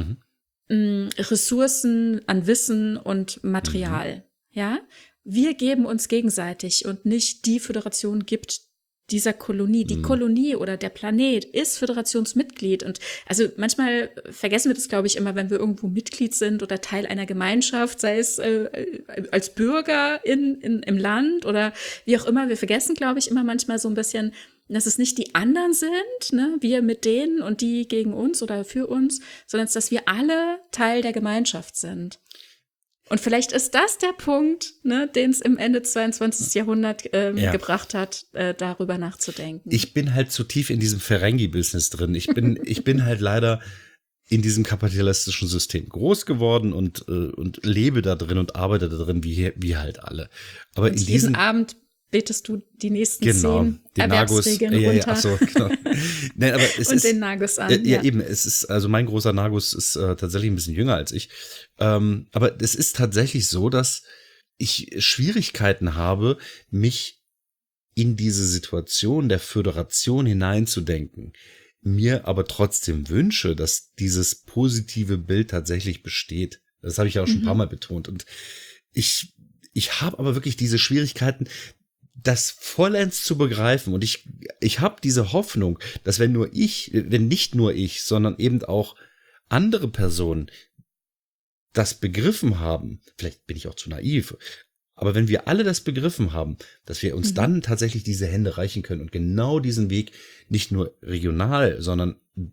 Ressourcen an Wissen und Material. Ja, wir geben uns gegenseitig und nicht die Föderation gibt dieser Kolonie. Die Kolonie oder der Planet ist Föderationsmitglied. Und also manchmal vergessen wir das, glaube ich, immer, wenn wir irgendwo Mitglied sind oder Teil einer Gemeinschaft, sei es als Bürger im Land oder wie auch immer. Wir vergessen, glaube ich, immer manchmal so ein bisschen, dass es nicht die anderen sind, ne, wir mit denen und die gegen uns oder für uns, sondern dass wir alle Teil der Gemeinschaft sind. Und vielleicht ist das der Punkt, ne, den es im Ende 22. Jahrhundert gebracht hat, darüber nachzudenken. Ich bin halt zu tief in diesem Ferengi-Business drin. Ich bin halt leider in diesem kapitalistischen System groß geworden und lebe da drin und arbeite da drin, wie halt alle. Aber und jeden Abend betest du die nächsten 10 Erwerbsregeln runter. Ach so, genau. Nein, aber und den Nagus an. Ja, eben, es ist, also mein großer Nagus ist tatsächlich ein bisschen jünger als ich. Aber es ist tatsächlich so, dass ich Schwierigkeiten habe, mich in diese Situation der Föderation hineinzudenken. Mir aber trotzdem wünsche, dass dieses positive Bild tatsächlich besteht. Das habe ich ja auch schon ein paar Mal betont. Und ich habe aber wirklich diese Schwierigkeiten, das vollends zu begreifen. Und ich habe diese Hoffnung, dass wenn nicht nur ich, sondern eben auch andere Personen das begriffen haben, vielleicht bin ich auch zu naiv, aber wenn wir alle das begriffen haben, dass wir uns dann tatsächlich diese Hände reichen können und genau diesen Weg nicht nur regional, sondern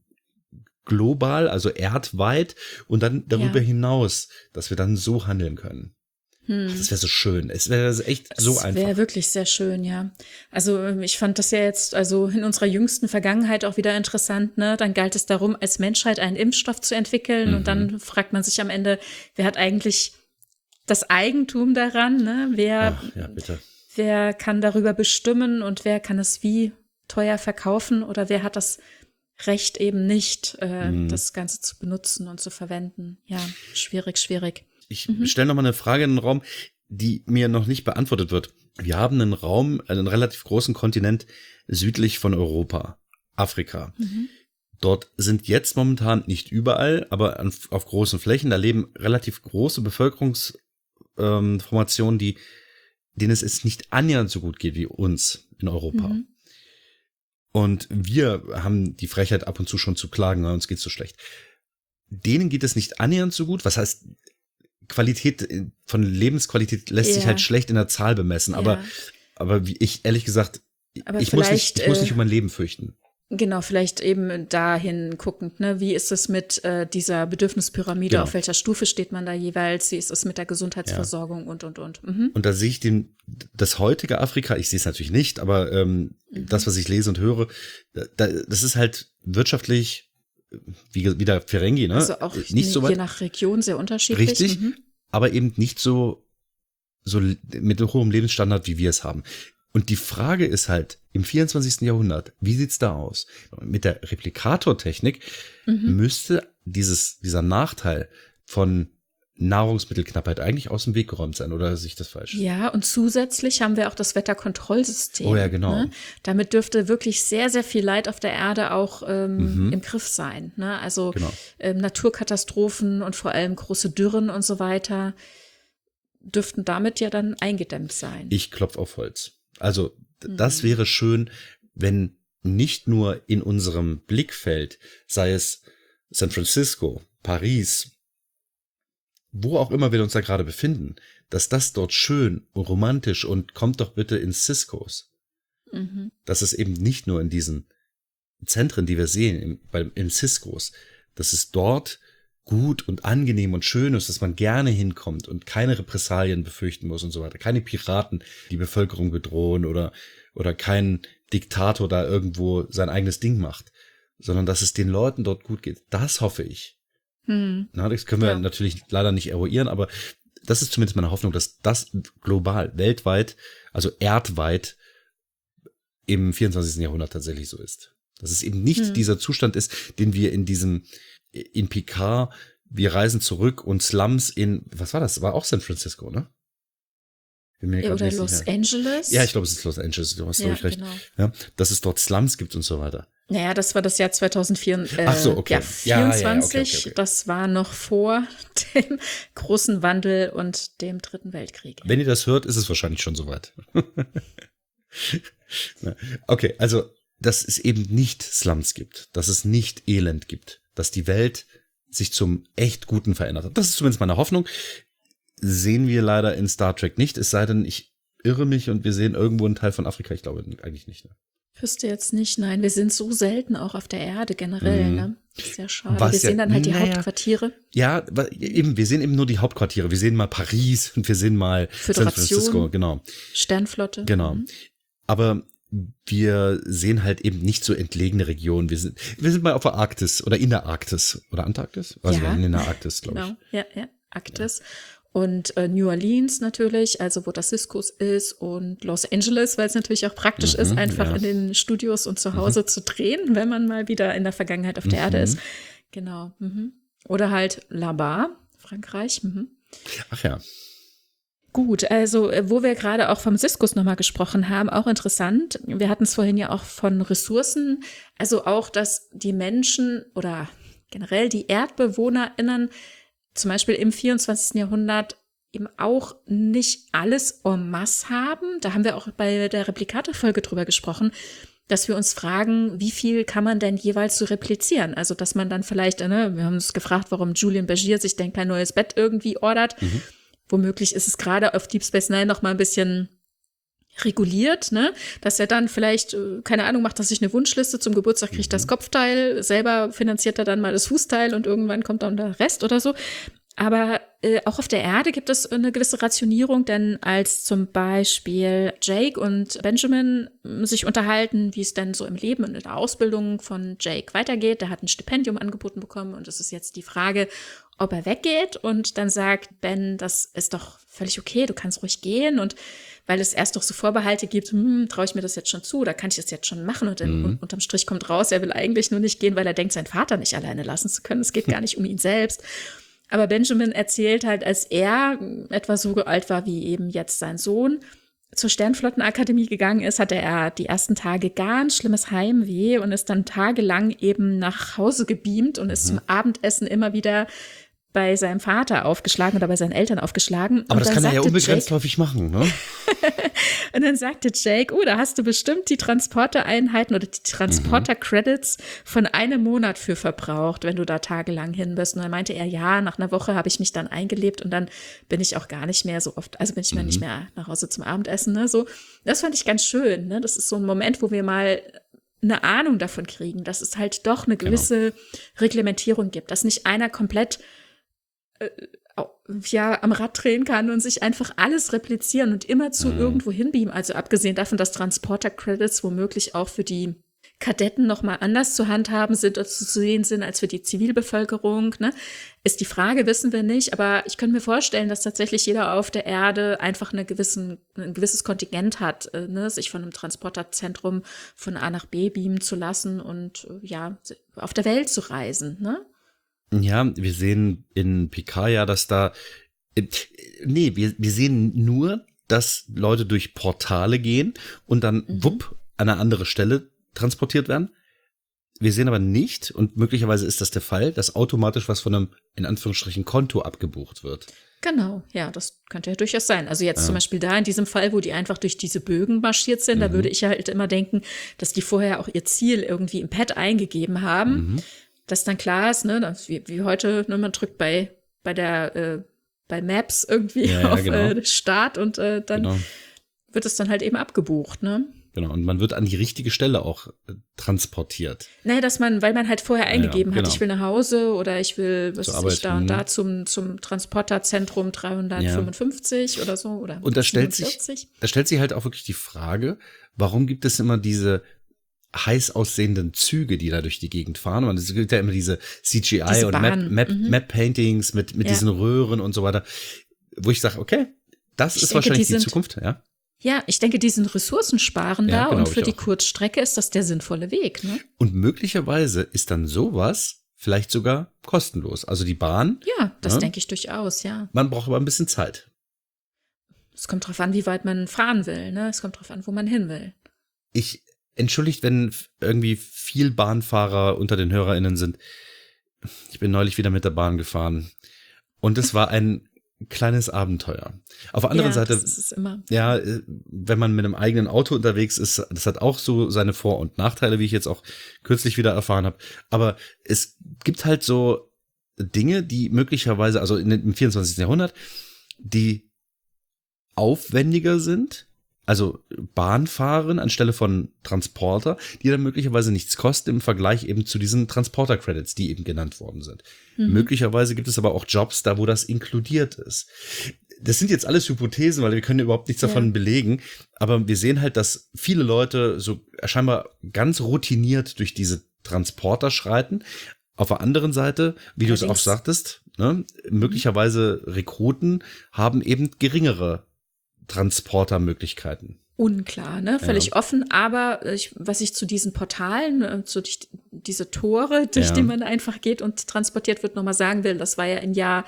global, also erdweit und dann darüber hinaus, dass wir dann so handeln können. Das wäre so schön. Es wäre echt so einfach. Das wäre wirklich sehr schön, ja. Also ich fand das ja jetzt also in unserer jüngsten Vergangenheit auch wieder interessant, ne? Dann galt es darum, als Menschheit einen Impfstoff zu entwickeln und dann fragt man sich am Ende, wer hat eigentlich das Eigentum daran, ne? Wer kann darüber bestimmen und wer kann es wie teuer verkaufen oder wer hat das Recht eben nicht, das Ganze zu benutzen und zu verwenden. Ja, schwierig. Ich stelle noch mal eine Frage in den Raum, die mir noch nicht beantwortet wird. wir haben einen Raum, einen relativ großen Kontinent südlich von Europa, Afrika. Dort sind jetzt momentan nicht überall, aber auf großen Flächen, da leben relativ große Bevölkerungsformationen, denen es jetzt nicht annähernd so gut geht wie uns in Europa. Und wir haben die Frechheit ab und zu schon zu klagen, weil uns geht's so schlecht. Denen geht es nicht annähernd so gut. Was heißt, Qualität von Lebensqualität lässt sich halt schlecht in der Zahl bemessen. Aber wie ich, ehrlich gesagt, ich muss nicht um mein Leben fürchten. Genau, vielleicht eben dahin guckend, ne? Wie ist es mit dieser Bedürfnispyramide? Auf welcher Stufe steht man da jeweils? Wie ist es mit der Gesundheitsversorgung und. Und da sehe ich das heutige Afrika, ich sehe es natürlich nicht, aber das, was ich lese und höre, das ist halt wirtschaftlich wie der Ferengi, ne? Also auch nicht so weit, je nach Region sehr unterschiedlich. Richtig, aber eben nicht so mit hohem Lebensstandard, wie wir es haben. Und die Frage ist halt, im 24. Jahrhundert, wie sieht's da aus? Mit der Replikatortechnik müsste dieser Nachteil von Nahrungsmittelknappheit eigentlich aus dem Weg geräumt sein, oder sehe ich das falsch? Ja, und zusätzlich haben wir auch das Wetterkontrollsystem. Oh ja, genau. Ne? Damit dürfte wirklich sehr, sehr viel Leid auf der Erde auch im Griff sein. Ne? Also Naturkatastrophen und vor allem große Dürren und so weiter dürften damit ja dann eingedämmt sein. Ich klopfe auf Holz. Also das wäre schön, wenn nicht nur in unserem Blickfeld, sei es San Francisco, Paris, wo auch immer wir uns da gerade befinden, dass das dort schön und romantisch und kommt doch bitte ins Ciscos. Dass es eben nicht nur in diesen Zentren, die wir sehen, im Ciscos, dass es dort gut und angenehm und schön ist, dass man gerne hinkommt und keine Repressalien befürchten muss und so weiter. Keine Piraten, die Bevölkerung bedrohen oder kein Diktator da irgendwo sein eigenes Ding macht, sondern dass es den Leuten dort gut geht. Das hoffe ich. Na, das können wir natürlich leider nicht eruieren, aber das ist zumindest meine Hoffnung, dass das global, weltweit, also erdweit im 24. Jahrhundert tatsächlich so ist. Dass es eben nicht dieser Zustand ist, den wir in Picard, wir reisen zurück und Slums was war das? War auch San Francisco, ne? Oder Los Angeles? Ja, ich glaube, es ist Los Angeles, du hast völlig recht. Genau. Ja, dass es dort Slums gibt und so weiter. Naja, das war das Jahr 2004. Ach so, okay. 24. Okay. Das war noch vor dem großen Wandel und dem Dritten Weltkrieg. Wenn ihr das hört, ist es wahrscheinlich schon soweit. Okay, also, dass es eben nicht Slums gibt, dass es nicht Elend gibt, dass die Welt sich zum echt Guten verändert hat. Das ist zumindest meine Hoffnung. Sehen wir leider in Star Trek nicht, es sei denn, ich irre mich und wir sehen irgendwo einen Teil von Afrika. Ich glaube eigentlich nicht. Ne? Wüsste jetzt nicht, nein. Wir sind so selten auch auf der Erde generell, ne? Sehr schade. Wir sehen dann halt die Hauptquartiere. Ja, eben, wir sehen eben nur die Hauptquartiere. Wir sehen mal Paris und wir sehen mal San Francisco, genau. Sternflotte. Genau. Aber wir sehen halt eben nicht so entlegene Regionen. Wir sind mal auf der Arktis oder in der Arktis oder Antarktis? Also wir sind in der Arktis, glaube ich. Ja, Arktis. Ja. Und New Orleans natürlich, also wo das Ciscos ist, und Los Angeles, weil es natürlich auch praktisch ist, einfach in den Studios und zu Hause zu drehen, wenn man mal wieder in der Vergangenheit auf der Erde ist. Genau. Oder halt là-bas, Frankreich. Ach ja. Gut, also wo wir gerade auch vom Ciscos nochmal gesprochen haben, auch interessant. Wir hatten es vorhin ja auch von Ressourcen, also auch, dass die Menschen oder generell die ErdbewohnerInnen zum Beispiel im 24. Jahrhundert eben auch nicht alles en masse haben. Da haben wir auch bei der Replikator-Folge drüber gesprochen, dass wir uns fragen, wie viel kann man denn jeweils so replizieren? Also, dass man dann vielleicht, wir haben uns gefragt, warum Julian Bashir sich denn kein neues Bett irgendwie ordert. Womöglich ist es gerade auf Deep Space Nine noch mal ein bisschen reguliert, ne? Dass er dann vielleicht, keine Ahnung, macht er sich eine Wunschliste, zum Geburtstag kriegt das Kopfteil, selber finanziert er dann mal das Fußteil und irgendwann kommt dann der Rest oder so. Aber auch auf der Erde gibt es eine gewisse Rationierung, denn als zum Beispiel Jake und Benjamin sich unterhalten, wie es denn so im Leben und in der Ausbildung von Jake weitergeht, der hat ein Stipendium angeboten bekommen und es ist jetzt die Frage, ob er weggeht, und dann sagt Ben, das ist doch völlig okay, du kannst ruhig gehen, und weil es erst doch so Vorbehalte gibt, traue ich mir das jetzt schon zu, oder kann ich das jetzt schon machen, und unterm Strich kommt raus, er will eigentlich nur nicht gehen, weil er denkt, seinen Vater nicht alleine lassen zu können, es geht gar nicht um ihn selbst. Aber Benjamin erzählt halt, als er etwa so alt war wie eben jetzt sein Sohn, zur Sternflottenakademie gegangen ist, hatte er die ersten Tage ganz schlimmes Heimweh und ist dann tagelang eben nach Hause gebeamt und ist zum Abendessen immer wieder bei seinem Vater aufgeschlagen oder bei seinen Eltern aufgeschlagen. Aber und das kann er ja unbegrenzt Jake, häufig machen, ne? Und dann sagte Jake, da hast du bestimmt die Transporter-Einheiten oder die Transporter-Credits von einem Monat für verbraucht, wenn du da tagelang hin bist. Und dann meinte er, ja, nach einer Woche habe ich mich dann eingelebt und dann bin ich auch gar nicht mehr so oft, also bin ich mir nicht mehr nach Hause zum Abendessen, ne? So, das fand ich ganz schön, ne? Das ist so ein Moment, wo wir mal eine Ahnung davon kriegen, dass es halt doch eine gewisse Reglementierung gibt, dass nicht einer komplett am Rad drehen kann und sich einfach alles replizieren und immer zu irgendwo hinbeamen. Also abgesehen davon, dass Transporter-Credits womöglich auch für die Kadetten noch mal anders zu handhaben sind oder zu sehen sind als für die Zivilbevölkerung, ne? Ist die Frage, wissen wir nicht. Aber ich könnte mir vorstellen, dass tatsächlich jeder auf der Erde einfach ein gewisses Kontingent hat, ne? Sich von einem Transporterzentrum von A nach B beamen zu lassen und auf der Welt zu reisen, ne? Ja, wir sehen in Picard ja, dass da, wir sehen nur, dass Leute durch Portale gehen und dann wupp an eine andere Stelle transportiert werden. Wir sehen aber nicht, und möglicherweise ist das der Fall, dass automatisch was von einem, in Anführungsstrichen, Konto abgebucht wird. Genau, ja, das könnte ja durchaus sein. Also jetzt zum Beispiel da in diesem Fall, wo die einfach durch diese Bögen marschiert sind, da würde ich halt immer denken, dass die vorher auch ihr Ziel irgendwie im Pad eingegeben haben. Dass dann klar ist, ne, wie heute, ne, man drückt bei Maps irgendwie auf Start und dann wird es dann halt eben abgebucht, ne? Genau, und man wird an die richtige Stelle auch transportiert. Nee, weil man halt vorher eingegeben hat, ich will nach Hause oder ich will, da und da zum Transporterzentrum 355 oder so oder und da stellt sich halt auch wirklich die Frage, warum gibt es immer diese heiß aussehenden Züge, die da durch die Gegend fahren. Und es gibt ja immer diese CGI und Map-Paintings mit diesen Röhren und so weiter, wo ich sage, okay, das ist wahrscheinlich die Zukunft, ja. Ja, ich denke, die sind ressourcensparender und für die Kurzstrecke ist das der sinnvolle Weg, ne? Und möglicherweise ist dann sowas vielleicht sogar kostenlos. Also die Bahn. Ja, das denke ich durchaus, ja. Man braucht aber ein bisschen Zeit. Es kommt drauf an, wie weit man fahren will, ne? Es kommt drauf an, wo man hin will. Entschuldigt, wenn irgendwie viel Bahnfahrer unter den HörerInnen sind. Ich bin neulich wieder mit der Bahn gefahren. Und es war ein kleines Abenteuer. Auf der anderen Seite, das ist es immer. Ja, wenn man mit einem eigenen Auto unterwegs ist, das hat auch so seine Vor- und Nachteile, wie ich jetzt auch kürzlich wieder erfahren habe. Aber es gibt halt so Dinge, die möglicherweise, also im 24. Jahrhundert, die aufwendiger sind. Also Bahnfahren anstelle von Transporter, die dann möglicherweise nichts kosten im Vergleich eben zu diesen Transporter-Credits, die eben genannt worden sind. Möglicherweise gibt es aber auch Jobs da, wo das inkludiert ist. Das sind jetzt alles Hypothesen, weil wir können überhaupt nichts davon belegen. Aber wir sehen halt, dass viele Leute so scheinbar ganz routiniert durch diese Transporter schreiten. Auf der anderen Seite, wie du es auch sagtest, ne, möglicherweise Rekruten haben eben geringere Transportermöglichkeiten. Unklar, ne? Völlig offen, aber was ich zu diesen Portalen, diese Tore, durch die man einfach geht und transportiert wird, nochmal sagen will, das war ja im Jahr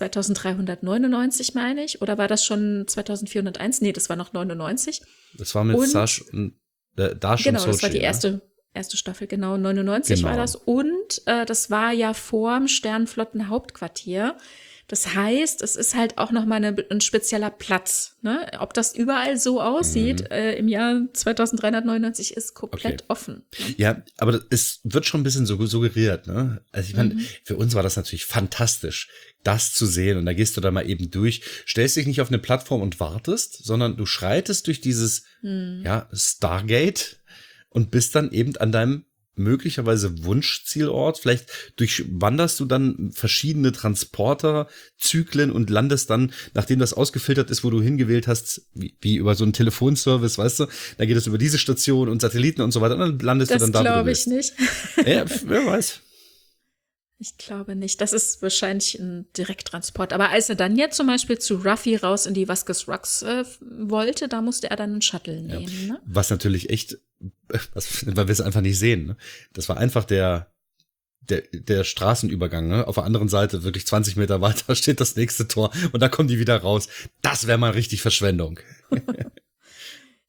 2399, meine ich, oder war das schon 2401? Nee, das war noch 99. Das war mit Sash und Dash genau, und Sochi, das war die erste Staffel, genau, 99 war das. Und das war ja vorm Sternenflottenhauptquartier. Das heißt, es ist halt auch nochmal ein spezieller Platz. Ne? Ob das überall so aussieht, im Jahr 2399 ist komplett offen. Ne? Ja, aber es wird schon ein bisschen so suggeriert. Ne? Also ich meine, für uns war das natürlich fantastisch, das zu sehen. Und da gehst du da mal eben durch, stellst dich nicht auf eine Plattform und wartest, sondern du schreitest durch dieses Stargate und bist dann eben an deinem möglicherweise Wunschzielort. Vielleicht durchwanderst du dann verschiedene Transporterzyklen und landest dann, nachdem das ausgefiltert ist, wo du hingewählt hast, wie über so einen Telefonservice, weißt du, da geht es über diese Station und Satelliten und so weiter und dann landest du dann da, Das glaube ich nicht. Ja, wer weiß. Ich glaube nicht. Das ist wahrscheinlich ein Direkttransport. Aber als er dann jetzt zum Beispiel zu Ruffy raus in die Vasquez Rocks wollte, da musste er dann einen Shuttle nehmen. Ne? Was natürlich echt, weil wir es einfach nicht sehen. Ne? Das war einfach der Straßenübergang. Ne? Auf der anderen Seite, wirklich 20 Meter weiter, steht das nächste Tor und da kommen die wieder raus. Das wäre mal richtig Verschwendung.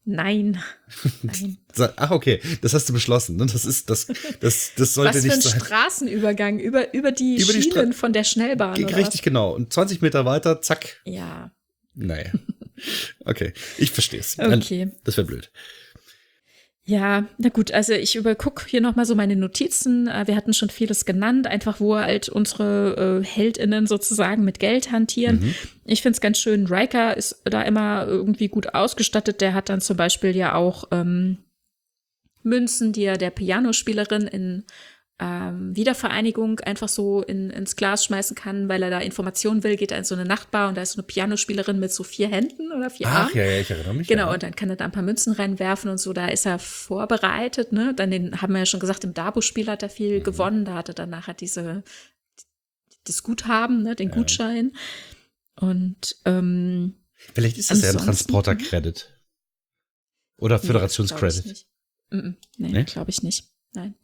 Nein. Nein. Ach, okay, das hast du beschlossen. Ne? Das sollte Was für nicht ein sein. Straßenübergang über die Schienen von der Schnellbahn, oder Richtig, was? genau. Und 20 Meter weiter, zack. Ja. Naja. Okay, ich verstehe es. Okay. Das wäre blöd. Ja, na gut, also ich guck hier nochmal so meine Notizen. Wir hatten schon vieles genannt, einfach wo halt unsere HeldInnen sozusagen mit Geld hantieren. Ich find's ganz schön, Riker ist da immer irgendwie gut ausgestattet. Der hat dann zum Beispiel ja auch Münzen, die er der Pianospielerin in Wiedervereinigung einfach so ins Glas schmeißen kann, weil er da Informationen will, geht er in so eine Nachtbar und da ist so eine Pianospielerin mit so 4 Händen oder 4 Armen. Ach ja, ich erinnere mich. Genau, ja. und dann kann er da ein paar Münzen reinwerfen und so, da ist er vorbereitet, ne? Dann haben wir ja schon gesagt, im Dabo-Spiel hat er viel gewonnen, da hat er dann nachher das Guthaben, ne, den Gutschein. Und vielleicht ist das ja ein Transporter-Credit. Oder Föderations-Credit. Nee, glaube ich nicht. Nein.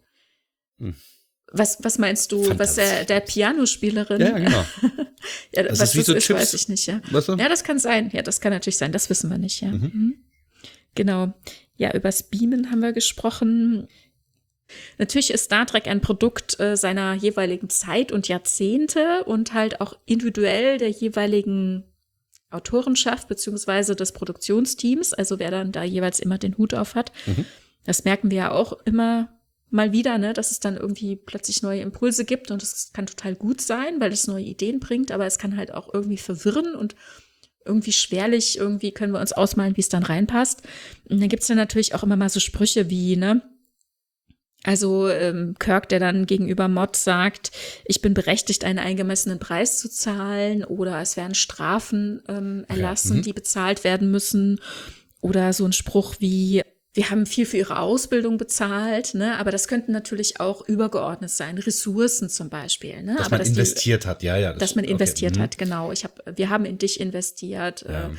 Was meinst du, was der Pianospielerin? Ja, genau. Ja, also was das so ist, Chips, weiß ich nicht, ja. Weißt du? Ja, das kann sein. Ja, das kann natürlich sein. Das wissen wir nicht, ja. Genau. Ja, übers Beamen haben wir gesprochen. Natürlich ist Star Trek ein Produkt seiner jeweiligen Zeit und Jahrzehnte und halt auch individuell der jeweiligen Autorenschaft beziehungsweise des Produktionsteams, also wer dann da jeweils immer den Hut auf hat. Das merken wir ja auch immer mal wieder, ne, dass es dann irgendwie plötzlich neue Impulse gibt und das kann total gut sein, weil es neue Ideen bringt, aber es kann halt auch irgendwie verwirren und irgendwie schwerlich, irgendwie können wir uns ausmalen, wie es dann reinpasst. Und dann gibt's dann natürlich auch immer mal so Sprüche wie, ne, also Kirk, der dann gegenüber Mott sagt, ich bin berechtigt, einen angemessenen Preis zu zahlen oder es werden Strafen erlassen, die bezahlt werden müssen oder so ein Spruch wie, wir haben viel für ihre Ausbildung bezahlt, ne? Aber das könnten natürlich auch übergeordnet sein, Ressourcen zum Beispiel. Ne? Dass man investiert hat, ja. Dass man investiert hat, genau. Wir haben in dich investiert. Ja.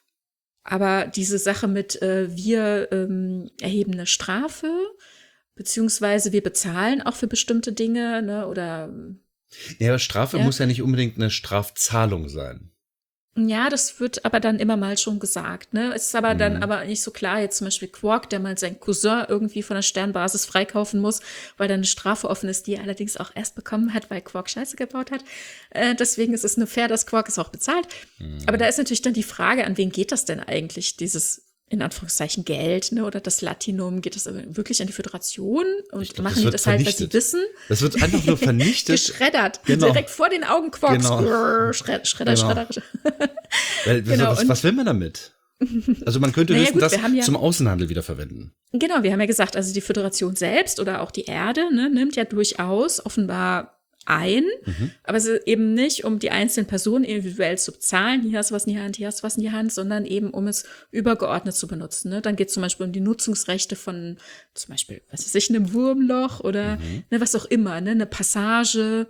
Aber diese Sache mit, wir erheben eine Strafe, beziehungsweise wir bezahlen auch für bestimmte Dinge, ne? Oder ja, aber Strafe muss ja nicht unbedingt eine Strafzahlung sein. Ja, das wird aber dann immer mal schon gesagt, ne? Es ist aber dann aber nicht so klar. Jetzt zum Beispiel Quark, der mal seinen Cousin irgendwie von der Sternbasis freikaufen muss, weil da eine Strafe offen ist, die er allerdings auch erst bekommen hat, weil Quark Scheiße gebaut hat. Deswegen ist es nur fair, dass Quark es auch bezahlt. Aber da ist natürlich dann die Frage, an wen geht das denn eigentlich, dieses in Anführungszeichen Geld, ne, oder das Latinum, geht das wirklich an die Föderation und glaub, machen die das halt, weil sie wissen? Das wird einfach nur vernichtet. Geschreddert. Genau. Direkt vor den Augen Quarks. Genau. Schredder. Weil, Genau, was will man damit? Also man könnte höchstens das ja zum Außenhandel wiederverwenden. Genau, wir haben ja gesagt, also die Föderation selbst oder auch die Erde, ne, nimmt ja durchaus offenbar ein, aber es ist eben nicht, um die einzelnen Personen individuell zu bezahlen, hier hast du was in die Hand, hier hast du was in die Hand, sondern eben, um es übergeordnet zu benutzen. Ne? Dann geht es zum Beispiel um die Nutzungsrechte von zum Beispiel, was weiß ich, einem Wurmloch oder ne, was auch immer, ne, eine Passage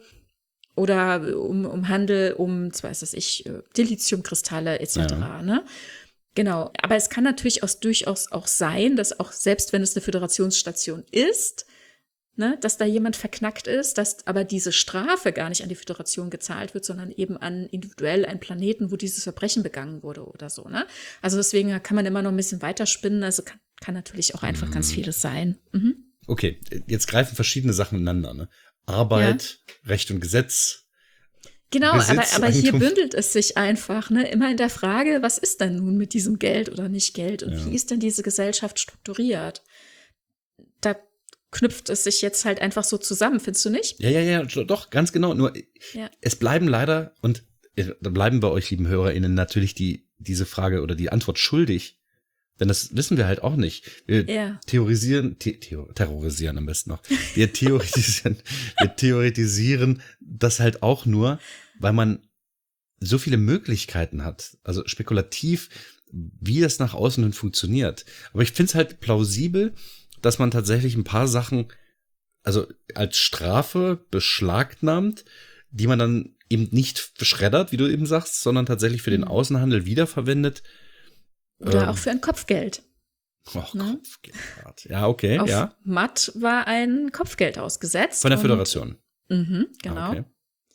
oder um Handel, weiß ich, Dilithiumkristalle etc. Ne? Genau, aber es kann natürlich durchaus auch sein, dass auch selbst wenn es eine Föderationsstation ist, ne, dass da jemand verknackt ist, dass aber diese Strafe gar nicht an die Föderation gezahlt wird, sondern eben an individuell einen Planeten, wo dieses Verbrechen begangen wurde oder so. Ne? Also deswegen kann man immer noch ein bisschen weiterspinnen. Also kann natürlich auch einfach ganz vieles sein. Okay, jetzt greifen verschiedene Sachen ineinander. Ne? Arbeit, Recht und Gesetz. Genau, Besitz, aber hier Eigentum. bündelt es sich einfach, ne, immer in der Frage, was ist denn nun mit diesem Geld oder nicht Geld und wie ist denn diese Gesellschaft strukturiert? Da knüpft es sich jetzt halt einfach so zusammen, findest du nicht? Ja, doch, ganz genau. Nur es bleiben leider, und da bleiben bei euch, lieben HörerInnen, natürlich diese Frage oder die Antwort schuldig. Denn das wissen wir halt auch nicht. Wir terrorisieren am besten noch. Wir theoretisieren das halt auch nur, weil man so viele Möglichkeiten hat. Also spekulativ, wie das nach außen hin funktioniert. Aber ich finde es halt plausibel, dass man tatsächlich ein paar Sachen, also als Strafe beschlagnahmt, die man dann eben nicht verschreddert, wie du eben sagst, sondern tatsächlich für den Außenhandel wiederverwendet. Oder auch für ein Kopfgeld. Ne? Kopfgeld. Ja, okay, Auf Matt war ein Kopfgeld ausgesetzt. Von der Föderation. Genau. Okay.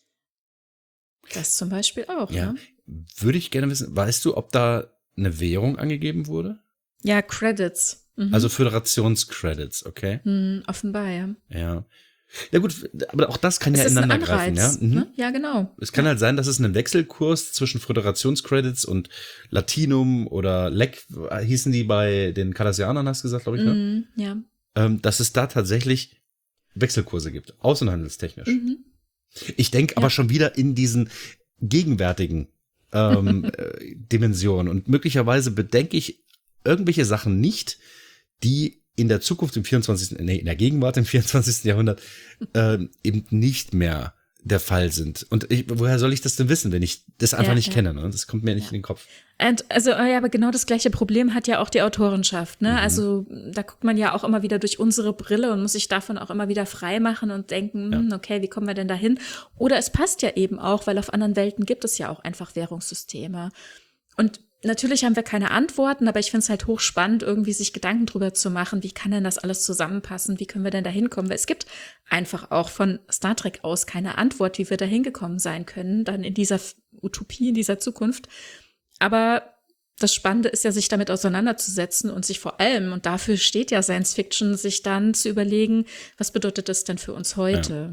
Das zum Beispiel auch. Ja. Ne? Würde ich gerne wissen, weißt du, ob da eine Währung angegeben wurde? Ja, Credits. Also Föderationscredits, okay? Offenbar, ja. Ja. Ja gut, aber auch das kann ja ineinander greifen, ja? Ne? Ja, genau. Es kann halt sein, dass es einen Wechselkurs zwischen Föderationscredits und Latinum oder LEC hießen die bei den Cardassianern, hast du gesagt, glaube ich, ne? Ja. Dass es da tatsächlich Wechselkurse gibt, außenhandelstechnisch. Ich denke aber schon wieder in diesen gegenwärtigen Dimensionen und möglicherweise bedenke ich irgendwelche Sachen nicht, die in der Zukunft in der Gegenwart im 24. Jahrhundert eben nicht mehr der Fall sind. Und woher soll ich das denn wissen, wenn ich das einfach nicht kenne? Ne? Das kommt mir nicht in den Kopf. Aber genau das gleiche Problem hat ja auch die Autorenschaft. Ne? Also da guckt man ja auch immer wieder durch unsere Brille und muss sich davon auch immer wieder frei machen und denken, okay, wie kommen wir denn dahin? Oder es passt ja eben auch, weil auf anderen Welten gibt es ja auch einfach Währungssysteme. Und natürlich haben wir keine Antworten, aber ich finde es halt hochspannend, irgendwie sich Gedanken drüber zu machen, wie kann denn das alles zusammenpassen, wie können wir denn da hinkommen, weil es gibt einfach auch von Star Trek aus keine Antwort, wie wir da hingekommen sein können, dann in dieser Utopie, in dieser Zukunft. Aber das Spannende ist ja, sich damit auseinanderzusetzen und sich vor allem, und dafür steht ja Science Fiction, sich dann zu überlegen, was bedeutet das denn für uns heute?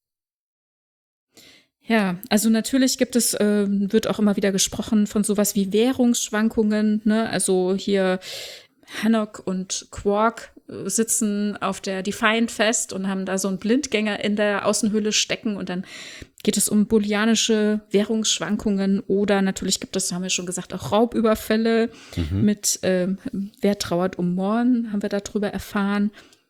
Ja, also natürlich wird auch immer wieder gesprochen von sowas wie Währungsschwankungen, ne? Also hier Hanok und Quark sitzen auf der Defiant fest und haben da so einen Blindgänger in der Außenhülle stecken und dann geht es um booleanische Währungsschwankungen oder natürlich gibt es, haben wir schon gesagt, auch Raubüberfälle mit Wer trauert um Morn, haben wir darüber erfahren.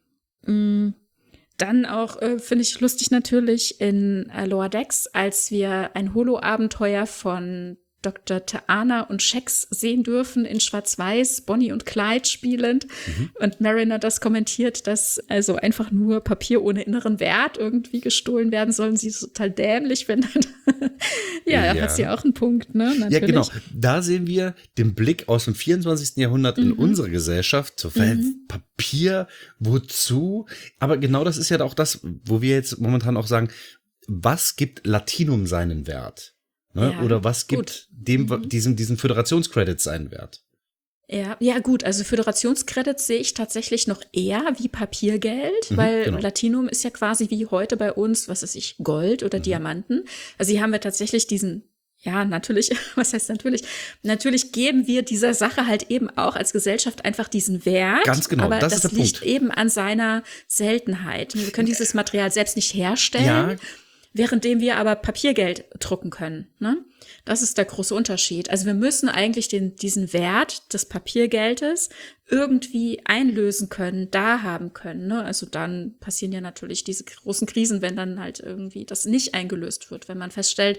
Dann auch, finde ich lustig natürlich, in Lower Decks, als wir ein Holo-Abenteuer von Dr. T'Ana und Shax sehen dürfen in Schwarz-Weiß, Bonnie und Clyde spielend. Und Mariner das kommentiert, dass also einfach nur Papier ohne inneren Wert irgendwie gestohlen werden soll. Sie ist total dämlich, wenn dann hat sie auch einen Punkt, ne? Natürlich. Ja, genau. Da sehen wir den Blick aus dem 24. Jahrhundert in unsere Gesellschaft. So, Papier, wozu? Aber genau das ist ja auch das, wo wir jetzt momentan auch sagen, was gibt Latinum seinen Wert? Ne? Ja, oder was gibt diesen Föderationscredits seinen Wert? Ja, gut, also Föderationscredits sehe ich tatsächlich noch eher wie Papiergeld, weil Latinum ist ja quasi wie heute bei uns, was weiß ich, Gold oder Diamanten. Also hier haben wir tatsächlich natürlich, was heißt natürlich? Natürlich geben wir dieser Sache halt eben auch als Gesellschaft einfach diesen Wert. Ganz genau, aber das ist der liegt Punkt. Eben an seiner Seltenheit. Wir können dieses Material selbst nicht herstellen. Währenddem wir aber Papiergeld drucken können. Ne? Das ist der große Unterschied. Also wir müssen eigentlich diesen Wert des Papiergeldes irgendwie einlösen können, da haben können. Ne? Also dann passieren ja natürlich diese großen Krisen, wenn dann halt irgendwie das nicht eingelöst wird. Wenn man feststellt,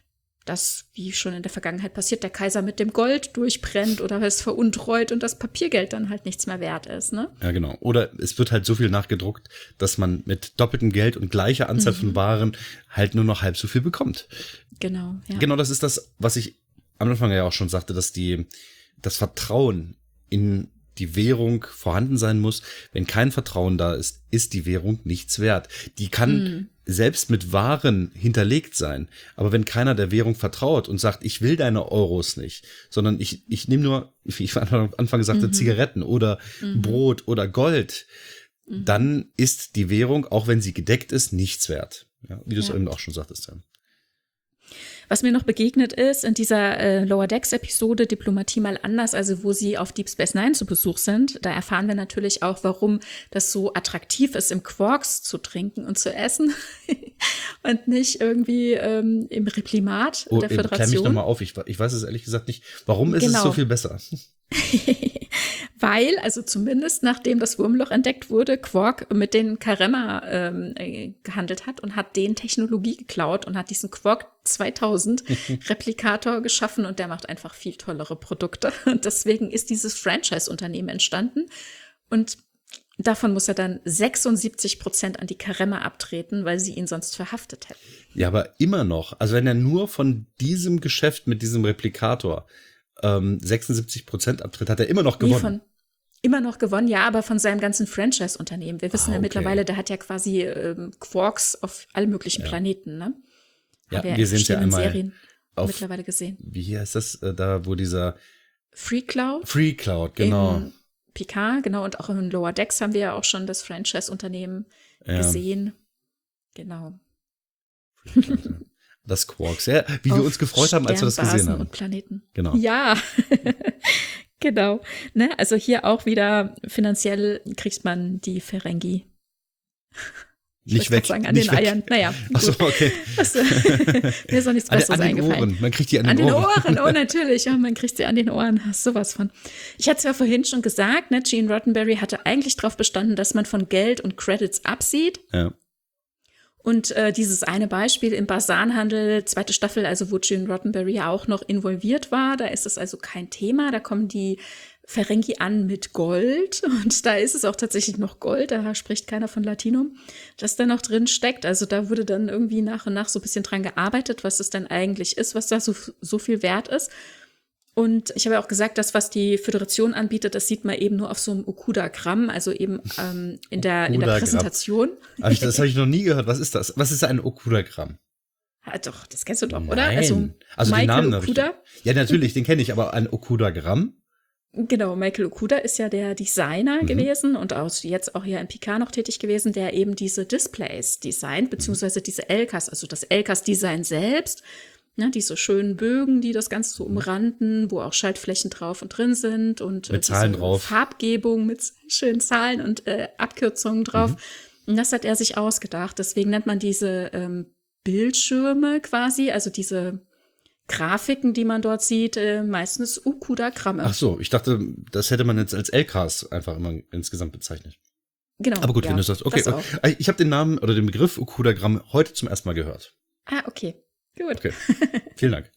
dass, wie schon in der Vergangenheit passiert, der Kaiser mit dem Gold durchbrennt oder es veruntreut und das Papiergeld dann halt nichts mehr wert ist, ne? Ja, genau. Oder es wird halt so viel nachgedruckt, dass man mit doppeltem Geld und gleicher Anzahl von Waren halt nur noch halb so viel bekommt. Genau, ja. Genau, das ist das, was ich am Anfang ja auch schon sagte, dass das Vertrauen in die Währung vorhanden sein muss. Wenn kein Vertrauen da ist, ist die Währung nichts wert. Die kann selbst mit Waren hinterlegt sein. Aber wenn keiner der Währung vertraut und sagt, ich will deine Euros nicht, sondern ich nehme nur, wie ich am Anfang sagte, Zigaretten oder Brot oder Gold, dann ist die Währung, auch wenn sie gedeckt ist, nichts wert. Ja, wie du es eben auch schon sagtest. Ja. Was mir noch begegnet ist in dieser Lower Decks-Episode Diplomatie mal anders, also wo sie auf Deep Space Nine zu Besuch sind, da erfahren wir natürlich auch, warum das so attraktiv ist, im Quarks zu trinken und zu essen und nicht irgendwie im Replimat der Föderation. Klär mich nochmal auf, ich weiß es ehrlich gesagt nicht. Warum ist es so viel besser? Weil, also zumindest nachdem das Wurmloch entdeckt wurde, Quark mit den Karemma gehandelt hat und hat denen Technologie geklaut und hat diesen Quark 2000 Replikator geschaffen und der macht einfach viel tollere Produkte. Und deswegen ist dieses Franchise-Unternehmen entstanden und davon muss er dann 76% an die Karemma abtreten, weil sie ihn sonst verhaftet hätten. Ja, aber immer noch, also wenn er nur von diesem Geschäft mit diesem Replikator 76% abtritt, hat er immer noch gewonnen. Immer noch gewonnen, ja, aber von seinem ganzen Franchise-Unternehmen. Wir wissen ja mittlerweile, der hat ja quasi Quarks auf allen möglichen Planeten, ne? Ja, wir sehen es ja einmal Serien mittlerweile gesehen. Wie heißt das da, wo dieser Free Cloud? Free Cloud, genau. Picard, genau, und auch in Lower Decks haben wir ja auch schon das Franchise-Unternehmen gesehen. Genau. Das Quarks, ja, wie wir uns gefreut haben, als wir das gesehen haben. Und Planeten. Genau. Ja, genau. Ne? Also hier auch wieder finanziell kriegt man die Ferengi. Nicht weg. Sagen, an nicht den weg. Eiern. Naja. Achso, okay. Mir ist auch nichts Besseres eingefallen. Ohren. Man kriegt die an den Ohren. Oh, natürlich. Ja, man kriegt sie an den Ohren. Sowas von. Ich hatte es ja vorhin schon gesagt, ne, Gene Roddenberry hatte eigentlich darauf bestanden, dass man von Geld und Credits absieht. Ja. Und dieses eine Beispiel im Basanhandel, 2. Staffel, also wo Gene Roddenberry ja auch noch involviert war, da ist es also kein Thema. Da kommen die Ferengi an mit Gold und da ist es auch tatsächlich noch Gold, da spricht keiner von Latinum, das da noch drin steckt. Also da wurde dann irgendwie nach und nach so ein bisschen dran gearbeitet, was es denn eigentlich ist, was da so viel wert ist. Und ich habe ja auch gesagt, das, was die Föderation anbietet, das sieht man eben nur auf so einem Okudagramm, also eben in der Präsentation. Das habe ich noch nie gehört. Was ist das? Was ist ein Okudagramm? Ah, doch, das kennst du doch, Nein. oder? Also den Namen Okuda. Ja, natürlich, den kenne ich, aber ein Okudagramm? Genau, Michael Okuda ist ja der Designer gewesen und jetzt auch hier in Picard noch tätig gewesen, der eben diese Displays designt, beziehungsweise diese LKs, also das LKs-Design selbst, ne, diese schönen Bögen, die das Ganze so umranden, wo auch Schaltflächen drauf und drin sind und mit Zahlen drauf. Farbgebung mit schönen Zahlen und Abkürzungen drauf. Und das hat er sich ausgedacht. Deswegen nennt man diese Bildschirme quasi, also diese Grafiken, die man dort sieht, meistens Okudagramme. Ach so, ich dachte, das hätte man jetzt als LKs einfach immer insgesamt bezeichnet. Genau. Aber gut, wenn du sagst, okay. Ich habe den Namen oder den Begriff Okudagramm heute zum ersten Mal gehört. Ah, okay. Gut. Okay. Vielen Dank.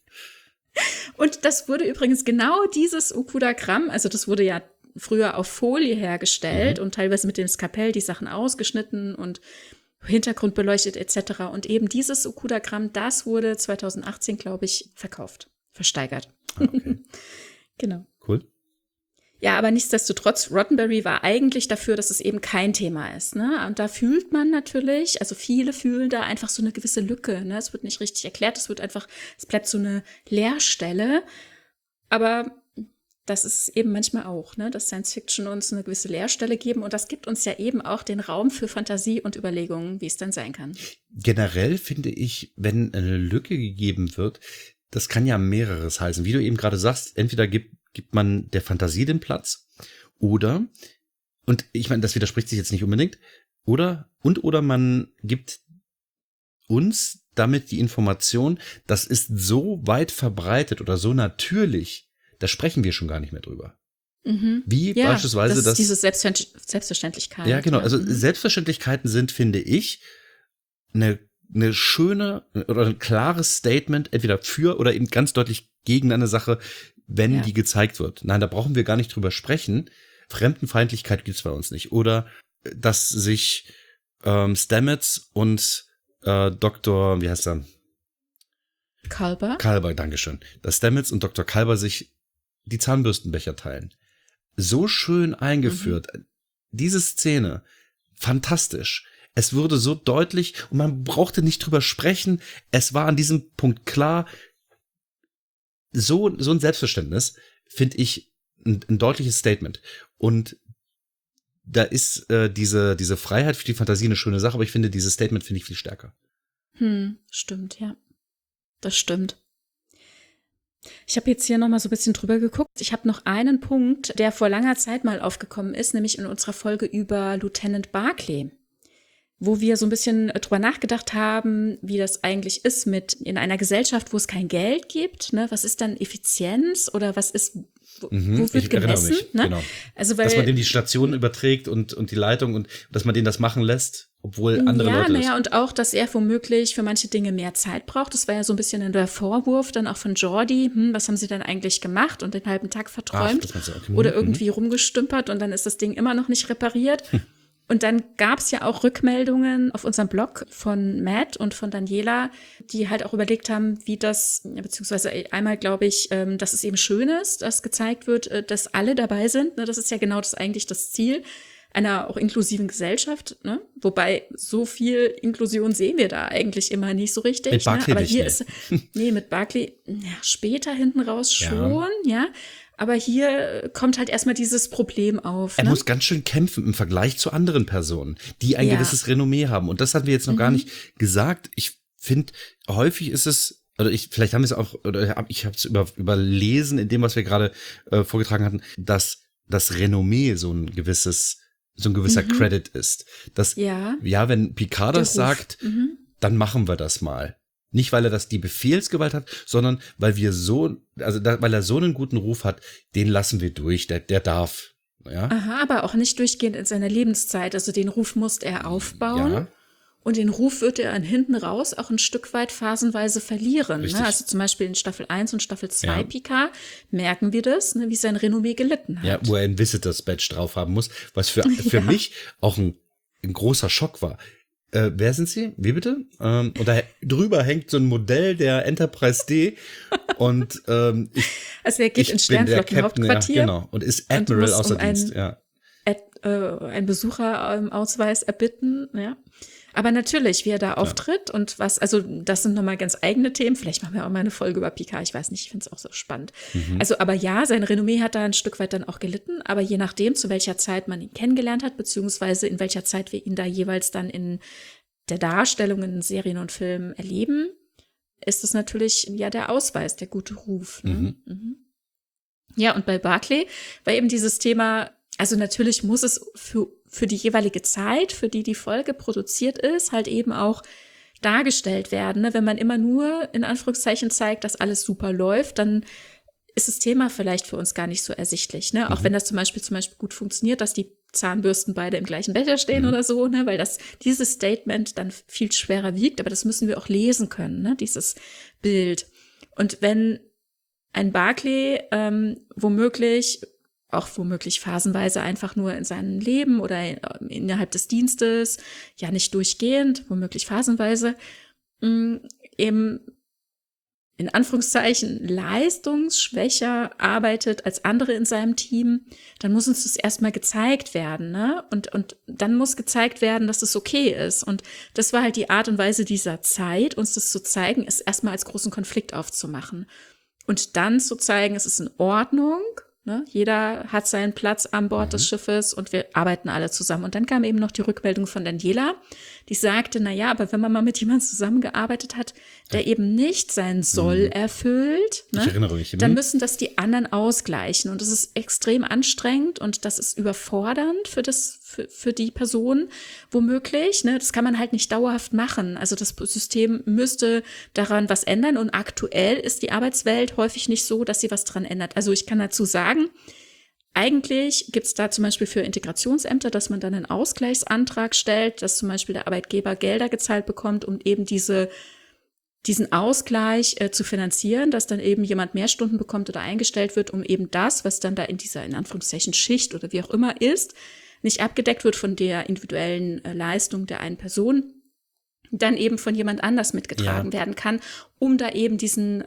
Und das wurde übrigens genau dieses Okudagramm, also das wurde ja früher auf Folie hergestellt und teilweise mit dem Skalpell die Sachen ausgeschnitten und Hintergrund beleuchtet etc. Und eben dieses Okudagramm, das wurde 2018, glaube ich, versteigert. Okay. Genau. Cool. Ja, aber nichtsdestotrotz, Roddenberry war eigentlich dafür, dass es eben kein Thema ist. Ne? Und da fühlt man natürlich, also viele fühlen da einfach so eine gewisse Lücke. Ne? Es wird nicht richtig erklärt, es bleibt so eine Leerstelle. Aber das ist eben manchmal auch, ne, dass Science Fiction uns eine gewisse Leerstelle geben. Und das gibt uns ja eben auch den Raum für Fantasie und Überlegungen, wie es dann sein kann. Generell finde ich, wenn eine Lücke gegeben wird, das kann ja mehreres heißen. Wie du eben gerade sagst, entweder gibt man der Fantasie den Platz oder, und ich meine, das widerspricht sich jetzt nicht unbedingt, oder man gibt uns damit die Information, das ist so weit verbreitet oder so natürlich, da sprechen wir schon gar nicht mehr drüber. Wie ja, beispielsweise das diese Selbstverständlichkeit. Ja, genau. Also Selbstverständlichkeiten sind, finde ich, eine schöne oder ein klares Statement, entweder für oder eben ganz deutlich gegen eine Sache, wenn die gezeigt wird. Nein, da brauchen wir gar nicht drüber sprechen. Fremdenfeindlichkeit gibt's bei uns nicht. Oder dass sich Stamets und Dr., wie heißt er? Kalber, dankeschön. Dass Stamets und Dr. Kalber sich die Zahnbürstenbecher teilen. So schön eingeführt. Diese Szene, fantastisch. Es wurde so deutlich und man brauchte nicht drüber sprechen. Es war an diesem Punkt klar. So ein Selbstverständnis, finde ich, ein deutliches Statement. Und da ist diese Freiheit für die Fantasie eine schöne Sache, aber ich finde, dieses Statement finde ich viel stärker. Stimmt, ja. Das stimmt. Ich habe jetzt hier noch mal so ein bisschen drüber geguckt. Ich habe noch einen Punkt, der vor langer Zeit mal aufgekommen ist, nämlich in unserer Folge über Lieutenant Barclay, wo wir so ein bisschen drüber nachgedacht haben, wie das eigentlich ist in einer Gesellschaft, wo es kein Geld gibt. Ne? Was ist dann Effizienz oder was ist, wo wird gemessen? Ne? Genau. Also, dass man denen die Station überträgt und die Leitung und dass man denen das machen lässt, obwohl andere Leute das. Ja, und auch, dass er womöglich für manche Dinge mehr Zeit braucht. Das war ja so ein bisschen der Vorwurf dann auch von Geordi. Was haben sie denn eigentlich gemacht und den halben Tag verträumt oder irgendwie rumgestümpert und dann ist das Ding immer noch nicht repariert. Und dann gab es ja auch Rückmeldungen auf unserem Blog von Matt und von Daniela, die halt auch überlegt haben, wie das, beziehungsweise einmal glaube ich, dass es eben schön ist, dass gezeigt wird, dass alle dabei sind. Das ist ja genau eigentlich das Ziel einer auch inklusiven Gesellschaft. Ne? Wobei so viel Inklusion sehen wir da eigentlich immer nicht so richtig. Mit Barclay Aber hier ist, mit Barclay später hinten raus schon, ja. Aber hier kommt halt erstmal dieses Problem auf. Er muss ganz schön kämpfen im Vergleich zu anderen Personen, die ein gewisses Renommee haben. Und das hatten wir jetzt noch gar nicht gesagt. Ich finde, häufig ist es, vielleicht haben wir es auch, oder ich habe es überlesen in dem, was wir gerade vorgetragen hatten, dass das Renommee so ein gewisser Credit ist. Dass, wenn Picard das sagt, dann machen wir das mal. Nicht, weil er die Befehlsgewalt hat, sondern weil weil er so einen guten Ruf hat, den lassen wir durch, der darf. Ja? Aha, aber auch nicht durchgehend in seiner Lebenszeit. Also den Ruf musste er aufbauen. Ja. Und den Ruf wird er hinten raus auch ein Stück weit phasenweise verlieren. Ne? Also zum Beispiel in Staffel 1 und Staffel 2 Picard merken wir das, ne, wie sein Renommee gelitten hat. Ja, wo er ein Visitors-Badge drauf haben muss, was für mich auch ein großer Schock war. Wer sind Sie? Wie bitte? Und da drüber hängt so ein Modell der Enterprise D und also er geht ins Sternflottenhauptquartier. Ja, genau. Und ist Admiral außer Dienst. Ein Besucherausweis erbitten, ja. Aber natürlich, wie er da auftritt und also das sind nochmal ganz eigene Themen. Vielleicht machen wir auch mal eine Folge über Picard, ich weiß nicht, ich finde es auch so spannend. Also, aber ja, sein Renommee hat da ein Stück weit dann auch gelitten, aber je nachdem, zu welcher Zeit man ihn kennengelernt hat, beziehungsweise in welcher Zeit wir ihn da jeweils dann in der Darstellung in Serien und Filmen erleben, ist es natürlich ja der Ausweis, der gute Ruf. Ne? Ja, und bei Barclay war eben dieses Thema, also natürlich muss es für die jeweilige Zeit, für die Folge produziert ist, halt eben auch dargestellt werden. Ne? Wenn man immer nur in Anführungszeichen zeigt, dass alles super läuft, dann ist das Thema vielleicht für uns gar nicht so ersichtlich. Ne? Auch wenn das zum Beispiel gut funktioniert, dass die Zahnbürsten beide im gleichen Becher stehen oder so, ne? Weil dieses Statement dann viel schwerer wiegt, aber das müssen wir auch lesen können, ne? Dieses Bild. Und wenn ein Barclay womöglich phasenweise einfach nur in seinem Leben oder innerhalb des Dienstes, ja nicht durchgehend, womöglich phasenweise, eben in Anführungszeichen leistungsschwächer arbeitet als andere in seinem Team, dann muss uns das erstmal gezeigt werden, ne? Und dann muss gezeigt werden, dass das okay ist. Und das war halt die Art und Weise dieser Zeit, uns das zu zeigen, es erstmal als großen Konflikt aufzumachen. Und dann zu zeigen, es ist in Ordnung, ne? Jeder hat seinen Platz an Bord des Schiffes und wir arbeiten alle zusammen. Und dann kam eben noch die Rückmeldung von Daniela, die sagte, aber wenn man mal mit jemandem zusammengearbeitet hat, der eben nicht sein Soll erfüllt, ne? Ich erinnere mich. Dann müssen das die anderen ausgleichen. Und das ist extrem anstrengend und das ist überfordernd für die Person womöglich. Ne? Das kann man halt nicht dauerhaft machen. Also das System müsste daran was ändern. Und aktuell ist die Arbeitswelt häufig nicht so, dass sie was dran ändert. Also ich kann dazu sagen, eigentlich gibt es da zum Beispiel für Integrationsämter, dass man dann einen Ausgleichsantrag stellt, dass zum Beispiel der Arbeitgeber Gelder gezahlt bekommt, um eben diesen Ausgleich zu finanzieren, dass dann eben jemand mehr Stunden bekommt oder eingestellt wird, um eben das, was dann da in dieser, in Anführungszeichen, Schicht oder wie auch immer ist, nicht abgedeckt wird von der individuellen Leistung der einen Person, dann eben von jemand anders mitgetragen werden kann, um da eben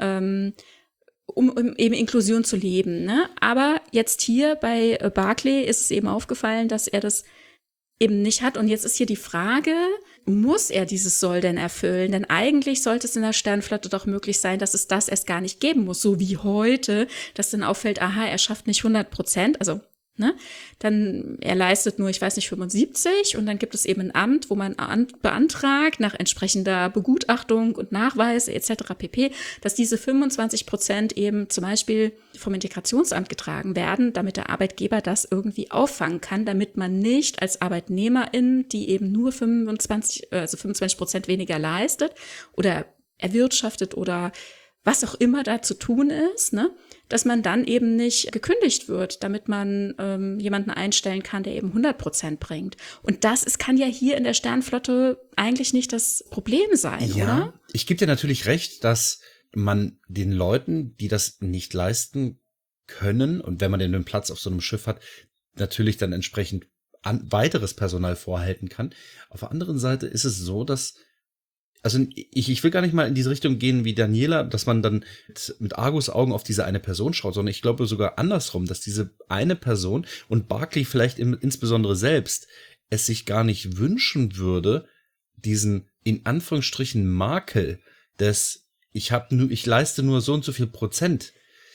um eben Inklusion zu leben. Ne? Aber jetzt hier bei Barclay ist es eben aufgefallen, dass er das eben nicht hat. Und jetzt ist hier die Frage, muss er dieses Soll denn erfüllen? Denn eigentlich sollte es in der Sternflotte doch möglich sein, dass es das erst gar nicht geben muss, so wie heute, dass dann auffällt, aha, er schafft nicht 100%, also ne? Dann er leistet nur, ich weiß nicht, 75 und dann gibt es eben ein Amt, wo man beantragt nach entsprechender Begutachtung und Nachweis etc. pp., dass diese 25% eben zum Beispiel vom Integrationsamt getragen werden, damit der Arbeitgeber das irgendwie auffangen kann, damit man nicht als Arbeitnehmerin, die eben nur 25% weniger leistet oder erwirtschaftet oder was auch immer da zu tun ist, ne, dass man dann eben nicht gekündigt wird, damit man jemanden einstellen kann, der eben 100% bringt. Und kann ja hier in der Sternflotte eigentlich nicht das Problem sein, oder? Ich gebe dir natürlich recht, dass man den Leuten, die das nicht leisten können, und wenn man den Platz auf so einem Schiff hat, natürlich dann entsprechend weiteres Personal vorhalten kann. Auf der anderen Seite ist es so, dass also ich will gar nicht mal in diese Richtung gehen wie Daniela, dass man dann mit Argusaugen auf diese eine Person schaut, sondern ich glaube sogar andersrum, dass diese eine Person und Barclay vielleicht insbesondere selbst es sich gar nicht wünschen würde, diesen in Anführungsstrichen Makel des ich leiste nur so und so viel Prozent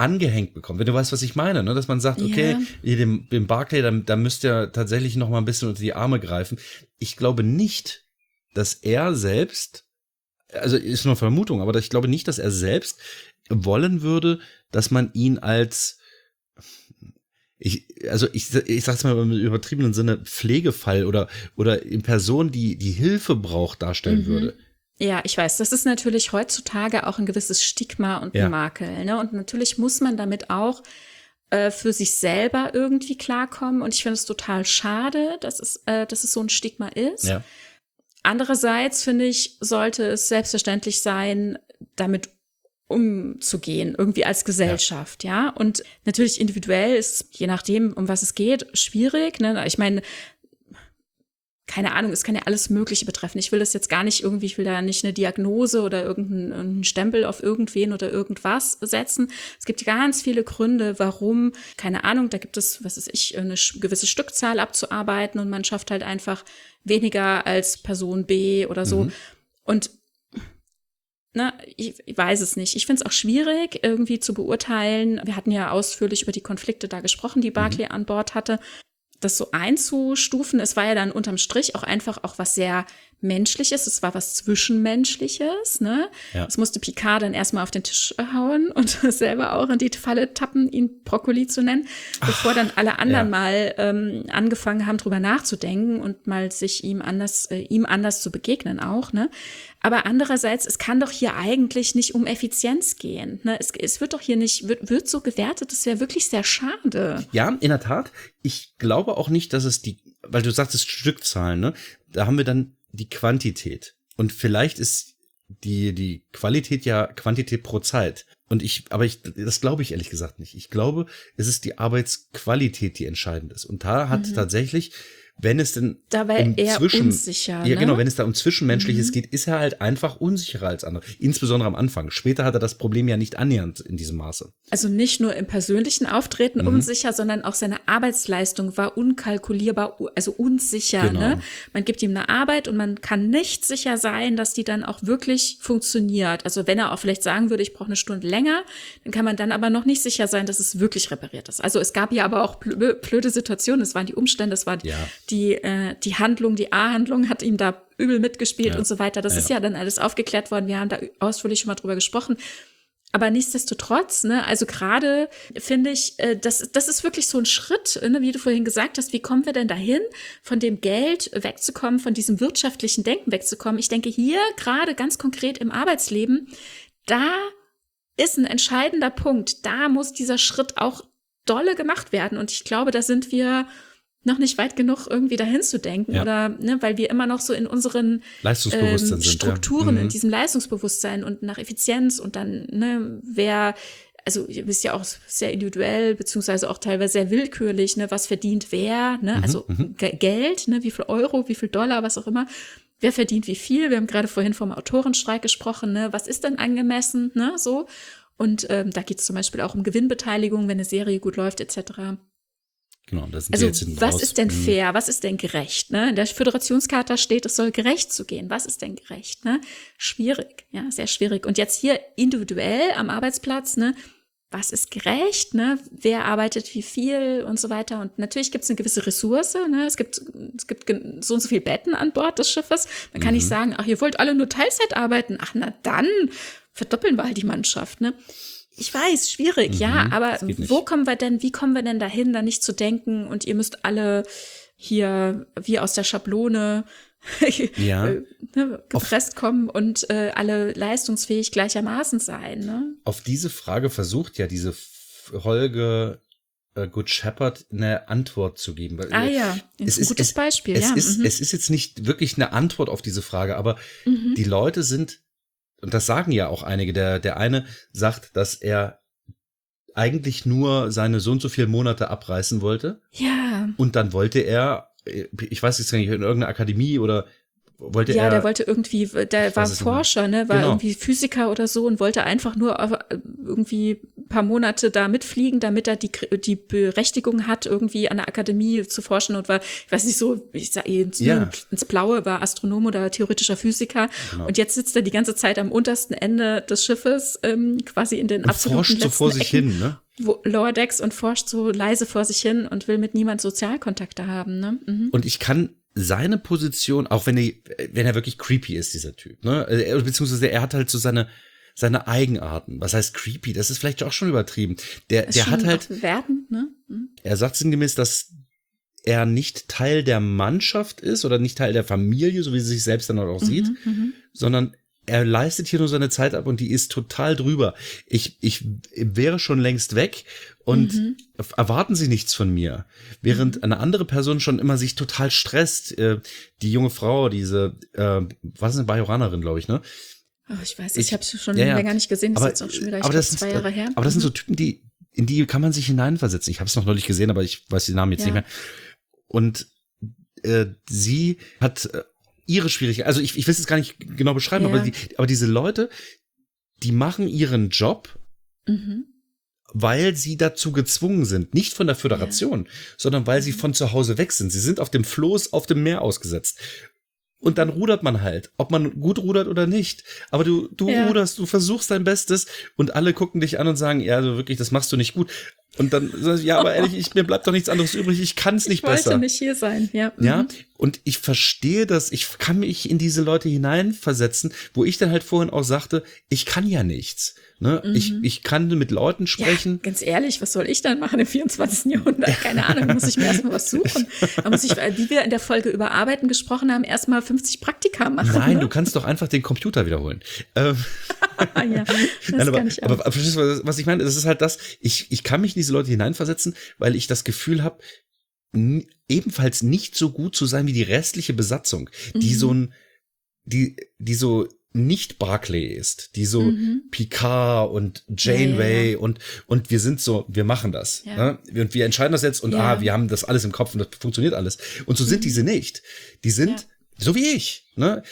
angehängt bekommt. Wenn du weißt, was ich meine, ne? Dass man sagt, okay, dem Barclay, da müsst ihr tatsächlich noch mal ein bisschen unter die Arme greifen. Ich glaube nicht, dass er selbst, also ist nur Vermutung, aber ich glaube nicht, dass er selbst wollen würde, dass man ihn als ich sag's mal im übertriebenen Sinne, Pflegefall oder in Person, die Hilfe braucht, darstellen würde. Ja, ich weiß, das ist natürlich heutzutage auch ein gewisses Stigma und ein Makel, ne? Und natürlich muss man damit auch für sich selber irgendwie klarkommen. Und ich finde es total schade, dass es so ein Stigma ist. Ja. Andererseits, finde ich, sollte es selbstverständlich sein, damit umzugehen, irgendwie als Gesellschaft, ja. Und natürlich individuell ist, je nachdem, um was es geht, schwierig, ne? Ich meine, keine Ahnung, es kann ja alles Mögliche betreffen. Ich will das jetzt gar nicht irgendwie, ich will da nicht eine Diagnose oder irgendeinen Stempel auf irgendwen oder irgendwas setzen. Es gibt ganz viele Gründe, warum, keine Ahnung, da gibt es, was weiß ich, eine gewisse Stückzahl abzuarbeiten und man schafft halt einfach weniger als Person B oder so. Und ich weiß es nicht. Ich finde es auch schwierig, irgendwie zu beurteilen. Wir hatten ja ausführlich über die Konflikte da gesprochen, die Barclay an Bord hatte. Das so einzustufen, es war ja dann unterm Strich auch einfach auch was sehr Menschliches, es war was Zwischenmenschliches, ne? Ja. Es musste Picard dann erstmal auf den Tisch hauen und selber auch in die Falle tappen, ihn Brokkoli zu nennen, bevor dann alle anderen mal angefangen haben, drüber nachzudenken und mal sich ihm anders zu begegnen auch, ne? Aber andererseits, es kann doch hier eigentlich nicht um Effizienz gehen, ne? Es wird doch hier nicht, wird so gewertet, das wäre wirklich sehr schade. Ja, in der Tat. Ich glaube auch nicht, dass es weil du sagtest Stückzahlen, ne? Da haben wir dann die Quantität. Und vielleicht ist die Qualität ja Quantität pro Zeit. Das glaube ich ehrlich gesagt nicht. Ich glaube, es ist die Arbeitsqualität, die entscheidend ist. Und da hat tatsächlich, wenn es denn da war er unsicher. Ja, genau, wenn es da um Zwischenmenschliches geht, ist er halt einfach unsicherer als andere. Insbesondere am Anfang. Später hat er das Problem ja nicht annähernd in diesem Maße. Also nicht nur im persönlichen Auftreten unsicher, sondern auch seine Arbeitsleistung war unkalkulierbar, also unsicher. Genau. Ne? Man gibt ihm eine Arbeit und man kann nicht sicher sein, dass die dann auch wirklich funktioniert. Also wenn er auch vielleicht sagen würde, ich brauche eine Stunde länger, dann kann man dann aber noch nicht sicher sein, dass es wirklich repariert ist. Also es gab ja aber auch blöde Situationen, es waren die Umstände, es war die Handlung, die A-Handlung hat ihm da übel mitgespielt und so weiter. Das ist ja dann alles aufgeklärt worden. Wir haben da ausführlich schon mal drüber gesprochen. Aber nichtsdestotrotz, ne, also gerade finde ich, das ist wirklich so ein Schritt, ne, wie du vorhin gesagt hast, wie kommen wir denn dahin, von dem Geld wegzukommen, von diesem wirtschaftlichen Denken wegzukommen? Ich denke hier gerade ganz konkret im Arbeitsleben, da ist ein entscheidender Punkt. Da muss dieser Schritt auch dolle gemacht werden. Und ich glaube, da sind wir noch nicht weit genug, irgendwie dahin zu denken oder, ne, weil wir immer noch so in unseren Strukturen, in diesem Leistungsbewusstsein und nach Effizienz und dann, ne, also ihr wisst ja auch sehr individuell, beziehungsweise auch teilweise sehr willkürlich, ne, was verdient wer, ne, also Geld, ne, wie viel Euro, wie viel Dollar, was auch immer. Wer verdient wie viel? Wir haben gerade vorhin vom Autorenstreik gesprochen, ne, was ist denn angemessen, ne, so. Und da geht es zum Beispiel auch um Gewinnbeteiligung, wenn eine Serie gut läuft, etc. Genau, das sind also jetzt was ist denn fair, was ist denn gerecht? Ne? In der Föderationscharta steht, es soll gerecht zugehen. Was ist denn gerecht? Ne? Schwierig, ja, sehr schwierig. Und jetzt hier individuell am Arbeitsplatz, ne, was ist gerecht? Ne? Wer arbeitet wie viel und so weiter? Und natürlich gibt es eine gewisse Ressource. Ne? Es gibt so und so viele Betten an Bord des Schiffes. Man kann nicht sagen, ach, ihr wollt alle nur Teilzeit arbeiten. Ach, na dann verdoppeln wir halt die Mannschaft, ne? Ich weiß, schwierig, ja, aber wie kommen wir denn dahin, da nicht zu denken und ihr müsst alle hier wie aus der Schablone gepresst kommen und alle leistungsfähig gleichermaßen sein, ne? Auf diese Frage versucht ja diese Folge Good Shepherd eine Antwort zu geben. Ein gutes Beispiel, ja. Es ist jetzt nicht wirklich eine Antwort auf diese Frage, aber die Leute sind, und das sagen ja auch einige, der eine sagt, dass er eigentlich nur seine so und so viele Monate abreißen wollte. Ja. Und dann wollte er, ich weiß jetzt nicht, in irgendeiner Akademie oder wollte er. Ja, der wollte irgendwie, der war Forscher, ne, war irgendwie Physiker oder so und wollte einfach nur irgendwie paar Monate da mitfliegen, damit er die Berechtigung hat, irgendwie an der Akademie zu forschen und war, ich weiß nicht so, ich sage ins Blaue, war Astronom oder theoretischer Physiker. Genau. Und jetzt sitzt er die ganze Zeit am untersten Ende des Schiffes, quasi in den absoluten forscht letzten so vor sich hin, ne? Lower Decks und forscht so leise vor sich hin und will mit niemand Sozialkontakte haben, ne? Mhm. Und ich kann seine Position, auch wenn er wirklich creepy ist, dieser Typ, ne? Beziehungsweise er hat halt so seine Eigenarten. Was heißt creepy? Das ist vielleicht auch schon übertrieben. Der hat halt Werten, ne? Mhm. Er sagt sinngemäß, dass er nicht Teil der Mannschaft ist oder nicht Teil der Familie, so wie sie sich selbst dann auch sieht, sondern er leistet hier nur seine Zeit ab und die ist total drüber. Ich wäre schon längst weg und erwarten Sie nichts von mir. Während eine andere Person schon immer sich total stresst. Die junge Frau, diese, was ist eine Bajoranerin, glaube ich, ne? Oh, ich weiß, ich habe es schon länger nicht gesehen, das ist jetzt auch schon wieder, ich glaube, 2 Jahre her. Aber das sind so Typen, in die kann man sich hineinversetzen. Ich habe es noch neulich gesehen, aber ich weiß den Namen jetzt nicht mehr. Und sie hat ihre Schwierigkeiten, also ich will es jetzt gar nicht genau beschreiben, aber diese Leute, die machen ihren Job, weil sie dazu gezwungen sind, nicht von der Föderation, sondern weil sie von zu Hause weg sind. Sie sind auf dem Floß auf dem Meer ausgesetzt. Und dann rudert man halt, ob man gut rudert oder nicht. Aber du ruderst, du versuchst dein Bestes und alle gucken dich an und sagen, ja, also wirklich, das machst du nicht gut. Und dann sagst du, ja, aber ehrlich, mir bleibt doch nichts anderes übrig, ich kann es nicht besser. Ich wollte nicht hier sein, ja. Ja, und ich verstehe das, ich kann mich in diese Leute hineinversetzen, wo ich dann halt vorhin auch sagte, ich kann ja nichts. Ne? Ich kann mit Leuten sprechen. Ja, ganz ehrlich, was soll ich dann machen im 24. Jahrhundert? Keine Ahnung, da muss ich mir erstmal was suchen. Da muss ich, wie wir in der Folge über Arbeiten gesprochen haben, erstmal 50 Praktika machen. Nein, ne? Du kannst doch einfach den Computer wiederholen. Ja, das kann ich auch. Aber verstehst du, was ich meine? Das ist halt das, ich kann mich in diese Leute hineinversetzen, weil ich das Gefühl habe, ebenfalls nicht so gut zu sein wie die restliche Besatzung, die die so nicht Barclay ist, die so Picard und Janeway und wir sind so, wir machen das. Ja. Ne? Und wir entscheiden das jetzt und wir haben das alles im Kopf und das funktioniert alles. Und so sind diese nicht. Die sind so wie ich. Ne?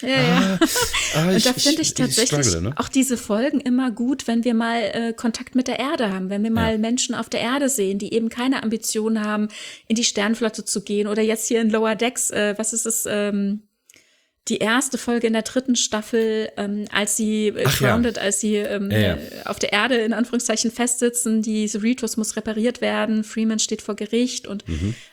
Und da finde ich tatsächlich auch diese Folgen immer gut, wenn wir mal Kontakt mit der Erde haben, wenn wir mal Menschen auf der Erde sehen, die eben keine Ambitionen haben, in die Sternenflotte zu gehen oder jetzt hier in Lower Decks, was ist es, die erste Folge in der 3. Staffel, als sie grounded, als sie auf der Erde in Anführungszeichen festsitzen, die Cerritos muss repariert werden, Freeman steht vor Gericht und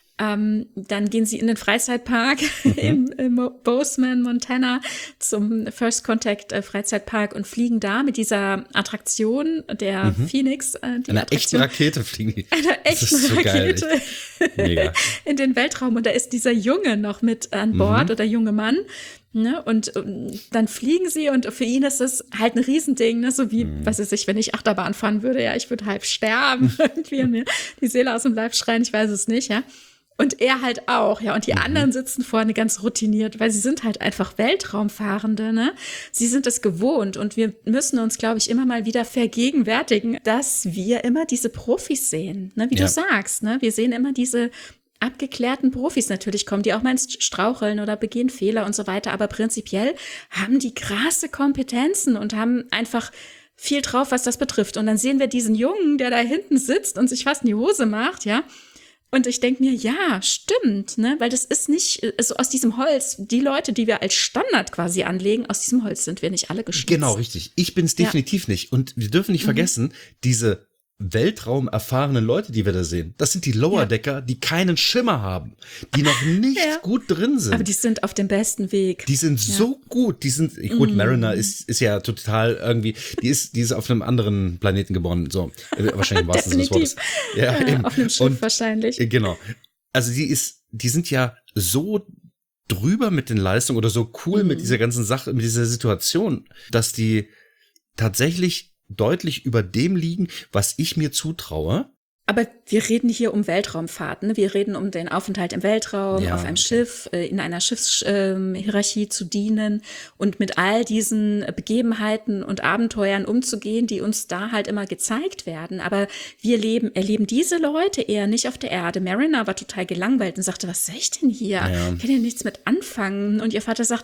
dann gehen sie in den Freizeitpark in Bozeman, Montana, zum First Contact Freizeitpark und fliegen da mit dieser Attraktion der Phoenix. Einer echten Rakete fliegen die. Einer echten Rakete Mega. In den Weltraum. Und da ist dieser Junge noch mit an Bord oder junge Mann. Ne? Und dann fliegen sie und für ihn ist es halt ein Riesending, ne? So wie, was weiß ich, wenn ich Achterbahn fahren würde, ja, ich würde halb sterben, irgendwie mir die Seele aus dem Leib schreien, ich weiß es nicht, ja. Und er halt auch, ja. Und die anderen sitzen vorne ganz routiniert, weil sie sind halt einfach Weltraumfahrende, ne? Sie sind es gewohnt und wir müssen uns, glaube ich, immer mal wieder vergegenwärtigen, dass wir immer diese Profis sehen, ne? Wie du sagst, ne? Wir sehen immer diese abgeklärten Profis. Natürlich kommen die auch mal ins Straucheln oder begehen Fehler und so weiter. Aber prinzipiell haben die krasse Kompetenzen und haben einfach viel drauf, was das betrifft. Und dann sehen wir diesen Jungen, der da hinten sitzt und sich fast in die Hose macht, ja. Und ich denke mir, ja, stimmt, ne, weil das ist nicht so aus diesem Holz, die Leute, die wir als Standard quasi anlegen, aus diesem Holz sind wir nicht alle geschnitzt. Genau, richtig. Ich bin es definitiv nicht. Und wir dürfen nicht vergessen, diese weltraumerfahrenen Leute, die wir da sehen, das sind die Lower-Decker, die keinen Schimmer haben, die noch nicht gut drin sind. Aber die sind auf dem besten Weg. Die sind so gut, die sind, gut, Mariner ist ja total irgendwie, die ist auf einem anderen Planeten geboren, so, wahrscheinlich im wahrsten Sinne des Wortes. Ja, auf einem Schiff wahrscheinlich. Genau. Also die sind ja so drüber mit den Leistungen oder so cool mit dieser ganzen Sache, mit dieser Situation, dass die tatsächlich deutlich über dem liegen, was ich mir zutraue. Aber wir reden hier um Weltraumfahrten. Wir reden um den Aufenthalt im Weltraum, auf einem Schiff, in einer Schiffshierarchie zu dienen und mit all diesen Begebenheiten und Abenteuern umzugehen, die uns da halt immer gezeigt werden. Aber wir erleben diese Leute eher nicht auf der Erde. Mariner war total gelangweilt und sagte, was soll ich denn hier? Ich kann ja nichts mit anfangen. Und ihr Vater sagt,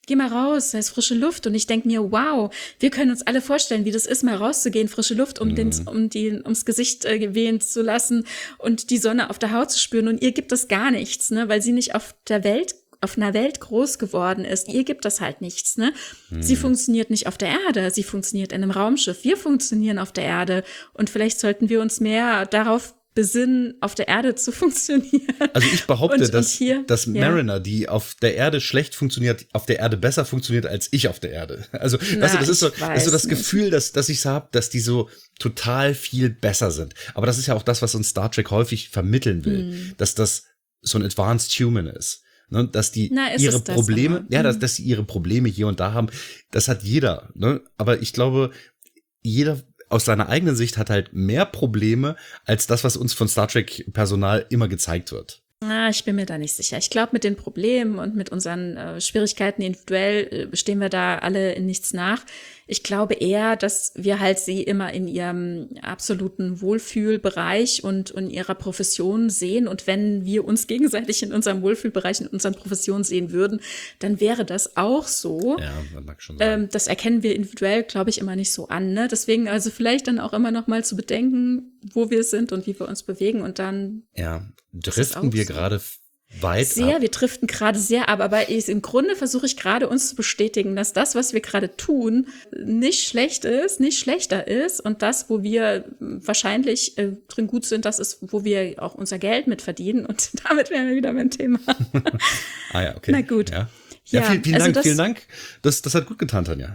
geh mal raus, da ist frische Luft. Und ich denke mir, wow, wir können uns alle vorstellen, wie das ist, mal rauszugehen, frische Luft ums Gesicht wehen zu lassen und die Sonne auf der Haut zu spüren. Und ihr gibt das gar nichts, ne, weil sie nicht auf einer Welt groß geworden ist. Ihr gibt das halt nichts, ne? Sie funktioniert nicht auf der Erde, sie funktioniert in einem Raumschiff. Wir funktionieren auf der Erde und vielleicht sollten wir uns mehr darauf besinnen, auf der Erde zu funktionieren. Also ich behaupte, dass Mariner, die auf der Erde schlecht funktioniert, auf der Erde besser funktioniert als ich auf der Erde. Also, weißt du, das ist so das Gefühl, dass ich so habe, dass die so total viel besser sind. Aber das ist ja auch das, was uns Star Trek häufig vermitteln will, dass das so ein Advanced Human ist. Ne, dass die ihre Probleme, dass sie ihre Probleme hier und da haben, das hat jeder. Ne? Aber ich glaube, jeder aus seiner eigenen Sicht hat halt mehr Probleme als das, was uns von Star Trek-Personal immer gezeigt wird. Ich bin mir da nicht sicher. Ich glaube, mit den Problemen und mit unseren Schwierigkeiten individuell stehen wir da alle in nichts nach. Ich glaube eher, dass wir halt sie immer in ihrem absoluten Wohlfühlbereich und in ihrer Profession sehen. Und wenn wir uns gegenseitig in unserem Wohlfühlbereich, in unseren Professionen sehen würden, dann wäre das auch so. Ja, das mag schon sein. Das erkennen wir individuell, glaube ich, immer nicht so an. Ne? Deswegen also vielleicht dann auch immer noch mal zu bedenken, wo wir sind und wie wir uns bewegen und dann. Ja, driften wir gerade weit ab. Wir driften gerade sehr ab, aber im Grunde versuche ich gerade uns zu bestätigen, dass das, was wir gerade tun, nicht schlecht ist, nicht schlechter ist und das, wo wir wahrscheinlich drin gut sind, das ist, wo wir auch unser Geld mit verdienen und damit wären wir wieder beim Thema. Ja, okay. Na gut. Ja, vielen Dank. Das hat gut getan, Tanja.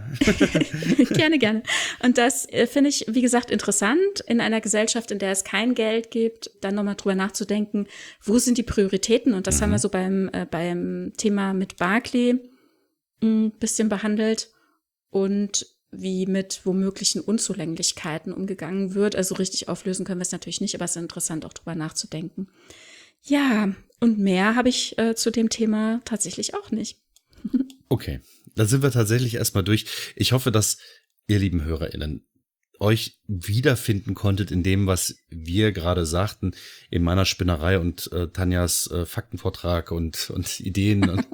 Gerne. Und das finde ich, wie gesagt, interessant, in einer Gesellschaft, in der es kein Geld gibt, dann nochmal drüber nachzudenken, wo sind die Prioritäten? Und das haben wir so beim Thema mit Barclay ein bisschen behandelt und wie mit womöglichen Unzulänglichkeiten umgegangen wird. Also richtig auflösen können wir es natürlich nicht, aber es ist interessant, auch drüber nachzudenken. Ja, und mehr habe ich zu dem Thema tatsächlich auch nicht. Okay, dann sind wir tatsächlich erstmal durch. Ich hoffe, dass ihr lieben HörerInnen euch wiederfinden konntet in dem, was wir gerade sagten, in meiner Spinnerei und Tanjas Faktenvortrag und Ideen. Und,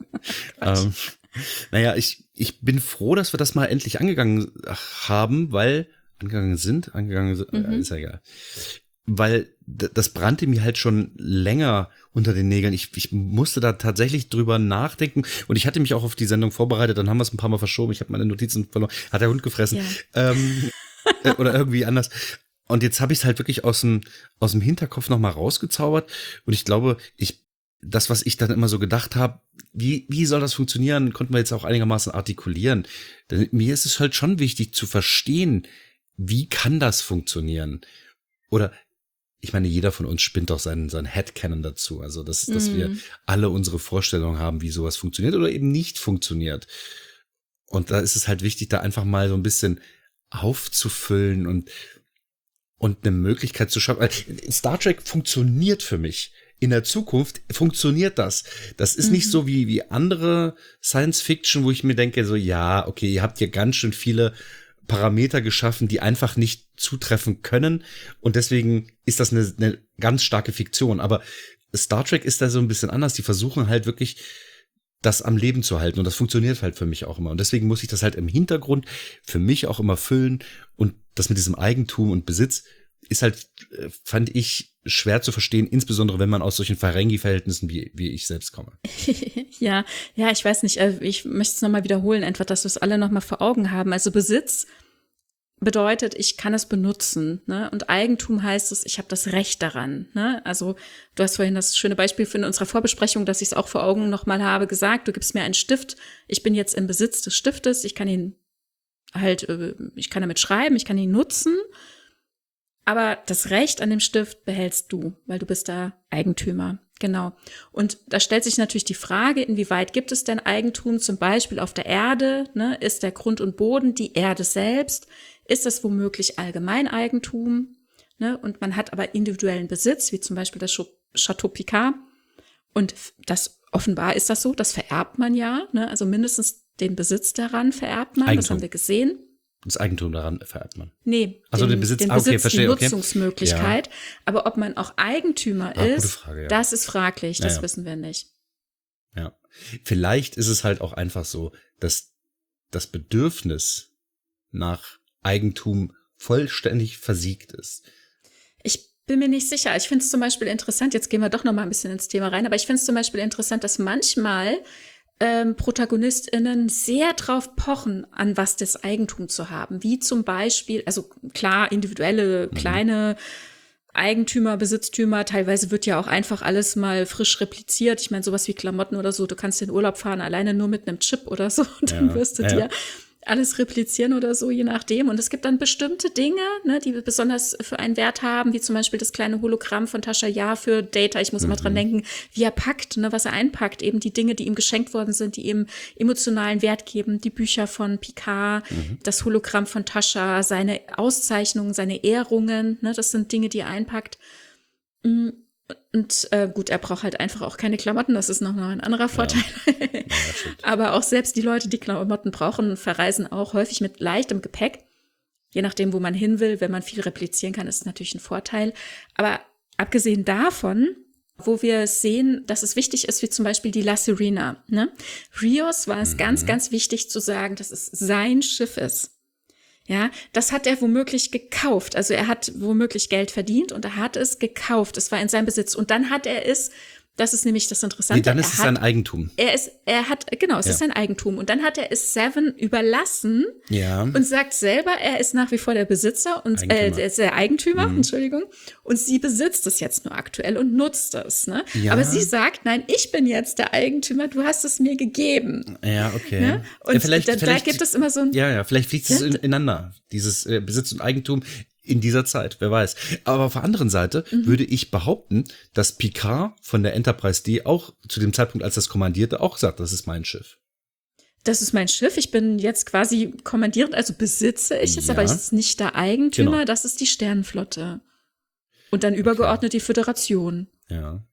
ich bin froh, dass wir das mal endlich angegangen sind, ist ja egal. Weil das brannte mir halt schon länger unter den Nägeln. Ich musste da tatsächlich drüber nachdenken und ich hatte mich auch auf die Sendung vorbereitet, dann haben wir es ein paar Mal verschoben, ich habe meine Notizen verloren, hat der Hund gefressen oder irgendwie anders. Und jetzt habe ich es halt wirklich aus dem Hinterkopf nochmal rausgezaubert und ich glaube, das, was ich dann immer so gedacht habe, wie soll das funktionieren, konnten wir jetzt auch einigermaßen artikulieren. Denn mir ist es halt schon wichtig zu verstehen, wie kann das funktionieren? Oder ich meine, jeder von uns spinnt doch sein Headcanon dazu. Also, dass wir alle unsere Vorstellungen haben, wie sowas funktioniert oder eben nicht funktioniert. Und da ist es halt wichtig, da einfach mal so ein bisschen aufzufüllen und eine Möglichkeit zu schaffen. Star Trek funktioniert für mich. In der Zukunft funktioniert das. Das ist nicht so wie andere Science Fiction, wo ich mir denke, so, ja, okay, ihr habt hier ganz schön viele Parameter geschaffen, die einfach nicht zutreffen können und deswegen ist das eine ganz starke Fiktion. Aber Star Trek ist da so ein bisschen anders. Die versuchen halt wirklich, das am Leben zu halten und das funktioniert halt für mich auch immer. Und deswegen muss ich das halt im Hintergrund für mich auch immer füllen und das mit diesem Eigentum und Besitz ist halt, fand ich, schwer zu verstehen, insbesondere wenn man aus solchen Ferengi-Verhältnissen wie ich selbst komme. Ja, ich weiß nicht, ich möchte es nochmal wiederholen, einfach, dass wir es alle nochmal vor Augen haben. Also Besitz bedeutet, ich kann es benutzen, ne? Und Eigentum heißt es, ich habe das Recht daran, ne? Also du hast vorhin das schöne Beispiel in unserer Vorbesprechung, dass ich es auch vor Augen nochmal habe, gesagt, du gibst mir einen Stift, ich bin jetzt im Besitz des Stiftes, ich kann damit schreiben, ich kann ihn nutzen, aber das Recht an dem Stift behältst du, weil du bist da Eigentümer. Genau. Und da stellt sich natürlich die Frage, inwieweit gibt es denn Eigentum, zum Beispiel auf der Erde, ne? Ist der Grund und Boden die Erde selbst? Ist das womöglich Allgemeineigentum? Ne? Und man hat aber individuellen Besitz, wie zum Beispiel das Chateau Picard. Und das offenbar ist das so, das vererbt man ja, ne? Also mindestens den Besitz daran vererbt man, Eigentum. Das haben wir gesehen. Das Eigentum daran vererbt man. Nee, also den Besitz, okay, verstehe, die Nutzungsmöglichkeit. Ja. Aber ob man auch Eigentümer ist, gute Frage, ja. das ist fraglich, das wissen wir nicht. Ja. Vielleicht ist es halt auch einfach so, dass das Bedürfnis nach Eigentum vollständig versiegt ist. Ich bin mir nicht sicher. Ich finde es zum Beispiel interessant, jetzt gehen wir doch noch mal ein bisschen ins Thema rein, aber ich finde es zum Beispiel interessant, dass manchmal ProtagonistInnen sehr drauf pochen, an was das Eigentum zu haben. Wie zum Beispiel, also klar, individuelle, kleine Eigentümer, Besitztümer, teilweise wird ja auch einfach alles mal frisch repliziert. Ich meine, sowas wie Klamotten oder so, du kannst in Urlaub fahren, alleine nur mit einem Chip oder so, und dann wirst du dir alles replizieren oder so, je nachdem. Und es gibt dann bestimmte Dinge, ne, die besonders für einen Wert haben, wie zum Beispiel das kleine Hologramm von Tascha Yar für Data. Ich muss immer dran denken, wie er packt, ne, was er einpackt. Eben die Dinge, die ihm geschenkt worden sind, die ihm emotionalen Wert geben. Die Bücher von Picard, das Hologramm von Tascha, seine Auszeichnungen, seine Ehrungen. Ne, das sind Dinge, die er einpackt. Und gut, er braucht halt einfach auch keine Klamotten, das ist noch ein anderer Vorteil. Ja. Aber auch selbst die Leute, die Klamotten brauchen, verreisen auch häufig mit leichtem Gepäck. Je nachdem, wo man hin will, wenn man viel replizieren kann, ist es natürlich ein Vorteil. Aber abgesehen davon, wo wir sehen, dass es wichtig ist, wie zum Beispiel die La Sirena. Ne? Rios war es ganz, ganz wichtig zu sagen, dass es sein Schiff ist. Ja, das hat er womöglich gekauft. Also er hat womöglich Geld verdient und er hat es gekauft. Es war in seinem Besitz. Und dann hat er es, das ist nämlich das Interessante. Nee, dann ist es sein Eigentum. Es ist sein Eigentum. Und dann hat er es Seven überlassen und sagt selber, er ist nach wie vor der Besitzer und er ist der Eigentümer, Entschuldigung. Und sie besitzt es jetzt nur aktuell und nutzt es. Ne? Ja. Aber sie sagt, nein, ich bin jetzt der Eigentümer, du hast es mir gegeben. Ja, okay. Ne? Und vielleicht da gibt es immer so ein... Ja, vielleicht fliegt es ineinander, dieses Besitz und Eigentum. In dieser Zeit, wer weiß. Aber auf der anderen Seite würde ich behaupten, dass Picard von der Enterprise D auch zu dem Zeitpunkt, als das kommandierte, auch sagt, das ist mein Schiff. Das ist mein Schiff, ich bin jetzt quasi kommandierend, also besitze ich es, aber ich bin nicht der Eigentümer, genau. Das ist die Sternenflotte. Und dann übergeordnet die Föderation. Ja.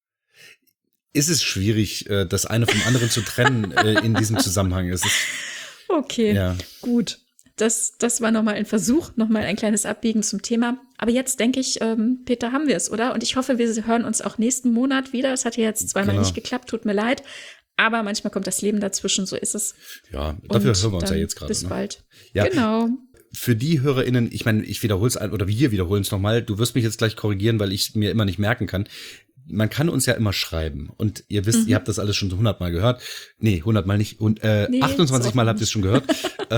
Ist es schwierig, das eine vom anderen zu trennen in diesem Zusammenhang? Okay, gut. Das war nochmal ein Versuch, nochmal ein kleines Abbiegen zum Thema. Aber jetzt denke ich, Peter, haben wir es, oder? Und ich hoffe, wir hören uns auch nächsten Monat wieder. Es hat ja jetzt zweimal nicht geklappt, tut mir leid. Aber manchmal kommt das Leben dazwischen, so ist es. Ja, dafür hören wir uns ja jetzt gerade. Bis bald. Ja. Genau. Für die HörerInnen, ich meine, ich wiederhole es oder wir wiederholen es nochmal. Du wirst mich jetzt gleich korrigieren, weil ich es mir immer nicht merken kann. Man kann uns ja immer schreiben. Und ihr wisst, ihr habt das alles schon 100 Mal gehört. Nee, 100 Mal nicht. Und 28 Mal habt ihr es schon gehört.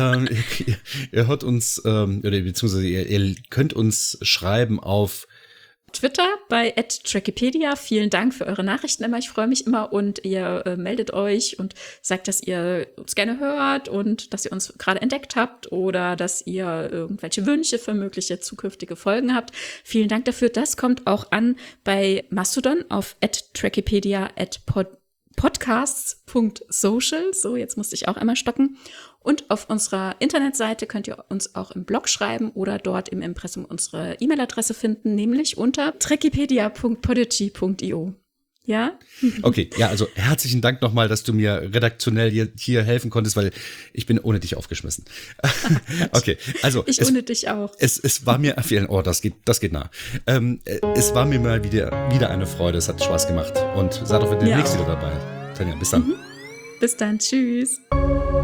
Ihr hört uns, oder beziehungsweise ihr könnt uns schreiben auf Twitter bei @Trackipedia. Vielen Dank für eure Nachrichten immer. Ich freue mich immer und ihr meldet euch und sagt, dass ihr uns gerne hört und dass ihr uns gerade entdeckt habt oder dass ihr irgendwelche Wünsche für mögliche zukünftige Folgen habt. Vielen Dank dafür. Das kommt auch an bei Mastodon auf @Trackipedia @podcasts.social. So, jetzt musste ich auch einmal stocken. Und auf unserer Internetseite könnt ihr uns auch im Blog schreiben oder dort im Impressum unsere E-Mail-Adresse finden, nämlich unter trackipedia.podigy.io. Ja? Okay, ja, also herzlichen Dank nochmal, dass du mir redaktionell hier helfen konntest, weil ich bin ohne dich aufgeschmissen. Okay, also. Ich ohne dich auch. Es war mir, das geht nah. Es war mir mal wieder eine Freude, es hat Spaß gemacht und seid auch demnächst wieder dabei. Tanja, bis dann. Bis dann, tschüss.